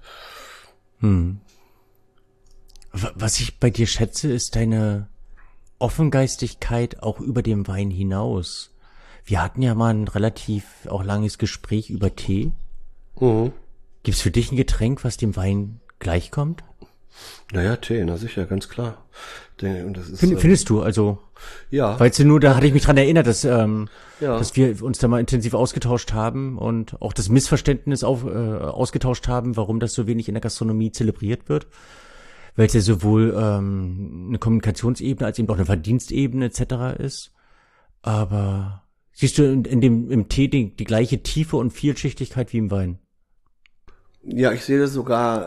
Was ich bei dir schätze, ist deine Offengeistigkeit auch über dem Wein hinaus. Wir hatten ja mal ein relativ auch langes Gespräch über Tee. Gibt's für dich ein Getränk, was dem Wein gleichkommt? Naja, Tee, na sicher, ganz klar. Und das ist, Findest du, also? Ja. Weil da hatte ich mich dran erinnert, dass wir uns da mal intensiv ausgetauscht haben und auch das Missverständnis ausgetauscht haben, warum das so wenig in der Gastronomie zelebriert wird. Weil es ja sowohl eine Kommunikationsebene als eben auch eine Verdienstebene etc. ist. Aber siehst du im Tee die gleiche Tiefe und Vielschichtigkeit wie im Wein? Ja, ich sehe das sogar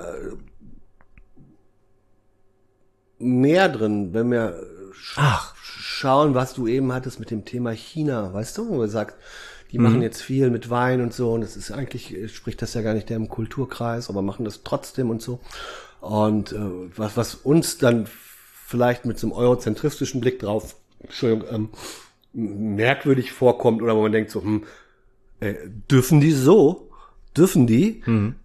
mehr drin, wenn wir schauen, was du eben hattest mit dem Thema China, weißt du, wo du sagst, die machen jetzt viel mit Wein und so, und das ist eigentlich, spricht das ja gar nicht der im Kulturkreis, aber machen das trotzdem und so. Und was uns dann vielleicht mit so einem eurozentristischen Blick drauf, merkwürdig vorkommt, oder wo man denkt so, dürfen die so? Dürfen die?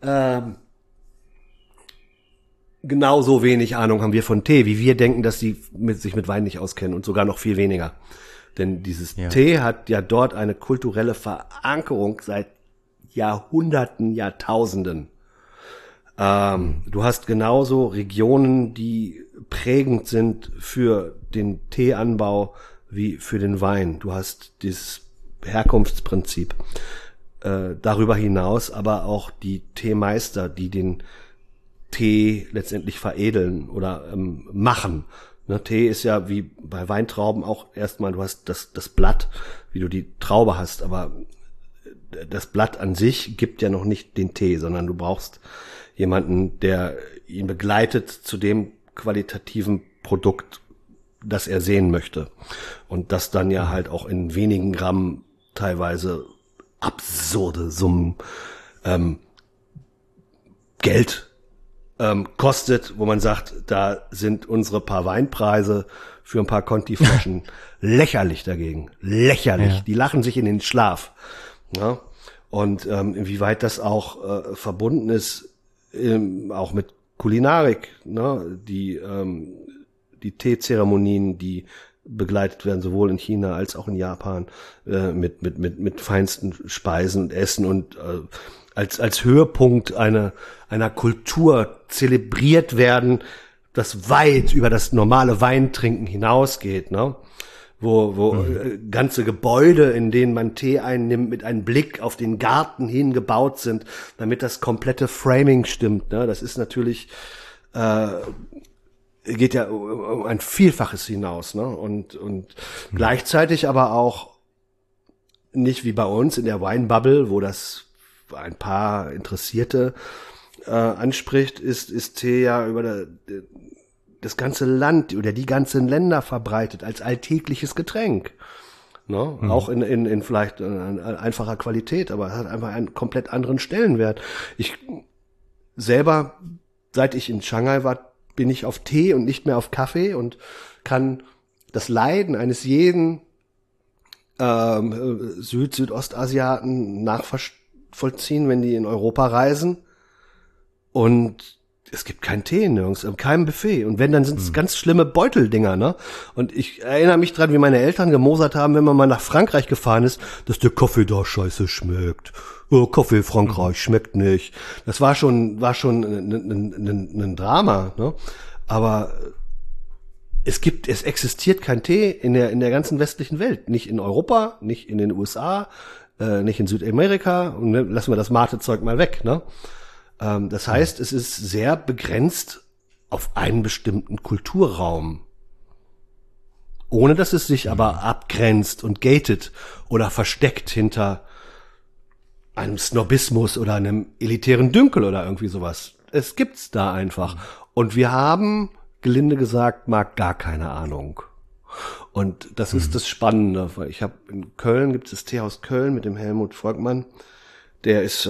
Genauso wenig Ahnung haben wir von Tee, wie wir denken, dass die sich mit Wein nicht auskennen, und sogar noch viel weniger. Denn dieses Tee hat ja dort eine kulturelle Verankerung seit Jahrhunderten, Jahrtausenden. Du hast genauso Regionen, die prägend sind für den Teeanbau wie für den Wein. Du hast dieses Herkunftsprinzip. Darüber hinaus aber auch die Teemeister, die den Tee letztendlich veredeln oder machen. Ne, Tee ist ja wie bei Weintrauben auch erstmal, du hast das Blatt, wie du die Traube hast, aber das Blatt an sich gibt ja noch nicht den Tee, sondern du brauchst jemanden, der ihn begleitet zu dem qualitativen Produkt, das er sehen möchte. Und das dann ja halt auch in wenigen Gramm teilweise absurde Summen Geld kostet, wo man sagt, da sind unsere paar Weinpreise für ein paar Conti-Flaschen lächerlich dagegen. Lächerlich. Ja. Die lachen sich in den Schlaf. Ja? Und inwieweit das auch verbunden ist, auch mit Kulinarik, ne? Die Teezeremonien, die begleitet werden, sowohl in China als auch in Japan, mit feinsten Speisen und Essen und als Höhepunkt einer Kultur zelebriert werden, das weit über das normale Weintrinken hinausgeht, ne? Wo ganze Gebäude, in denen man Tee einnimmt, mit einem Blick auf den Garten hin gebaut sind, damit das komplette Framing stimmt, ne? Das ist natürlich geht ja um ein Vielfaches hinaus, ne? Und gleichzeitig aber auch nicht wie bei uns in der Weinbubble, wo das ein paar Interessierte anspricht, ist Tee ja über das ganze Land oder die ganzen Länder verbreitet als alltägliches Getränk. Ne? Mhm. Auch in vielleicht einfacher Qualität, aber es hat einfach einen komplett anderen Stellenwert. Ich selber, seit ich in Shanghai war, bin ich auf Tee und nicht mehr auf Kaffee und kann das Leiden eines jeden Südostasiaten nachvollziehen, wenn die in Europa reisen. Und es gibt keinen Tee nirgends, kein Buffet. Und wenn, dann sind es ganz schlimme Beuteldinger, ne? Und ich erinnere mich dran, wie meine Eltern gemosert haben, wenn man mal nach Frankreich gefahren ist, dass der Kaffee da scheiße schmeckt. Oh, Kaffee Frankreich schmeckt nicht. Das war schon ein Drama, ne? Aber es existiert kein Tee in der ganzen westlichen Welt. Nicht in Europa, nicht in den USA, nicht in Südamerika. Und ne, lassen wir das Mate-Zeug mal weg, ne? Das heißt, es ist sehr begrenzt auf einen bestimmten Kulturraum. Ohne dass es sich aber abgrenzt und gated oder versteckt hinter einem Snobismus oder einem elitären Dünkel oder irgendwie sowas. Es gibt's da einfach. Und wir haben, gelinde gesagt, mal gar keine Ahnung. Und das ist das Spannende, weil ich habe in Köln, gibt es das Teehaus Köln mit dem Helmut Volkmann. Der ist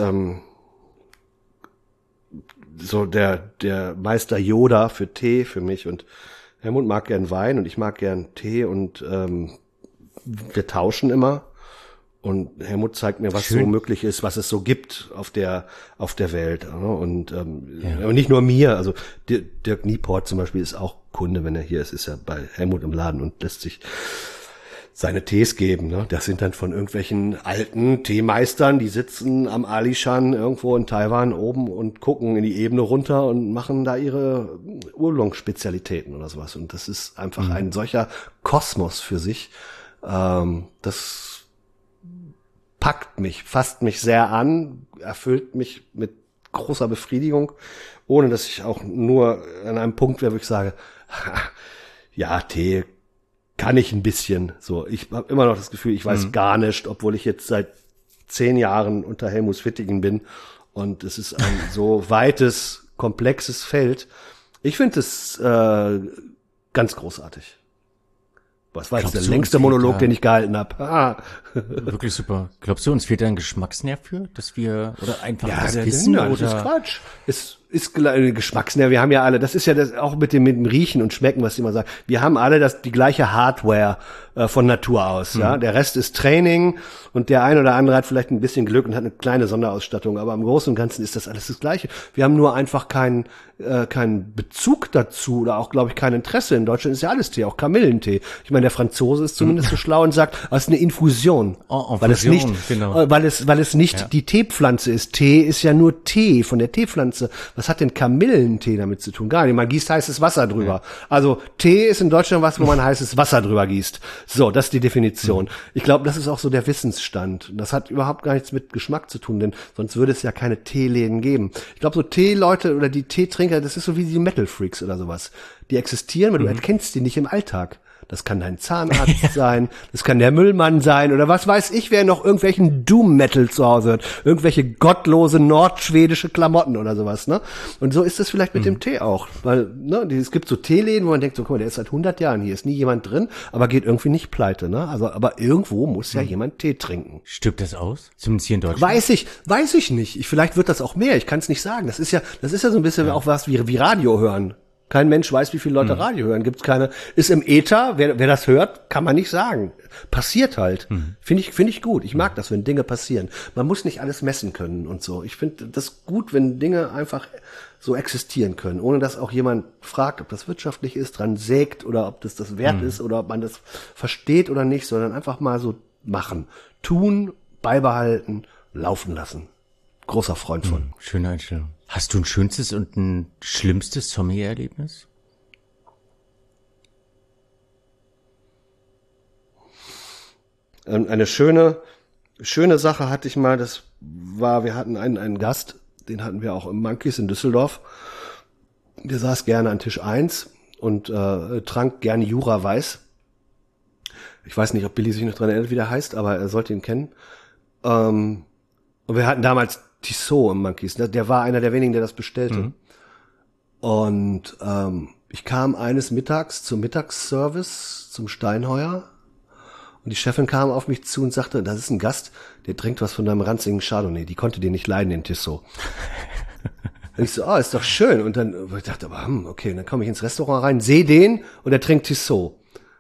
so der Meister Yoda für Tee für mich, und Helmut mag gern Wein und ich mag gern Tee, und wir tauschen immer, und Helmut zeigt mir, was so möglich ist, was es so gibt auf der Welt, und aber nicht nur mir, also Dirk Nieport zum Beispiel ist auch Kunde, wenn er hier ist ja bei Helmut im Laden und lässt sich seine Tees geben, ne? Das sind dann von irgendwelchen alten Teemeistern, die sitzen am Alishan irgendwo in Taiwan oben und gucken in die Ebene runter und machen da ihre Oolong-Spezialitäten oder sowas. Und das ist einfach ein solcher Kosmos für sich. Das packt mich, fasst mich sehr an, erfüllt mich mit großer Befriedigung, ohne dass ich auch nur an einem Punkt wäre, wo ich sage, ja, Tee kann ich ein bisschen. So, ich habe immer noch das Gefühl, ich weiß gar nicht, obwohl ich jetzt seit 10 Jahren unter Helmut Fittigen bin. Und es ist ein so weites, komplexes Feld. Ich finde es ganz großartig. Was war jetzt der längste Monolog, den ich gehalten habe? Wirklich super. Glaubst du, uns fehlt da ein Geschmacksnerv für, dass wir, oder einfach das Wissen, oder? Das ist Quatsch. Ist Geschmacksnerv. Wir haben ja alle, das ist ja das auch mit dem Riechen und Schmecken, was sie immer sagen. Wir haben alle die gleiche Hardware von Natur aus. Ja, der Rest ist Training, und der ein oder andere hat vielleicht ein bisschen Glück und hat eine kleine Sonderausstattung, aber im Großen und Ganzen ist das alles das Gleiche. Wir haben nur einfach keinen Bezug dazu oder auch, glaube ich, kein Interesse. In Deutschland ist ja alles Tee, auch Kamillentee. Ich meine, der Franzose ist zumindest so schlau und sagt, das ist eine Infusion. Infusion. Weil es Infusion, nicht, genau. weil es nicht die Teepflanze ist. Tee ist ja nur Tee von der Teepflanze. Was hat denn Kamillentee damit zu tun? Gar nicht. Man gießt heißes Wasser drüber. Also Tee ist in Deutschland was, wo man heißes Wasser drüber gießt. So, das ist die Definition. Ich glaube, das ist auch so der Wissensstand. Das hat überhaupt gar nichts mit Geschmack zu tun, denn sonst würde es ja keine Teeläden geben. Ich glaube, so Teeleute oder die Teetrinker, das ist so wie die Metal-Freaks oder sowas. Die existieren, aber du erkennst die nicht im Alltag. Das kann dein Zahnarzt sein, das kann der Müllmann sein oder was weiß ich, wer noch irgendwelchen Doom-Metal zu Hause hat. Irgendwelche gottlose nordschwedische Klamotten oder sowas, ne? Und so ist es vielleicht mit dem Tee auch. Weil, ne, es gibt so Teeläden, wo man denkt, so, guck mal, der ist seit 100 Jahren hier, ist nie jemand drin, aber geht irgendwie nicht pleite, ne? Also, aber irgendwo muss ja jemand Tee trinken. Stirbt das aus? Zumindest hier in Deutschland. Weiß ich nicht. Vielleicht wird das auch mehr, ich kann es nicht sagen. Das ist ja so ein bisschen auch was wie Radio hören. Kein Mensch weiß, wie viele Leute Radio hören. Gibt's keine, ist im Äther, wer das hört, kann man nicht sagen. Passiert halt. Finde ich gut. Ich mag das, wenn Dinge passieren. Man muss nicht alles messen können und so. Ich finde das gut, wenn Dinge einfach so existieren können, ohne dass auch jemand fragt, ob das wirtschaftlich ist, dran sägt oder ob das wert ist oder ob man das versteht oder nicht, sondern einfach mal so machen. Tun, beibehalten, laufen lassen. Großer Freund von. Schöne Einstellung. Hast du ein schönstes und ein schlimmstes Sommelier-Erlebnis? Eine schöne Sache hatte ich mal, das war, wir hatten einen Gast, den hatten wir auch im Monkeys in Düsseldorf. Der saß gerne an Tisch 1 und trank gerne Jura Weiß. Ich weiß nicht, ob Billy sich noch dran erinnert, wie der heißt, aber er sollte ihn kennen. Und wir hatten damals Tissot im Monkeys, ne? Der war einer der wenigen, der das bestellte. Und ich kam eines Mittags zum Mittagsservice zum Steinheuer und die Chefin kam auf mich zu und sagte, das ist ein Gast, der trinkt was von deinem ranzigen Chardonnay. Die konnte den nicht leiden, den Tissot. Und ich so, ist doch schön. Und dann ich dachte aber, okay, dann komme ich ins Restaurant rein, sehe den und er trinkt Tissot.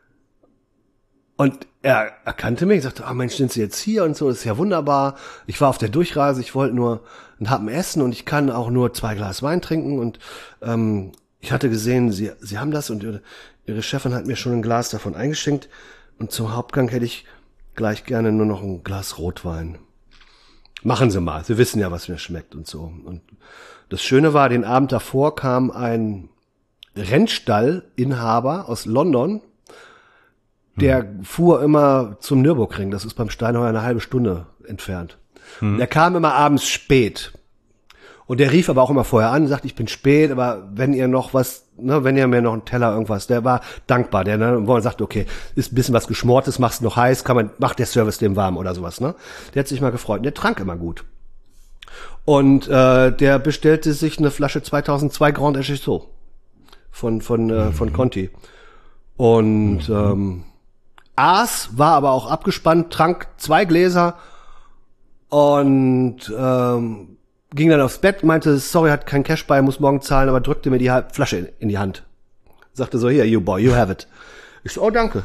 Und er erkannte mich, sagte, Mensch, sind Sie jetzt hier und so, das ist ja wunderbar. Ich war auf der Durchreise, ich wollte nur einen Happen essen und ich kann auch nur 2 Glas Wein trinken und ich hatte gesehen, Sie haben das und Ihre Chefin hat mir schon ein Glas davon eingeschenkt und zum Hauptgang hätte ich gleich gerne nur noch ein Glas Rotwein. Machen Sie mal, Sie wissen ja, was mir schmeckt und so. Und das Schöne war, den Abend davor kam ein Rennstallinhaber aus London. Der fuhr immer zum Nürburgring, das ist beim Steinheuer eine halbe Stunde entfernt. Der kam immer abends spät. Und der rief aber auch immer vorher an, sagt, ich bin spät, aber wenn ihr noch was, ne, wenn ihr mir noch einen Teller irgendwas, der war dankbar, der, ne, wo man sagt, okay, ist ein bisschen was Geschmortes, machst noch heiß, macht der Service dem warm oder sowas, ne. Der hat sich mal gefreut, und der trank immer gut. Und der bestellte sich eine Flasche 2002 Grand Echezeaux von Conti. Und aß, war aber auch abgespannt, trank 2 Gläser und ging dann aufs Bett, meinte, sorry, hat kein Cash bei, muss morgen zahlen, aber drückte mir die Flasche in die Hand. Sagte so, hier, you boy, you have it. Ich so, danke.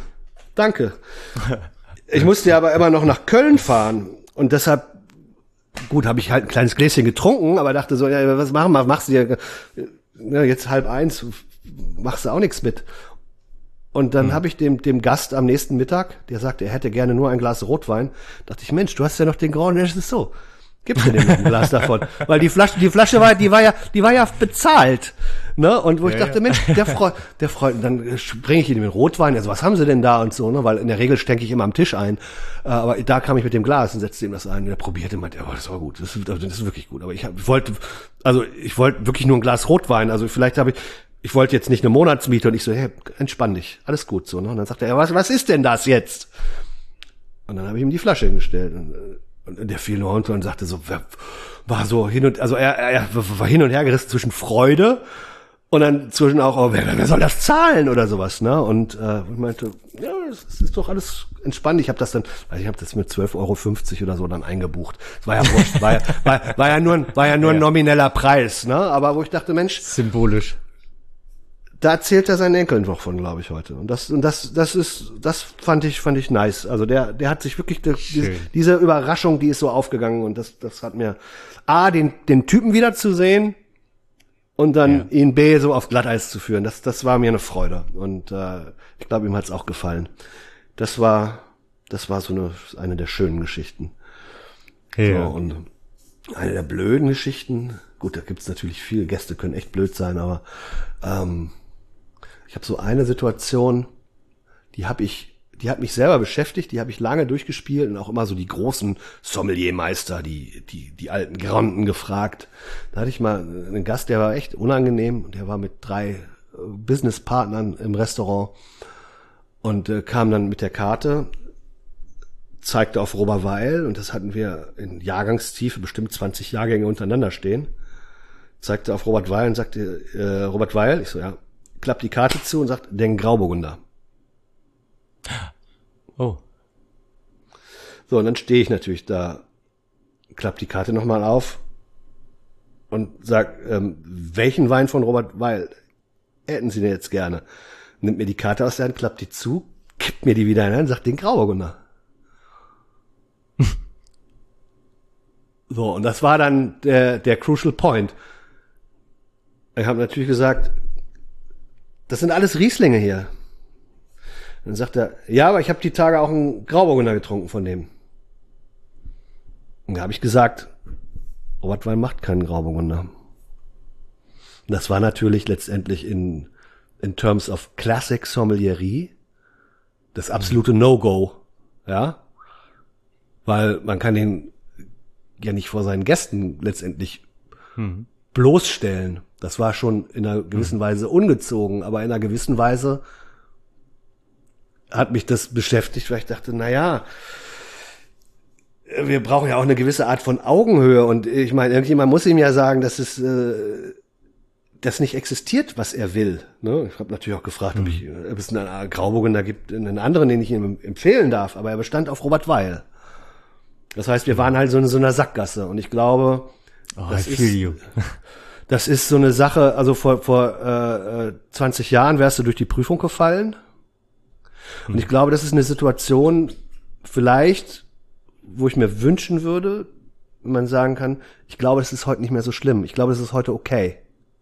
Ich musste ja aber immer noch nach Köln fahren und deshalb, gut, habe ich halt ein kleines Gläschen getrunken, aber dachte so, ja, was machst du dir, ja, jetzt 12:30, machst du auch nichts mit. Und dann habe ich dem Gast am nächsten Mittag, der sagte, er hätte gerne nur ein Glas Rotwein, dachte ich, Mensch, du hast ja noch den Grand Echezeaux. Gibst du dem noch ein Glas davon? Weil die Flasche war ja bezahlt. Ne? Und wo ich dachte, Mensch, der Freund, dann bringe ich ihn mit Rotwein, also was haben sie denn da und so, ne? Weil in der Regel stecke ich immer am Tisch ein. Aber da kam ich mit dem Glas und setzte ihm das ein. Und er probierte und meinte, das war gut, das ist wirklich gut. Aber ich wollte wirklich nur ein Glas Rotwein. Also vielleicht ich wollte jetzt nicht eine Monatsmiete und ich so, hey, entspann dich, alles gut so. Ne? Und dann sagte er, was ist denn das jetzt? Und dann habe ich ihm die Flasche hingestellt und der fiel nur runter und sagte so, war so hin und, also er war hin und her gerissen zwischen Freude und dann zwischen auch, wer soll das zahlen oder sowas, ne? Und ich meinte, ja, es ist doch alles entspannt. Ich habe das mit 12,50 € oder so dann eingebucht. Das war ja wurscht, war ja nur ein nomineller Preis, ne? Aber wo ich dachte, Mensch, symbolisch. Da erzählt er seinen Enkeln noch von, glaube ich, heute. Und das fand ich nice. Also der hat sich wirklich, diese Überraschung, die ist so aufgegangen und das hat mir den Typen wiederzusehen und dann ihn so auf Glatteis zu führen. Das war mir eine Freude. Und ich glaube, ihm hat's auch gefallen. Das war Das war eine der schönen Geschichten. Ja. So, und eine der blöden Geschichten, gut, da gibt's natürlich viele Gäste, können echt blöd sein, aber ich habe so eine Situation, die hat mich selber beschäftigt, die habe ich lange durchgespielt und auch immer so die großen Sommeliermeister, die alten Granden gefragt. Da hatte ich mal einen Gast, der war echt unangenehm und der war mit 3 Businesspartnern im Restaurant und kam dann mit der Karte, zeigte auf Robert Weil, und das hatten wir in Jahrgangstiefe, bestimmt 20 Jahrgänge untereinander stehen, zeigte auf Robert Weil und sagte, Robert Weil, ich so, ja, klappt die Karte zu und sagt, den Grauburgunder. Oh. So, und dann stehe ich natürlich da, klapp die Karte nochmal auf und sag, welchen Wein von Robert Weil hätten Sie denn jetzt gerne? Nimmt mir die Karte aus der Hand, klappt die zu, kippt mir die wieder in die Hand, sagt, den Grauburgunder. So, und das war dann der Crucial Point. Ich habe natürlich gesagt, das sind alles Rieslinge hier. Dann sagt er, ja, aber ich habe die Tage auch einen Grauburgunder getrunken von dem. Und da habe ich gesagt, Robert Weil macht keinen Grauburgunder. Und das war natürlich letztendlich in terms of Classic Sommelierie das absolute No-Go, ja, weil man kann den ja nicht vor seinen Gästen letztendlich bloßstellen. Das war schon in einer gewissen Weise ungezogen, aber in einer gewissen Weise hat mich das beschäftigt, weil ich dachte, na ja, wir brauchen ja auch eine gewisse Art von Augenhöhe und ich meine, irgendjemand muss ihm ja sagen, dass es das nicht existiert, was er will. Ne? Ich habe natürlich auch gefragt, ob es einen Grauburgunder gibt, einen anderen, den ich ihm empfehlen darf, aber er bestand auf Robert Weil. Das heißt, wir waren halt so in so einer Sackgasse und ich glaube, das ist so eine Sache, also vor 20 Jahren wärst du durch die Prüfung gefallen und ich glaube, das ist eine Situation vielleicht, wo ich mir wünschen würde, wenn man sagen kann, ich glaube, das ist heute nicht mehr so schlimm. Ich glaube, das ist heute okay.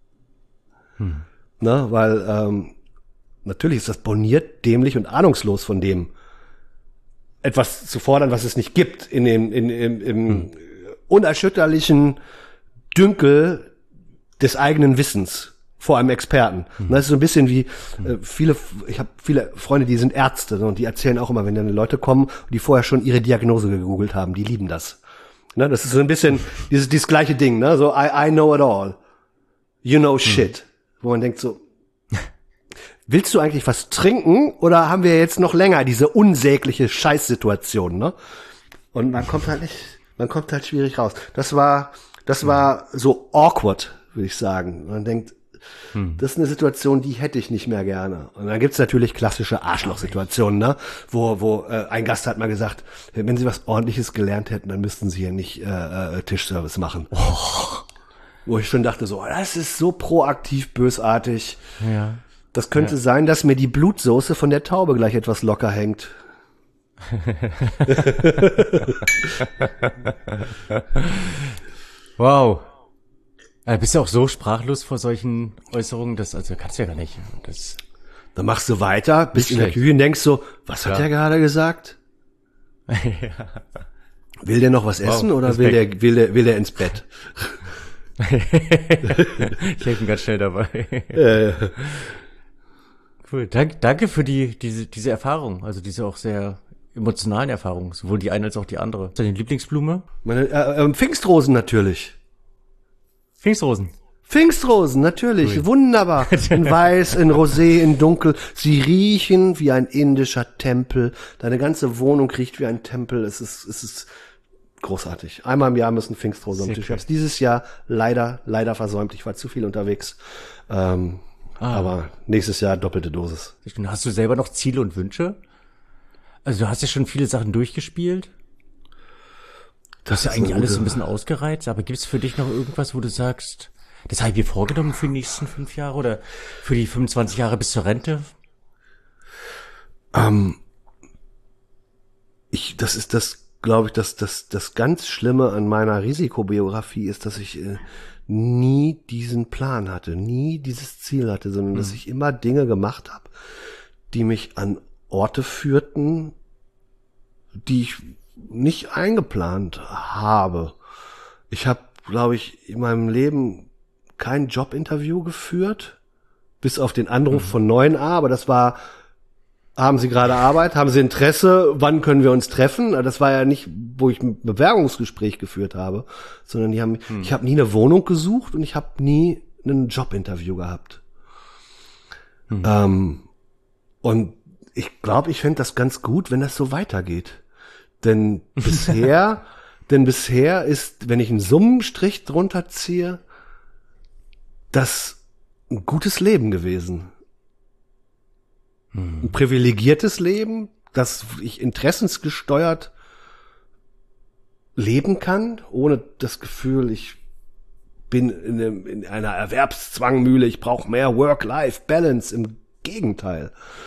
Ne, weil natürlich ist das borniert, dämlich und ahnungslos von dem, etwas zu fordern, was es nicht gibt, im unerschütterlichen Dünkel des eigenen Wissens vor einem Experten. Das ist so ein bisschen wie ich habe viele Freunde, die sind Ärzte, ne, und die erzählen auch immer, wenn dann Leute kommen, die vorher schon ihre Diagnose gegoogelt haben, die lieben das. Ne, das ist so ein bisschen dieses gleiche Ding, ne, so I know it all. You know shit. Wo man denkt so, willst du eigentlich was trinken oder haben wir jetzt noch länger diese unsägliche Scheißsituation, ne? Und man kommt halt schwierig raus. Das war so awkward, würde ich sagen. Man denkt, das ist eine Situation, die hätte ich nicht mehr gerne. Und dann gibt's natürlich klassische Arschloch-Situationen, ne? Wo ein Gast hat mal gesagt, wenn Sie was Ordentliches gelernt hätten, dann müssten Sie ja nicht Tischservice machen. Oh. Wo ich schon dachte so, das ist so proaktiv bösartig. Ja. Das könnte sein, dass mir die Blutsoße von der Taube gleich etwas locker hängt. Wow. Bist du auch so sprachlos vor solchen Äußerungen? Also kannst du ja gar nicht. Dann machst du weiter, bist in der Küche und denkst so, was hat der gerade gesagt? Will der noch was essen oder will der ins Bett? Ich helfe ihm ganz schnell dabei. Cool. Danke für diese Erfahrung, also diese auch sehr emotionalen Erfahrungen, sowohl die eine als auch die andere. Deine Lieblingsblume? Meine Pfingstrosen natürlich. Pfingstrosen, natürlich. Cool. Wunderbar. In weiß, in rosé, in dunkel. Sie riechen wie ein indischer Tempel. Deine ganze Wohnung riecht wie ein Tempel. Es ist großartig. Einmal im Jahr müssen Pfingstrosen am Tisch. Ich habe es dieses Jahr leider versäumt. Ich war zu viel unterwegs. Aber nächstes Jahr doppelte Dosis. Hast du selber noch Ziele und Wünsche? Also du hast ja schon viele Sachen durchgespielt. Das ist ja eigentlich alles so ein bisschen ausgereizt. Aber gibt es für dich noch irgendwas, wo du sagst, das habe ich mir vorgenommen für die nächsten 5 Jahre oder für die 25 Jahre bis zur Rente? Das ist das, glaube ich, das ganz Schlimme an meiner Risikobiografie ist, dass ich nie diesen Plan hatte, nie dieses Ziel hatte, sondern dass ich immer Dinge gemacht habe, die mich an Orte führten, die ich nicht eingeplant habe. Ich habe, glaube ich, in meinem Leben kein Jobinterview geführt, bis auf den Anruf von 9a, aber das war, haben Sie gerade Arbeit, haben Sie Interesse, wann können wir uns treffen? Das war ja nicht, wo ich ein Bewerbungsgespräch geführt habe, sondern ich habe nie eine Wohnung gesucht und ich habe nie ein Jobinterview gehabt. Und ich glaube, ich fände das ganz gut, wenn das so weitergeht. Denn bisher ist, wenn ich einen Summenstrich drunter ziehe, das ein gutes Leben gewesen. Ein privilegiertes Leben, dass ich interessensgesteuert leben kann, ohne das Gefühl, ich bin in einer Erwerbszwangmühle, ich brauche mehr Work-Life-Balance. Im Gegenteil.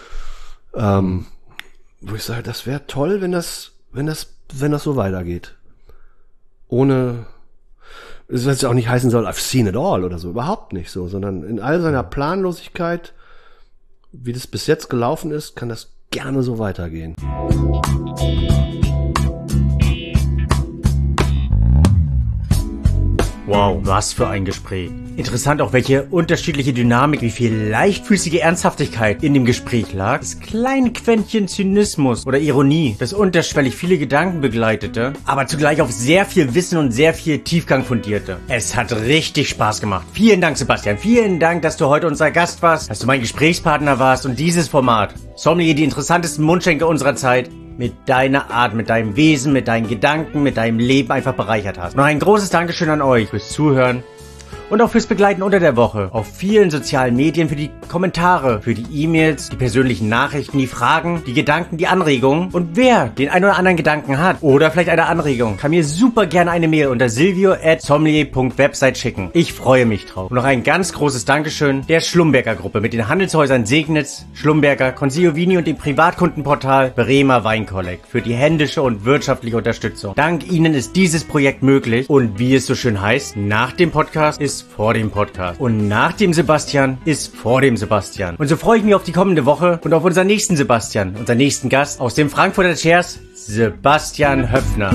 Wo ich sage, das wäre toll, wenn das so weitergeht. Ohne, das jetzt auch nicht heißen soll, I've seen it all oder so, überhaupt nicht so, sondern in all seiner Planlosigkeit, wie das bis jetzt gelaufen ist, kann das gerne so weitergehen. Wow, was für ein Gespräch. Interessant auch, welche unterschiedliche Dynamik, wie viel leichtfüßige Ernsthaftigkeit in dem Gespräch lag. Das kleine Quäntchen Zynismus oder Ironie, das unterschwellig viele Gedanken begleitete, aber zugleich auf sehr viel Wissen und sehr viel Tiefgang fundierte. Es hat richtig Spaß gemacht. Vielen Dank, Sebastian. Vielen Dank, dass du heute unser Gast warst, dass du mein Gesprächspartner warst und dieses Format, Sommelier, die interessantesten Mundschenke unserer Zeit, mit deiner Art, mit deinem Wesen, mit deinen Gedanken, mit deinem Leben einfach bereichert hast. Noch ein großes Dankeschön an euch fürs Zuhören und auch fürs Begleiten unter der Woche. Auf vielen sozialen Medien, für die Kommentare, für die E-Mails, die persönlichen Nachrichten, die Fragen, die Gedanken, die Anregungen. Und wer den einen oder anderen Gedanken hat oder vielleicht eine Anregung, kann mir super gerne eine Mail unter silvio@sommelier.website schicken. Ich freue mich drauf. Und noch ein ganz großes Dankeschön der Schlumberger Gruppe mit den Handelshäusern Segnitz, Schlumberger, Consiglio Vini und dem Privatkundenportal Bremer Weinkolleg für die händische und wirtschaftliche Unterstützung. Dank ihnen ist dieses Projekt möglich und wie es so schön heißt, nach dem Podcast ist vor dem Podcast. Und nach dem Sebastian ist vor dem Sebastian. Und so freue ich mich auf die kommende Woche und auf unseren nächsten Sebastian, unseren nächsten Gast aus dem Frankfurter Chairs, Sebastian Höpfner.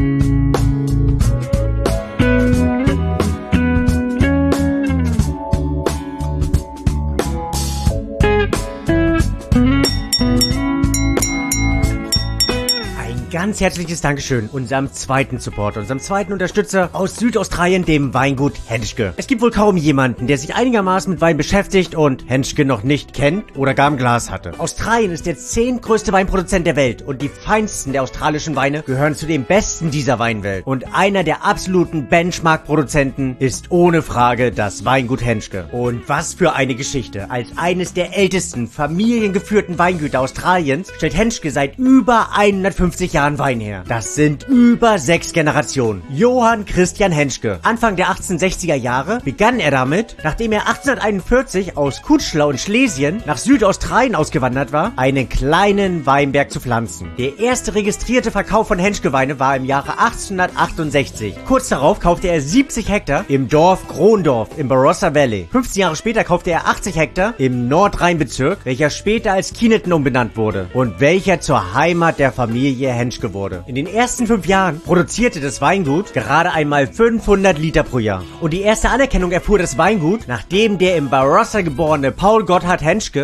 Ganz herzliches Dankeschön unserem zweiten Supporter, unserem zweiten Unterstützer aus Südaustralien, dem Weingut Henschke. Es gibt wohl kaum jemanden, der sich einigermaßen mit Wein beschäftigt und Henschke noch nicht kennt oder gar im Glas hatte. Australien ist der 10. größte Weinproduzent der Welt und die feinsten der australischen Weine gehören zu den besten dieser Weinwelt. Und einer der absoluten Benchmark-Produzenten ist ohne Frage das Weingut Henschke. Und was für eine Geschichte. Als eines der ältesten familiengeführten Weingüter Australiens stellt Henschke seit über 150 Jahren Wein her. Das sind über 6 Generationen. Johann Christian Henschke. Anfang der 1860er Jahre begann er damit, nachdem er 1841 aus Kutschler und Schlesien nach Südaustralien ausgewandert war, einen kleinen Weinberg zu pflanzen. Der erste registrierte Verkauf von Henschke-Weine war im Jahre 1868. Kurz darauf kaufte er 70 Hektar im Dorf Krondorf im Barossa Valley. 15 Jahre später kaufte er 80 Hektar im Nordrhein-Bezirk, welcher später als Kinetten umbenannt wurde und welcher zur Heimat der Familie Henschke wurde. In den ersten 5 Jahren produzierte das Weingut gerade einmal 500 Liter pro Jahr. Und die erste Anerkennung erfuhr das Weingut, nachdem der im Barossa geborene Paul Gotthard Henschke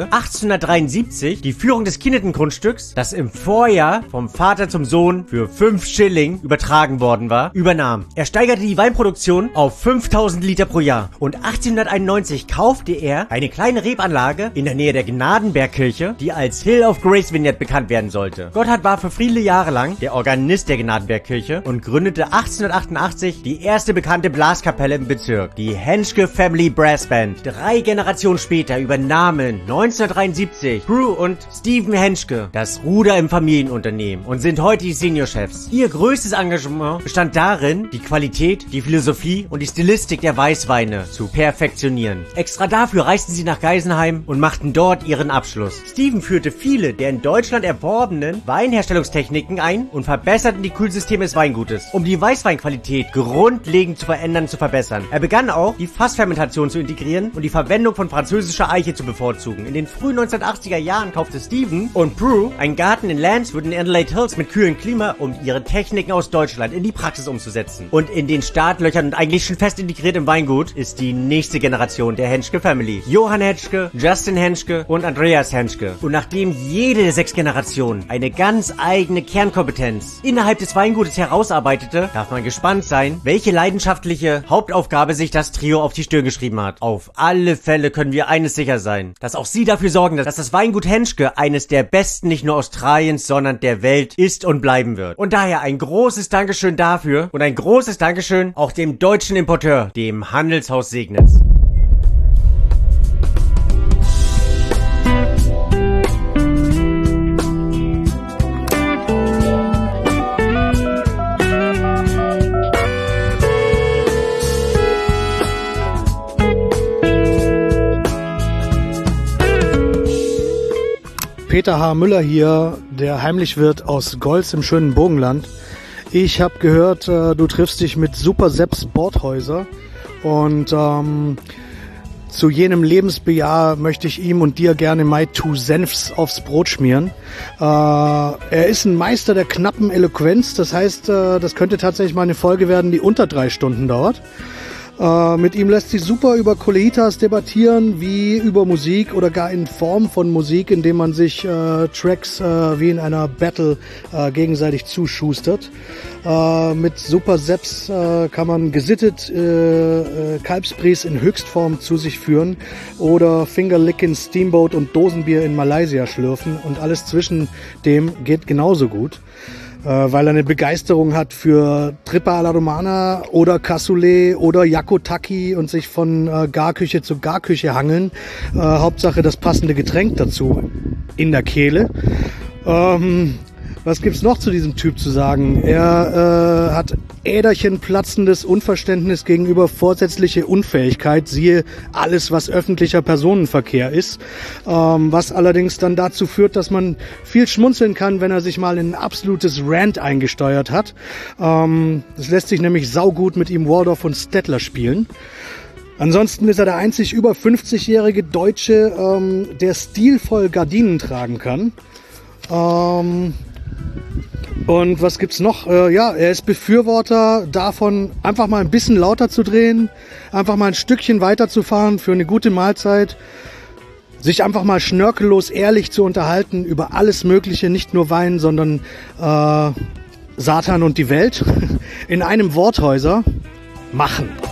1873 die Führung des Kinetten-Grundstücks, das im Vorjahr vom Vater zum Sohn für 5 Schilling übertragen worden war, übernahm. Er steigerte die Weinproduktion auf 5000 Liter pro Jahr und 1891 kaufte er eine kleine Rebanlage in der Nähe der Gnadenbergkirche, die als Hill of Grace Vineyard bekannt werden sollte. Gotthard war für viele Jahre lang der Organist der Gnadenbergkirche und gründete 1888 die erste bekannte Blaskapelle im Bezirk, die Henschke Family Brass Band. 3 Generationen später übernahmen 1973 Prue und Stephen Henschke das Ruder im Familienunternehmen und sind heute die Seniorchefs. Ihr größtes Engagement bestand darin, die Qualität, die Philosophie und die Stilistik der Weißweine zu perfektionieren. Extra dafür reisten sie nach Geisenheim und machten dort ihren Abschluss. Stephen führte viele der in Deutschland erworbenen Weinherstellungstechniken ein Wein und verbesserten die Kühlsysteme des Weingutes, um die Weißweinqualität grundlegend zu verändern und zu verbessern. Er begann auch, die Fassfermentation zu integrieren und die Verwendung von französischer Eiche zu bevorzugen. In den frühen 1980er Jahren kaufte Stephen und Prue einen Garten in Lancewood in Adelaide Hills mit kühlem Klima, um ihre Techniken aus Deutschland in die Praxis umzusetzen. Und in den Startlöchern und eigentlich schon fest integriert im Weingut ist die nächste Generation der Henschke Family. Johann Henschke, Justin Henschke und Andreas Henschke. Und nachdem jede der 6 Generationen eine ganz eigene Kernkompetenz innerhalb des Weingutes herausarbeitete, darf man gespannt sein, welche leidenschaftliche Hauptaufgabe sich das Trio auf die Stirn geschrieben hat. Auf alle Fälle können wir eines sicher sein, dass auch sie dafür sorgen, dass das Weingut Henschke eines der besten nicht nur Australiens, sondern der Welt ist und bleiben wird. Und daher ein großes Dankeschön dafür und ein großes Dankeschön auch dem deutschen Importeur, dem Handelshaus Segnitz. Peter H. Müller hier, der Heimlichwirt aus Golz im schönen Burgenland. Ich habe gehört, du triffst dich mit Super Sepps Bordhäuser und zu jenem Lebensbejahr möchte ich ihm und dir gerne My Two Senfs aufs Brot schmieren. Er ist ein Meister der knappen Eloquenz, das heißt, das könnte tatsächlich mal eine Folge werden, die unter 3 Stunden dauert. Mit ihm lässt sich super über Coleitas debattieren, wie über Musik oder gar in Form von Musik, indem man sich Tracks wie in einer Battle gegenseitig zuschustert. Mit Super Sepps kann man gesittet Kalbsbries in Höchstform zu sich führen oder Fingerlickin Steamboat und Dosenbier in Malaysia schlürfen und alles zwischen dem geht genauso gut. Weil er eine Begeisterung hat für Trippa alla Romana oder Cassoulet oder Yakutaki und sich von Garküche zu Garküche hangeln. Hauptsache das passende Getränk dazu in der Kehle. Was gibt's noch zu diesem Typ zu sagen? Er hat äderchenplatzendes Unverständnis gegenüber vorsätzliche Unfähigkeit, siehe alles, was öffentlicher Personenverkehr ist, was allerdings dann dazu führt, dass man viel schmunzeln kann, wenn er sich mal in ein absolutes Rant eingesteuert hat. Es lässt sich nämlich saugut mit ihm Waldorf und Stettler spielen. Ansonsten ist er der einzig über 50-jährige Deutsche, der stilvoll Gardinen tragen kann. Und was gibt's noch? Ja, er ist Befürworter davon, einfach mal ein bisschen lauter zu drehen, einfach mal ein Stückchen weiterzufahren für eine gute Mahlzeit, sich einfach mal schnörkellos ehrlich zu unterhalten über alles Mögliche, nicht nur Wein, sondern Satan und die Welt. In einem Worthäuser machen.